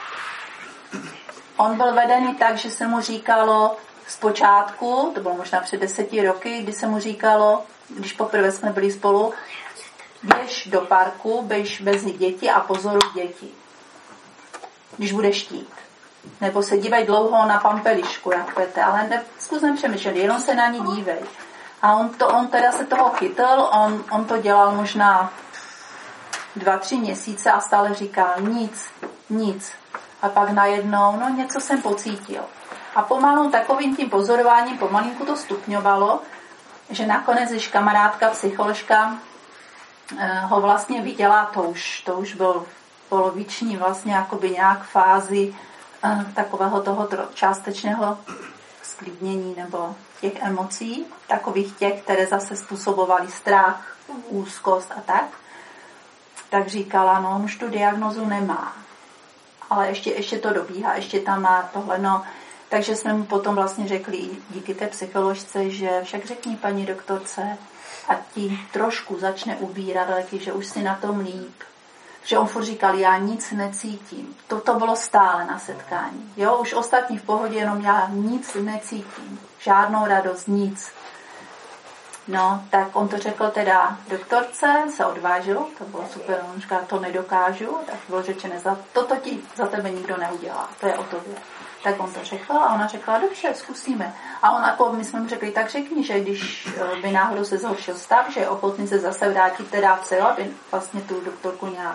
on byl vedený tak, že se mu říkalo zpočátku, to bylo možná před 10 roky, kdy se mu říkalo, když poprvé jsme byli spolu, běž do parku, běž bez děti a pozoruj děti, když budeš chtít. Nebo se dívej dlouho na pampelišku, jak pete, ale zkus nepřemýšlet, jenom se na ní dívej. A on teda se toho chytl, on to dělal možná 2-3 měsíce a stále říkal nic. A pak najednou, no něco jsem pocítil. A pomalu takovým tím pozorováním pomalinku to stupňovalo, že nakonec, když kamarádka, psycholožka ho vlastně viděla, to už byl poloviční vlastně jakoby nějak fázi takového toho částečného sklidnění nebo těch emocí, takových těch, které zase způsobovaly strach, úzkost a tak říkala, no on už tu diagnozu nemá, ale ještě to dobíhá, ještě tam má tohle, no. Takže jsme mu potom vlastně řekli díky té psycholožce, že však řekni paní doktorce, a ti trošku začne ubírat léky, že už si na tom líp. Že on furt říkal, já nic necítím. To bylo stále na setkání. Jo, už ostatní v pohodě, jenom já nic necítím. Žádnou radost, nic. No, tak on to řekl teda doktorce, se odvážil, to bylo super, on říkal, to nedokážu, tak bylo řečené, toto ti za tebe nikdo neudělá, to je o tobě. Tak on to řekl a ona řekla, dobře, zkusíme. A on jako, my jsme mu řekli, tak řekni, že když by náhodou se zhoršil stav, že je ochotný se zase vrátit teda v celu, aby vlastně tu doktorku nějak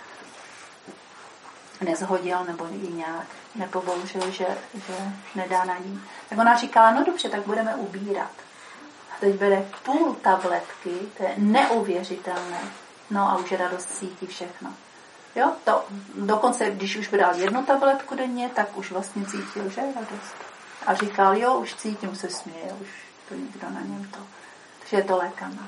nezhodil nebo ji nějak nepobouřil, že nedá na ní. Tak ona říkala, no dobře, tak budeme ubírat. A teď bere půl tabletky, to je neuvěřitelné. No a už radost cítí všechno. Jo, to dokonce, když už bral 1 tabletku denně, tak už vlastně cítil, že radost. A říkal, jo, už cítím, se směje, už to nikdo na něm to. Takže je to lékané.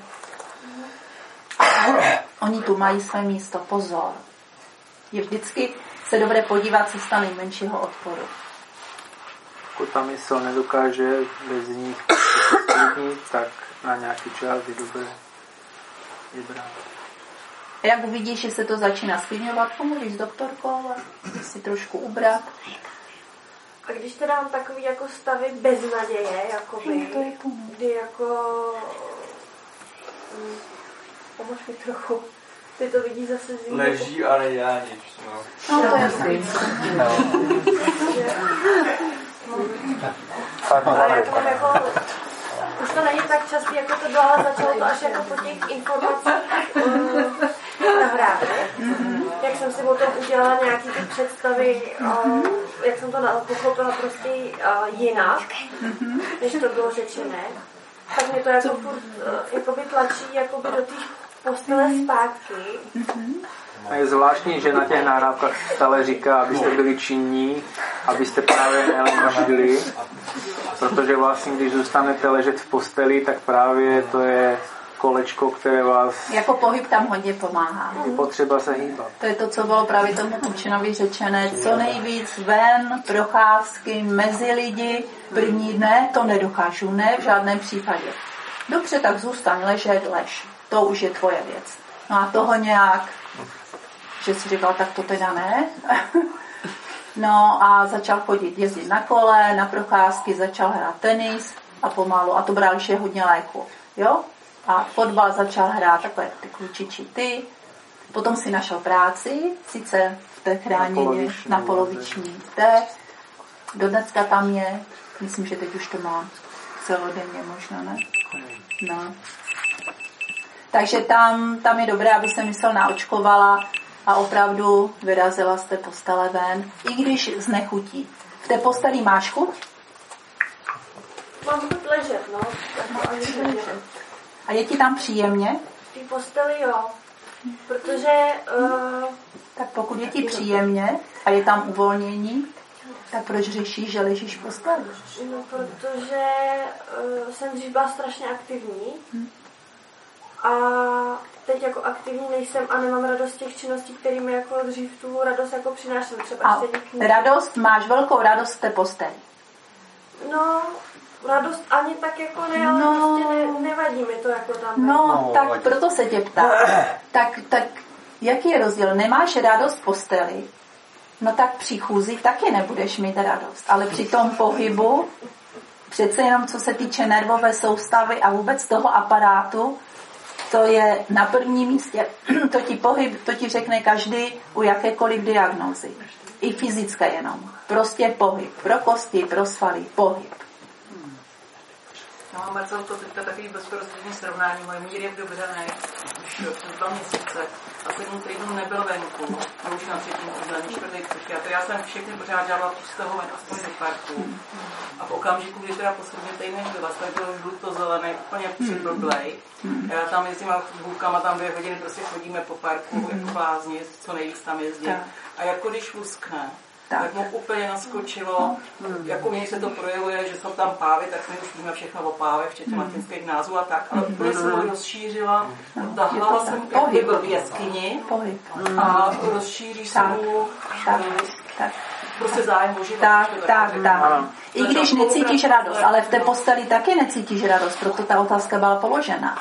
Oni tu mají své místo, pozor. Je vždycky se dobré podívat cesta nejmenšího odporu. Pokud ta mysl nedokáže bez nich sklidnit, tak na nějaký čas je dobré vybrat. A jak uvidíš, že se to začíná sklidňovat, pomluvíš s doktorkou a si trošku ubrat. A když teda mám takový jako stavy beznaděje, jakoby, kdy jako pomož mi trochu, ty to vidíš zase z jiného. Leží a nedělá nic. No to je jasný. Už to není tak častý, jako to bylo, ale začalo to až jako po těch informacích nahrávat. Jak jsem si o tom udělala nějaký ty představy, jak jsem to pochopila prostě jinak, než to bylo řečené. Tak mě to jako furt jakoby tlačí jakoby do těch postele zpátky. A je zvláštní, že na těch nahrávkách stále říká, abyste byli činní, abyste právě neležili, protože vlastně, když zůstanete ležet v posteli, tak právě to je kolečko, které vás... Jako pohyb tam hodně pomáhá. Je potřeba se hýbat. To je to, co bylo právě tomu učenovi řečené. Co nejvíc ven, procházky, mezi lidi. První dne to nedokážu, ne v žádném případě. Dobře, tak zůstaň ležet, lež. To už je tvoje věc. No a toho nějak, že si říkal, tak to teda ne. No a začal chodit, jezdit na kole, na procházky, začal hrát tenis a pomalu. A to bral ještě hodně léku. Jo? A fotbal začal hrát takové ty klučičí ty. Potom si našel práci, sice v té chráněně na poloviční té. Do dneska tam je, myslím, že teď už to má celodenně možná, ne? No. Takže tam je dobré, aby se mysl naočkovala a opravdu vyrazila z té postele ven, i když znechutí. V té posteli máš chuť? Mám chuť ležet, no. A je ti tam příjemně? V té posteli jo, protože... Tak pokud je ti příjemně a je tam uvolnění, tak proč řešíš, že ležíš v posteli? No, protože jsem dřív byla strašně aktivní a teď jako aktivní nejsem a nemám radost těch činností, kterými jako dřív tu radost jako přináším. Třeba a radost, máš velkou radost v té posteli? No, radost ani tak jako ne, ale prostě nevadí mi to jako tam. No, tak vadí. Proto se tě ptám. tak jaký je rozdíl? Nemáš radost v posteli? No tak při chůzi taky nebudeš mít radost. Ale při tom pohybu, přece jenom co se týče nervové soustavy a vůbec toho aparátu, to je na prvním místě. To ti řekne každý u jakékoliv diagnózy. I fyzické jenom. Prostě pohyb. Pro kosti, pro svaly, pohyb. No, Marcel, to teďka takový bezprostřední srovnání. Moje mír je v Dobré, už přes 2 měsíce a 7 týdnů nebyl venku. A už na 3. 4. psychiatry. Já jsem všechny pořád dělala tu stahovat aspoň do parku. A v okamžiku, kdy teda poslední týden byla, tak byl žluto-zelený, úplně přiblblej. Já tam jezdím a bůkama tam 2 hodiny prostě chodíme po parku, jako blázni, co nejvíc tam jezdím. A jako když luskne, tak mu úplně naskočilo, jako mně se to projevuje, že jsou tam pávy, tak my už víme všechno o pávech, včetně latinských názvů a tak, ale úplně se to rozšířila, tahala jsem pohyb v jeskyni a rozšíří se mu prostě zájem o život. Tak. I když necítíš radost, ale v té posteli taky necítíš radost, proto ta otázka byla položena.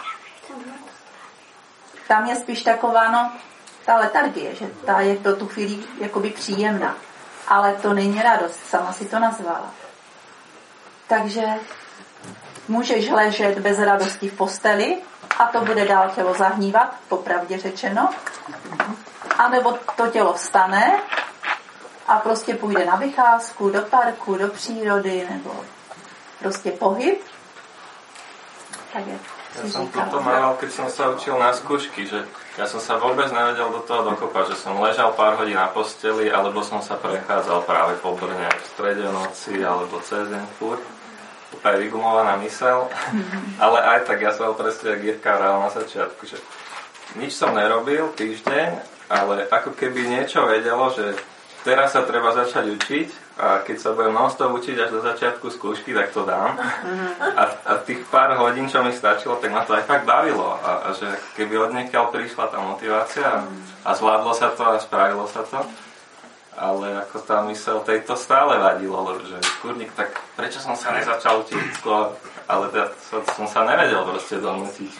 Tam je spíš taková, ta letargie, že ta je pro tu chvíli jakoby příjemná. Ale to není radost, sama si to nazvala. Takže můžeš ležet bez radosti v posteli a to bude dál tělo zahnívat, popravdě řečeno. A nebo to tělo vstane a prostě půjde na vycházku, do parku, do přírody, nebo prostě pohyb. Tak je. Ja som toto mal, keď som sa učil na skúšky, že ja som sa vôbec nevedel do toho dokopať, že som ležal pár hodín na posteli, alebo som sa prechádzal práve po Brne v strede noci, alebo cez deň furt. Úplne vygumovaná mysel. Ale aj tak ja som presne, jak Jirka vrál na začiatku, že nič som nerobil týždeň, ale ako keby niečo vedelo, že teraz sa treba začať učiť a keď sa budem non-stop učiť až do začiatku skúšky, tak to dám. A tých pár hodín, čo mi stačilo, tak ma to aj fakt bavilo. A že keby odniekiaľ prišla tá motivácia a zvládlo sa to a spravilo sa to, ale ako tá myseľ tejto stále vadilo, že kurník, tak prečo som sa nezačal učiť skôr, ale som sa nevedel proste donútiť.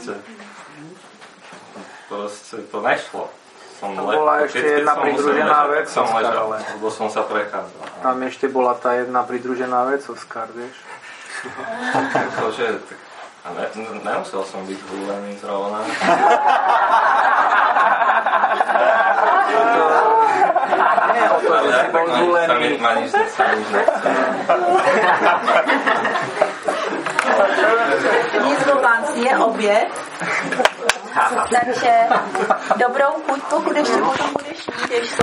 Proste to nešlo. To bola ešte jedna pridružená vec, lebo som sa prechádzal. Tam ešte bola tá jedna pridružená vec, Oskar, vieš? Takže, nemusel som byť zhulený zrovna. Ale aj tak ma nič nechce. Nic je oběd. Takže dobrou chuť, pokud ještě potom budeš mít,